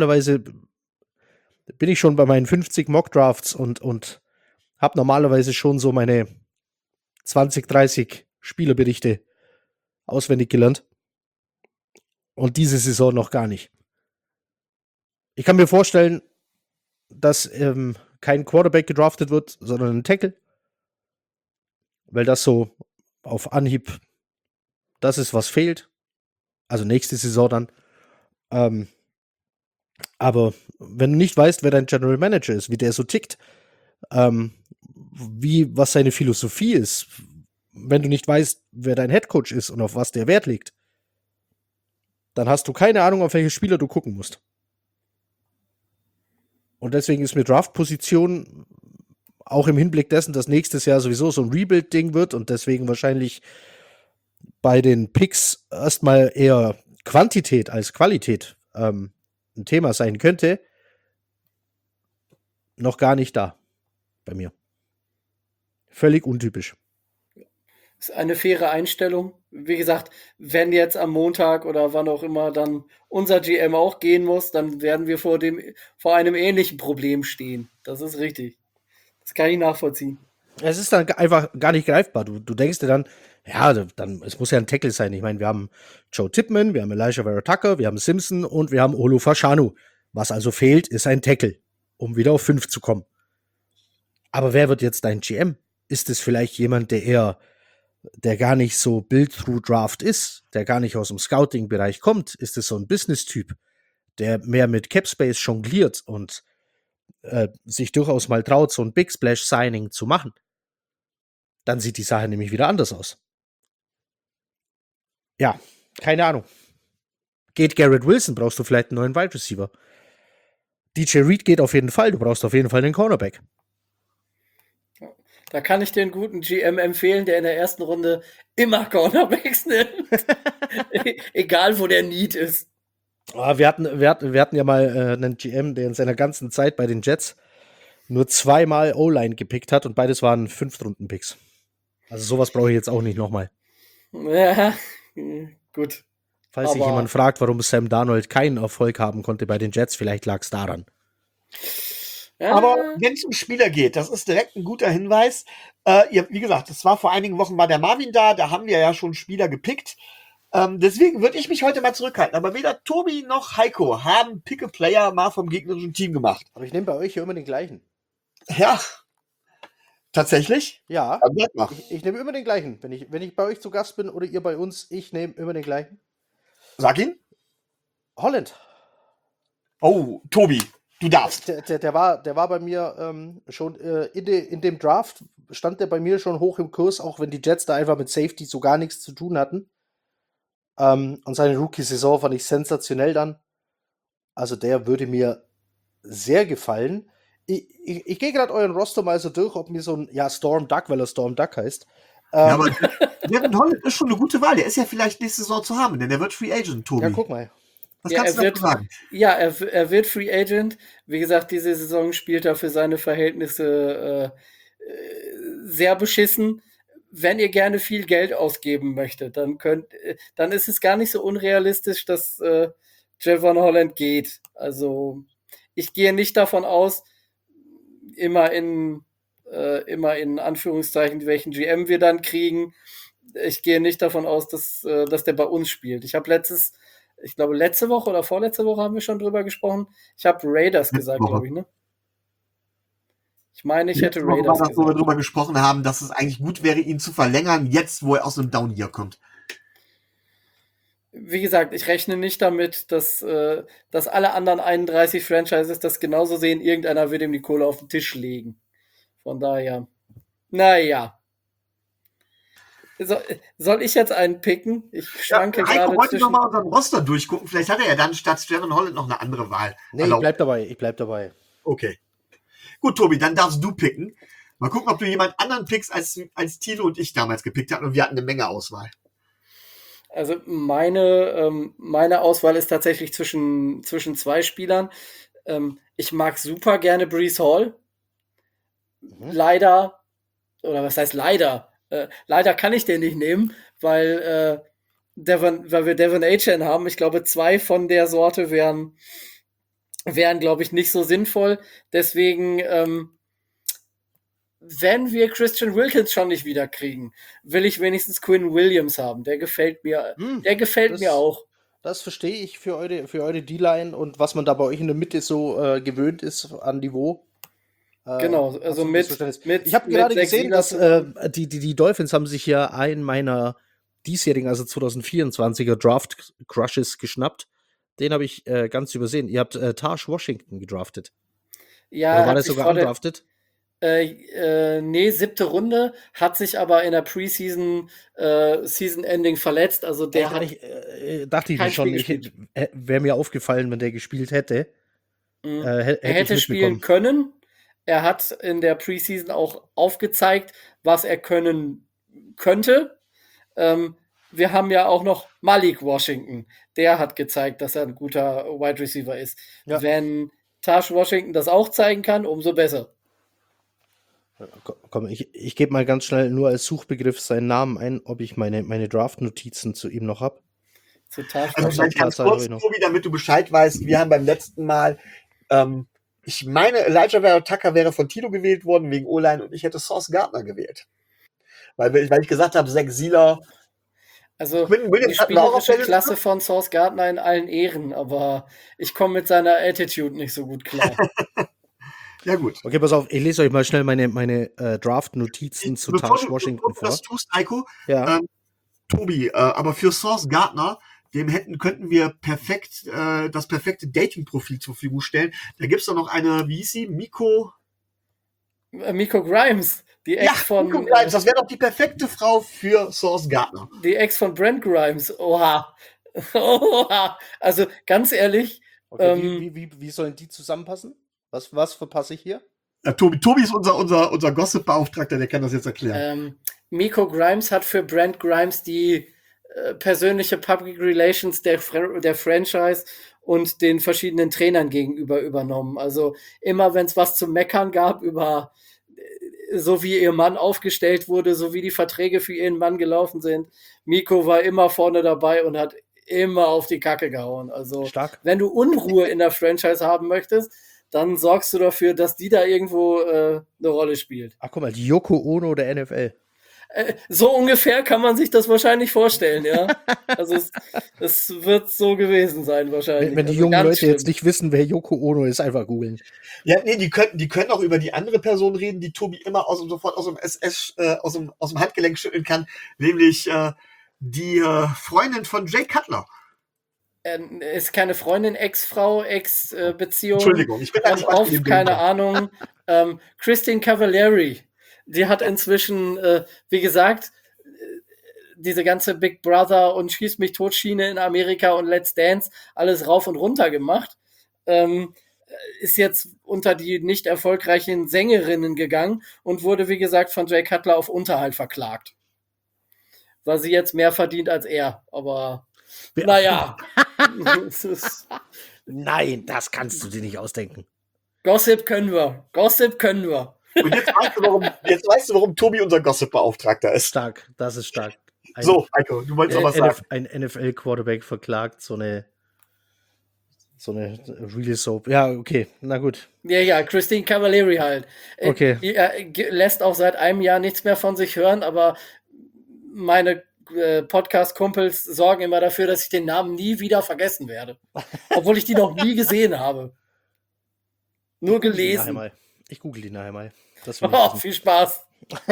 bin ich schon bei meinen 50 Mock-Drafts und habe normalerweise schon so meine 20, 30 Spielerberichte auswendig gelernt. Und diese Saison noch gar nicht. Ich kann mir vorstellen, dass kein Quarterback gedraftet wird, sondern ein Tackle. Weil das so auf Anhieb das ist, was fehlt. Also nächste Saison dann. Aber wenn du nicht weißt, wer dein General Manager ist, wie der so tickt, was seine Philosophie ist, wenn du nicht weißt, wer dein Headcoach ist und auf was der Wert legt, dann hast du keine Ahnung, auf welche Spieler du gucken musst. Und deswegen ist mir Draft-Position auch im Hinblick dessen, dass nächstes Jahr sowieso so ein Rebuild-Ding wird und deswegen wahrscheinlich bei den Picks erstmal eher Quantität als Qualität ein Thema sein könnte, noch gar nicht da bei mir. Völlig untypisch. Ist eine faire Einstellung. Wie gesagt, wenn jetzt am Montag oder wann auch immer dann unser GM auch gehen muss, dann werden wir vor einem ähnlichen Problem stehen. Das ist richtig. Das kann ich nachvollziehen. Es ist dann einfach gar nicht greifbar. Du denkst dir dann, ja, es muss ja ein Tackle sein. Ich meine, wir haben Joe Tippmann, wir haben Elijah Vera Tucker, wir haben Simpson und wir haben Olu Fashanu. Was also fehlt, ist ein Tackle, um wieder auf 5 zu kommen. Aber wer wird jetzt dein GM? Ist es vielleicht jemand, der eher der gar nicht so Build-Through-Draft ist, der gar nicht aus dem Scouting-Bereich kommt, ist es so ein Business-Typ, der mehr mit Capspace jongliert und sich durchaus mal traut, so ein Big Splash-Signing zu machen, dann sieht die Sache nämlich wieder anders aus. Ja, keine Ahnung. Geht Garrett Wilson, brauchst du vielleicht einen neuen Wide Receiver. DJ Reed geht auf jeden Fall, du brauchst auf jeden Fall einen Cornerback. Da kann ich dir einen guten GM empfehlen, der in der ersten Runde immer Cornerbacks nimmt. Egal, wo der Need ist. Wir hatten ja mal einen GM, der in seiner ganzen Zeit bei den Jets nur zweimal O-Line gepickt hat und beides waren 5-Runden-Picks. Also sowas brauche ich jetzt auch nicht nochmal. Ja, gut. Falls sich jemand fragt, warum Sam Darnold keinen Erfolg haben konnte bei den Jets, vielleicht lag es daran. Ja. Aber wenn es um Spieler geht, das ist direkt ein guter Hinweis. Wie gesagt, es war vor einigen Wochen war der Marvin da haben wir ja schon Spieler gepickt. Deswegen würde ich mich heute mal zurückhalten. Aber weder Tobi noch Heiko haben Pick-a-Player mal vom gegnerischen Team gemacht. Aber ich nehme bei euch hier immer den gleichen. Ja, tatsächlich? Ja, ich nehme immer den gleichen. Wenn ich bei euch zu Gast bin oder ihr bei uns, ich nehme immer den gleichen. Sag ihn. Holland. Oh, Tobi, du darfst. Der war bei mir schon in dem Draft, stand der bei mir schon hoch im Kurs, auch wenn die Jets da einfach mit Safety so gar nichts zu tun hatten. Und seine Rookie-Saison fand ich sensationell dann. Also der würde mir sehr gefallen. Ich gehe gerade euren Roster mal so durch, ob mir so ein, Storm Duck, weil er Storm Duck heißt. Ja, aber Devin Holland ist schon eine gute Wahl. Der ist ja vielleicht nächste Saison zu haben, denn der wird Free Agent, Tobi. Ja, guck mal. Was kannst du dazu sagen? Ja, er wird Free Agent. Wie gesagt, diese Saison spielt er für seine Verhältnisse sehr beschissen. Wenn ihr gerne viel Geld ausgeben möchtet, dann ist es gar nicht so unrealistisch, dass Javon Holland geht. Also ich gehe nicht davon aus, immer in Anführungszeichen, welchen GM wir dann kriegen. Ich gehe nicht davon aus, dass der bei uns spielt. Ich habe ich glaube, letzte Woche oder vorletzte Woche haben wir schon drüber gesprochen. Ich habe Raiders gesagt, glaube ich, ne? Ich meine, ich hätte Raiders gesagt. Wo wir drüber gesprochen haben, dass es eigentlich gut wäre, ihn zu verlängern, jetzt, wo er aus einem Down-Year kommt. Wie gesagt, ich rechne nicht damit, dass alle anderen 31 Franchises das genauso sehen. Irgendeiner wird ihm die Kohle auf den Tisch legen. Von daher, naja. Soll ich jetzt einen picken? Ich schwanke gerade. Heiko wollte noch mal unseren Roster durchgucken. Vielleicht hat er ja dann statt Javon Holland noch eine andere Wahl. Nee, ich bleib dabei. Okay. Gut, Tobi, dann darfst du picken. Mal gucken, ob du jemand anderen pickst, als Thilo und ich damals gepickt hatten. Und wir hatten eine Menge Auswahl. Also meine Auswahl ist tatsächlich zwischen zwei Spielern. Ich mag super gerne Breece Hall. Leider, oder was heißt leider? Leider kann ich den nicht nehmen, weil wir Devon Achane haben. Ich glaube, 2 von der Sorte wären, glaube ich, nicht so sinnvoll. Deswegen, wenn wir Christian Wilkins schon nicht wieder kriegen, will ich wenigstens Quinn Williams haben. Der gefällt mir. Der gefällt mir auch. Das verstehe ich für eure D-Line und was man da bei euch in der Mitte so gewöhnt ist an Niveau. Genau, also ich habe gerade gesehen, dass die Dolphins haben sich ja einen meiner diesjährigen, also 2024er Draft-Crushes geschnappt. Den habe ich ganz übersehen. Ihr habt Taj Washington gedraftet. Ja, oder war das sogar undraftet? Nee, 7. Runde, hat sich aber in der Preseason Season-Ending verletzt. Also der dachte ich mir schon, wäre mir aufgefallen, wenn der gespielt hätte. Er hätte spielen können. Er hat in der Preseason auch aufgezeigt, was er können könnte. Wir haben ja auch noch Malik Washington. Der hat gezeigt, dass er ein guter Wide Receiver ist. Ja. Wenn Taj Washington das auch zeigen kann, umso besser. Komm, ich gebe mal ganz schnell nur als Suchbegriff seinen Namen ein, ob ich meine Draft-Notizen zu ihm noch habe. Also vielleicht ganz kurz, Tobi, damit du Bescheid weißt, wir haben beim letzten Mal ich meine, Elijah Vera Tucker wäre von Tilo gewählt worden wegen O-Line und ich hätte Sauce Gardner gewählt. Weil ich gesagt habe, Zach Sieler. Also die spielerische Klasse von Sauce Gardner in allen Ehren, aber ich komme mit seiner Attitude nicht so gut klar. Ja, gut. Okay, pass auf, ich lese euch mal schnell meine Draft-Notizen zu Taj Washington bevor du vor. das tust, Heiko, Ja. Tobi, aber für Source Gardner, könnten wir perfekt das perfekte Dating-Profil zur Verfügung stellen. Da gibt es doch noch eine, wie hieß sie? Miko Grimes, die Ex von Miko Grimes, das wäre doch die perfekte Frau für Source Gardner. die Ex von Brent Grimes. Oha. Oha. Also ganz ehrlich, Okay, wie sollen die zusammenpassen? Was verpasse ich hier? Tobi ist unser Gossip-Beauftragter, der kann das jetzt erklären. Miko Grimes hat für Brent Grimes die persönliche Public Relations der Franchise und den verschiedenen Trainern gegenüber übernommen. Also immer, wenn es was zu meckern gab über so wie ihr Mann aufgestellt wurde, so wie die Verträge für ihren Mann gelaufen sind, Miko war immer vorne dabei und hat immer auf die Kacke gehauen. Also Stark. wenn du Unruhe in der Franchise haben möchtest, dann sorgst du dafür, dass die da irgendwo eine Rolle spielt. Ach, guck mal, die Yoko Ono der NFL. So ungefähr kann man sich das wahrscheinlich vorstellen, ja. Also es wird so gewesen sein wahrscheinlich. Wenn die Also jungen ganz Leute schlimm. jetzt nicht wissen, wer Yoko Ono ist, einfach googeln. Ja, nee, die können auch über die andere Person reden, die Tobi immer sofort aus dem Handgelenk schütteln kann, nämlich die Freundin von Jay Cutler. Ist keine Freundin, Ex-Frau, Ex-Beziehung. Entschuldigung, ich bin da nicht auf, keine Ahnung. Christine Cavallari. Die hat inzwischen, wie gesagt, diese ganze Big Brother und Schieß mich tot Schiene in Amerika und Let's Dance alles rauf und runter gemacht. Ist jetzt unter die nicht erfolgreichen Sängerinnen gegangen und wurde, wie gesagt, von Jay Cutler auf Unterhalt verklagt. Weil sie jetzt mehr verdient als er. Aber naja. Nein, das kannst du dir nicht ausdenken. Gossip können wir. Und jetzt weißt du, warum Tobi unser Gossip-Beauftragter ist. Stark, das ist stark. So, Heiko, du wolltest noch was sagen. Ein NFL-Quarterback verklagt so eine Real Soap. Ja, okay, na gut. Ja, Christine Cavallari halt. Okay. Die lässt auch seit einem Jahr nichts mehr von sich hören, aber meine Podcast-Kumpels sorgen immer dafür, dass ich den Namen nie wieder vergessen werde. Obwohl ich die noch nie gesehen habe. Nur gelesen. Ich google die nachher mal. Viel Spaß.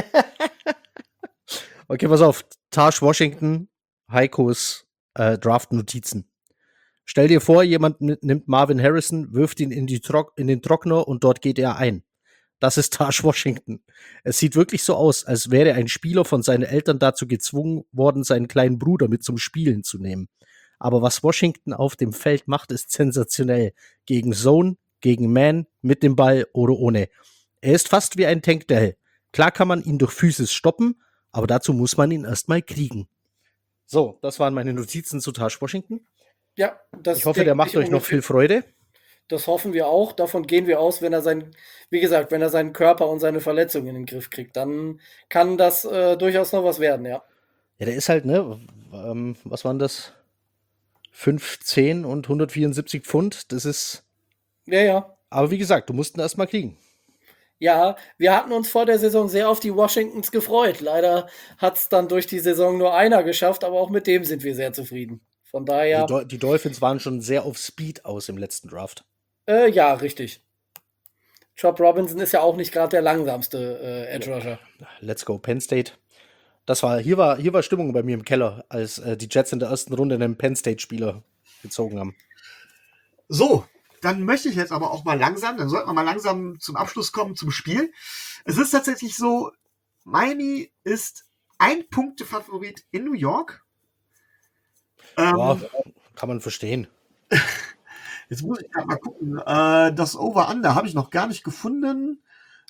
Okay, pass auf. Taj Washington, Heikos Draft-Notizen. Stell dir vor, jemand nimmt Marvin Harrison, wirft ihn in den Trockner und dort geht er ein. Das ist Taj Washington. Es sieht wirklich so aus, als wäre ein Spieler von seinen Eltern dazu gezwungen worden, seinen kleinen Bruder mit zum Spielen zu nehmen. Aber was Washington auf dem Feld macht, ist sensationell. Gegen Zone, gegen Man, mit dem Ball oder ohne. Er ist fast wie ein Tankdell. Klar kann man ihn durch Physis stoppen, aber dazu muss man ihn erstmal kriegen. So, das waren meine Notizen zu Taj Washington. Ja, ich hoffe, der macht euch noch viel Freude. Das hoffen wir auch. Davon gehen wir aus, wenn er seinen Körper und seine Verletzungen in den Griff kriegt, dann kann das durchaus noch was werden, ja. Ja, der ist halt, ne, was waren das? 5'10" und 174 Pfund, das ist... Ja. Aber wie gesagt, du musst ihn erstmal kriegen. Ja, wir hatten uns vor der Saison sehr auf die Washingtons gefreut. Leider hat es dann durch die Saison nur einer geschafft, aber auch mit dem sind wir sehr zufrieden. Von daher... Die Dolphins waren schon sehr auf Speed aus im letzten Draft. Ja, richtig. Chop Robinson ist ja auch nicht gerade der langsamste Edge Rusher. Let's go, Penn State. Hier war Stimmung bei mir im Keller, als die Jets in der ersten Runde einen Penn State-Spieler gezogen haben. So, dann möchte ich jetzt aber auch mal dann sollten wir mal langsam zum Abschluss kommen, zum Spiel. Es ist tatsächlich so, Miami ist 1 Punkte-Favorit in New York. Ja, kann man verstehen. Jetzt muss ich gerade mal gucken. Das Over-Under habe ich noch gar nicht gefunden,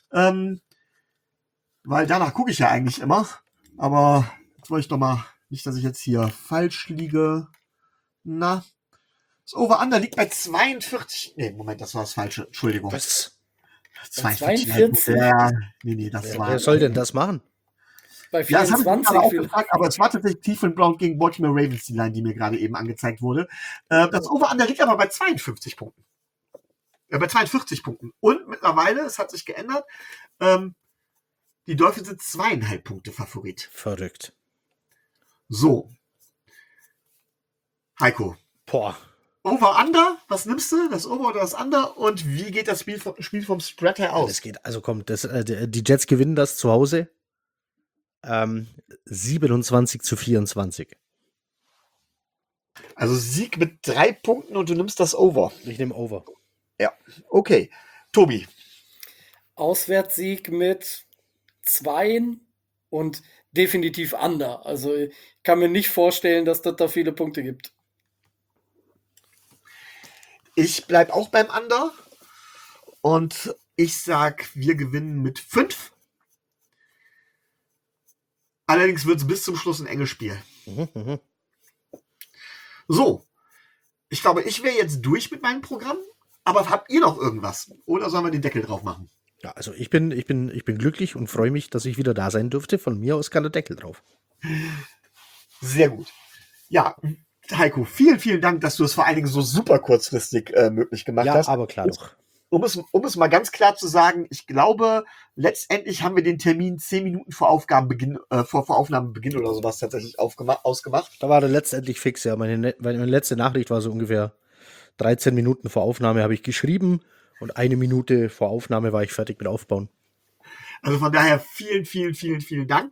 weil danach gucke ich ja eigentlich immer. Aber jetzt wollte ich doch mal, nicht, dass ich jetzt hier falsch liege. Na, das Over-Under liegt bei 42. Nee, Moment, das war das Falsche. Entschuldigung. Was? 42? Ja, nee, das war... Wer soll denn das machen? Bei 24 das habe ich auch gefragt, aber es war tatsächlich Cleveland Browns gegen Baltimore Ravens, die Line, die mir gerade eben angezeigt wurde. Das Over-Under liegt aber bei 42 Punkten. Bei 42 Punkten. Und mittlerweile, es hat sich geändert, die Dolphins sind 2,5 Punkte Favorit. Verrückt. So. Heiko. Boah. Over-Under, was nimmst du? Das Over oder das Under? Und wie geht das Spiel vom Spread her aus? Das geht, also kommt, die Jets gewinnen das zu Hause. 27-24. Also Sieg mit 3 Punkten und du nimmst das Over. Ich nehme Over. Ja, okay. Tobi. Auswärtssieg mit 2 und definitiv Under. Also ich kann mir nicht vorstellen, dass das da viele Punkte gibt. Ich bleibe auch beim Under und ich sag, wir gewinnen mit 5. Allerdings wird es bis zum Schluss ein enges Spiel. So, ich glaube, ich wäre jetzt durch mit meinem Programm, aber habt ihr noch irgendwas? Oder sollen wir den Deckel drauf machen? Ja, also ich bin glücklich und freue mich, dass ich wieder da sein durfte. Von mir aus kann der Deckel drauf. Sehr gut. Ja, Heiko, vielen, vielen Dank, dass du es vor allen Dingen so super kurzfristig möglich gemacht hast. Ja, aber klar doch. Um es mal ganz klar zu sagen, ich glaube, letztendlich haben wir den Termin 10 Minuten vor Aufgabenbeginn, vor Aufnahmebeginn oder sowas tatsächlich ausgemacht. Da war der letztendlich fix, ja. Meine letzte Nachricht war so ungefähr 13 Minuten vor Aufnahme habe ich geschrieben und 1 Minute vor Aufnahme war ich fertig mit Aufbauen. Also von daher vielen, vielen, vielen, vielen Dank.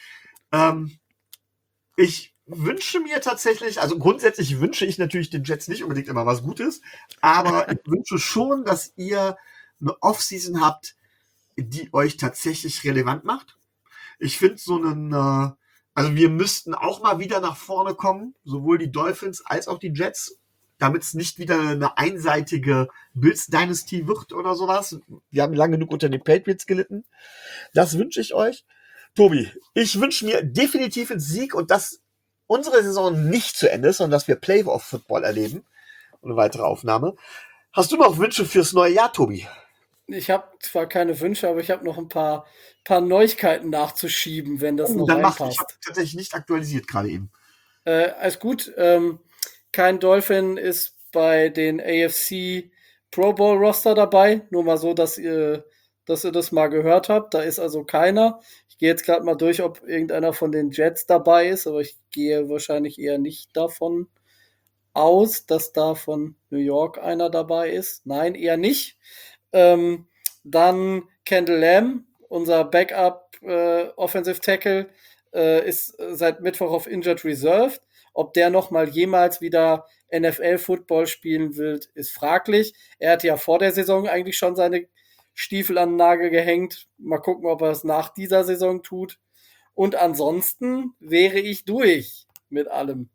Ich wünsche mir tatsächlich, also grundsätzlich wünsche ich natürlich den Jets nicht unbedingt immer was Gutes, aber ich wünsche schon, dass ihr eine Offseason habt, die euch tatsächlich relevant macht. Ich finde also wir müssten auch mal wieder nach vorne kommen, sowohl die Dolphins als auch die Jets, damit es nicht wieder eine einseitige Bills-Dynasty wird oder sowas. Wir haben lange genug unter den Patriots gelitten. Das wünsche ich euch. Tobi, ich wünsche mir definitiv einen Sieg und dass unsere Saison nicht zu Ende ist, sondern dass wir Playoff-Football erleben. Und eine weitere Aufnahme. Hast du noch Wünsche fürs neue Jahr, Tobi? Ich habe zwar keine Wünsche, aber ich habe noch ein paar Neuigkeiten nachzuschieben, wenn das noch Dann mach, reinpasst. ich habe tatsächlich nicht aktualisiert gerade eben. Alles gut. Kein Dolphin ist bei den AFC Pro Bowl Roster dabei. Nur mal so, dass ihr das mal gehört habt. Da ist also keiner. Ich gehe jetzt gerade mal durch, ob irgendeiner von den Jets dabei ist, aber ich gehe wahrscheinlich eher nicht davon aus, dass da von New York einer dabei ist. Nein, eher nicht. Dann Kendall Lamb, unser Backup Offensive Tackle, ist seit Mittwoch auf Injured Reserve. Ob der noch mal jemals wieder NFL-Football spielen will, ist fraglich. Er hatte ja vor der Saison eigentlich schon seine Stiefel an den Nagel gehängt. Mal gucken, ob er es nach dieser Saison tut. Und ansonsten wäre ich durch mit allem.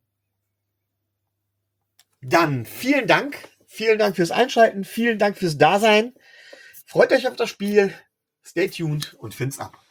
Dann vielen Dank. Vielen Dank fürs Einschalten. Vielen Dank fürs Dasein. Freut euch auf das Spiel. Stay tuned und Fins ab.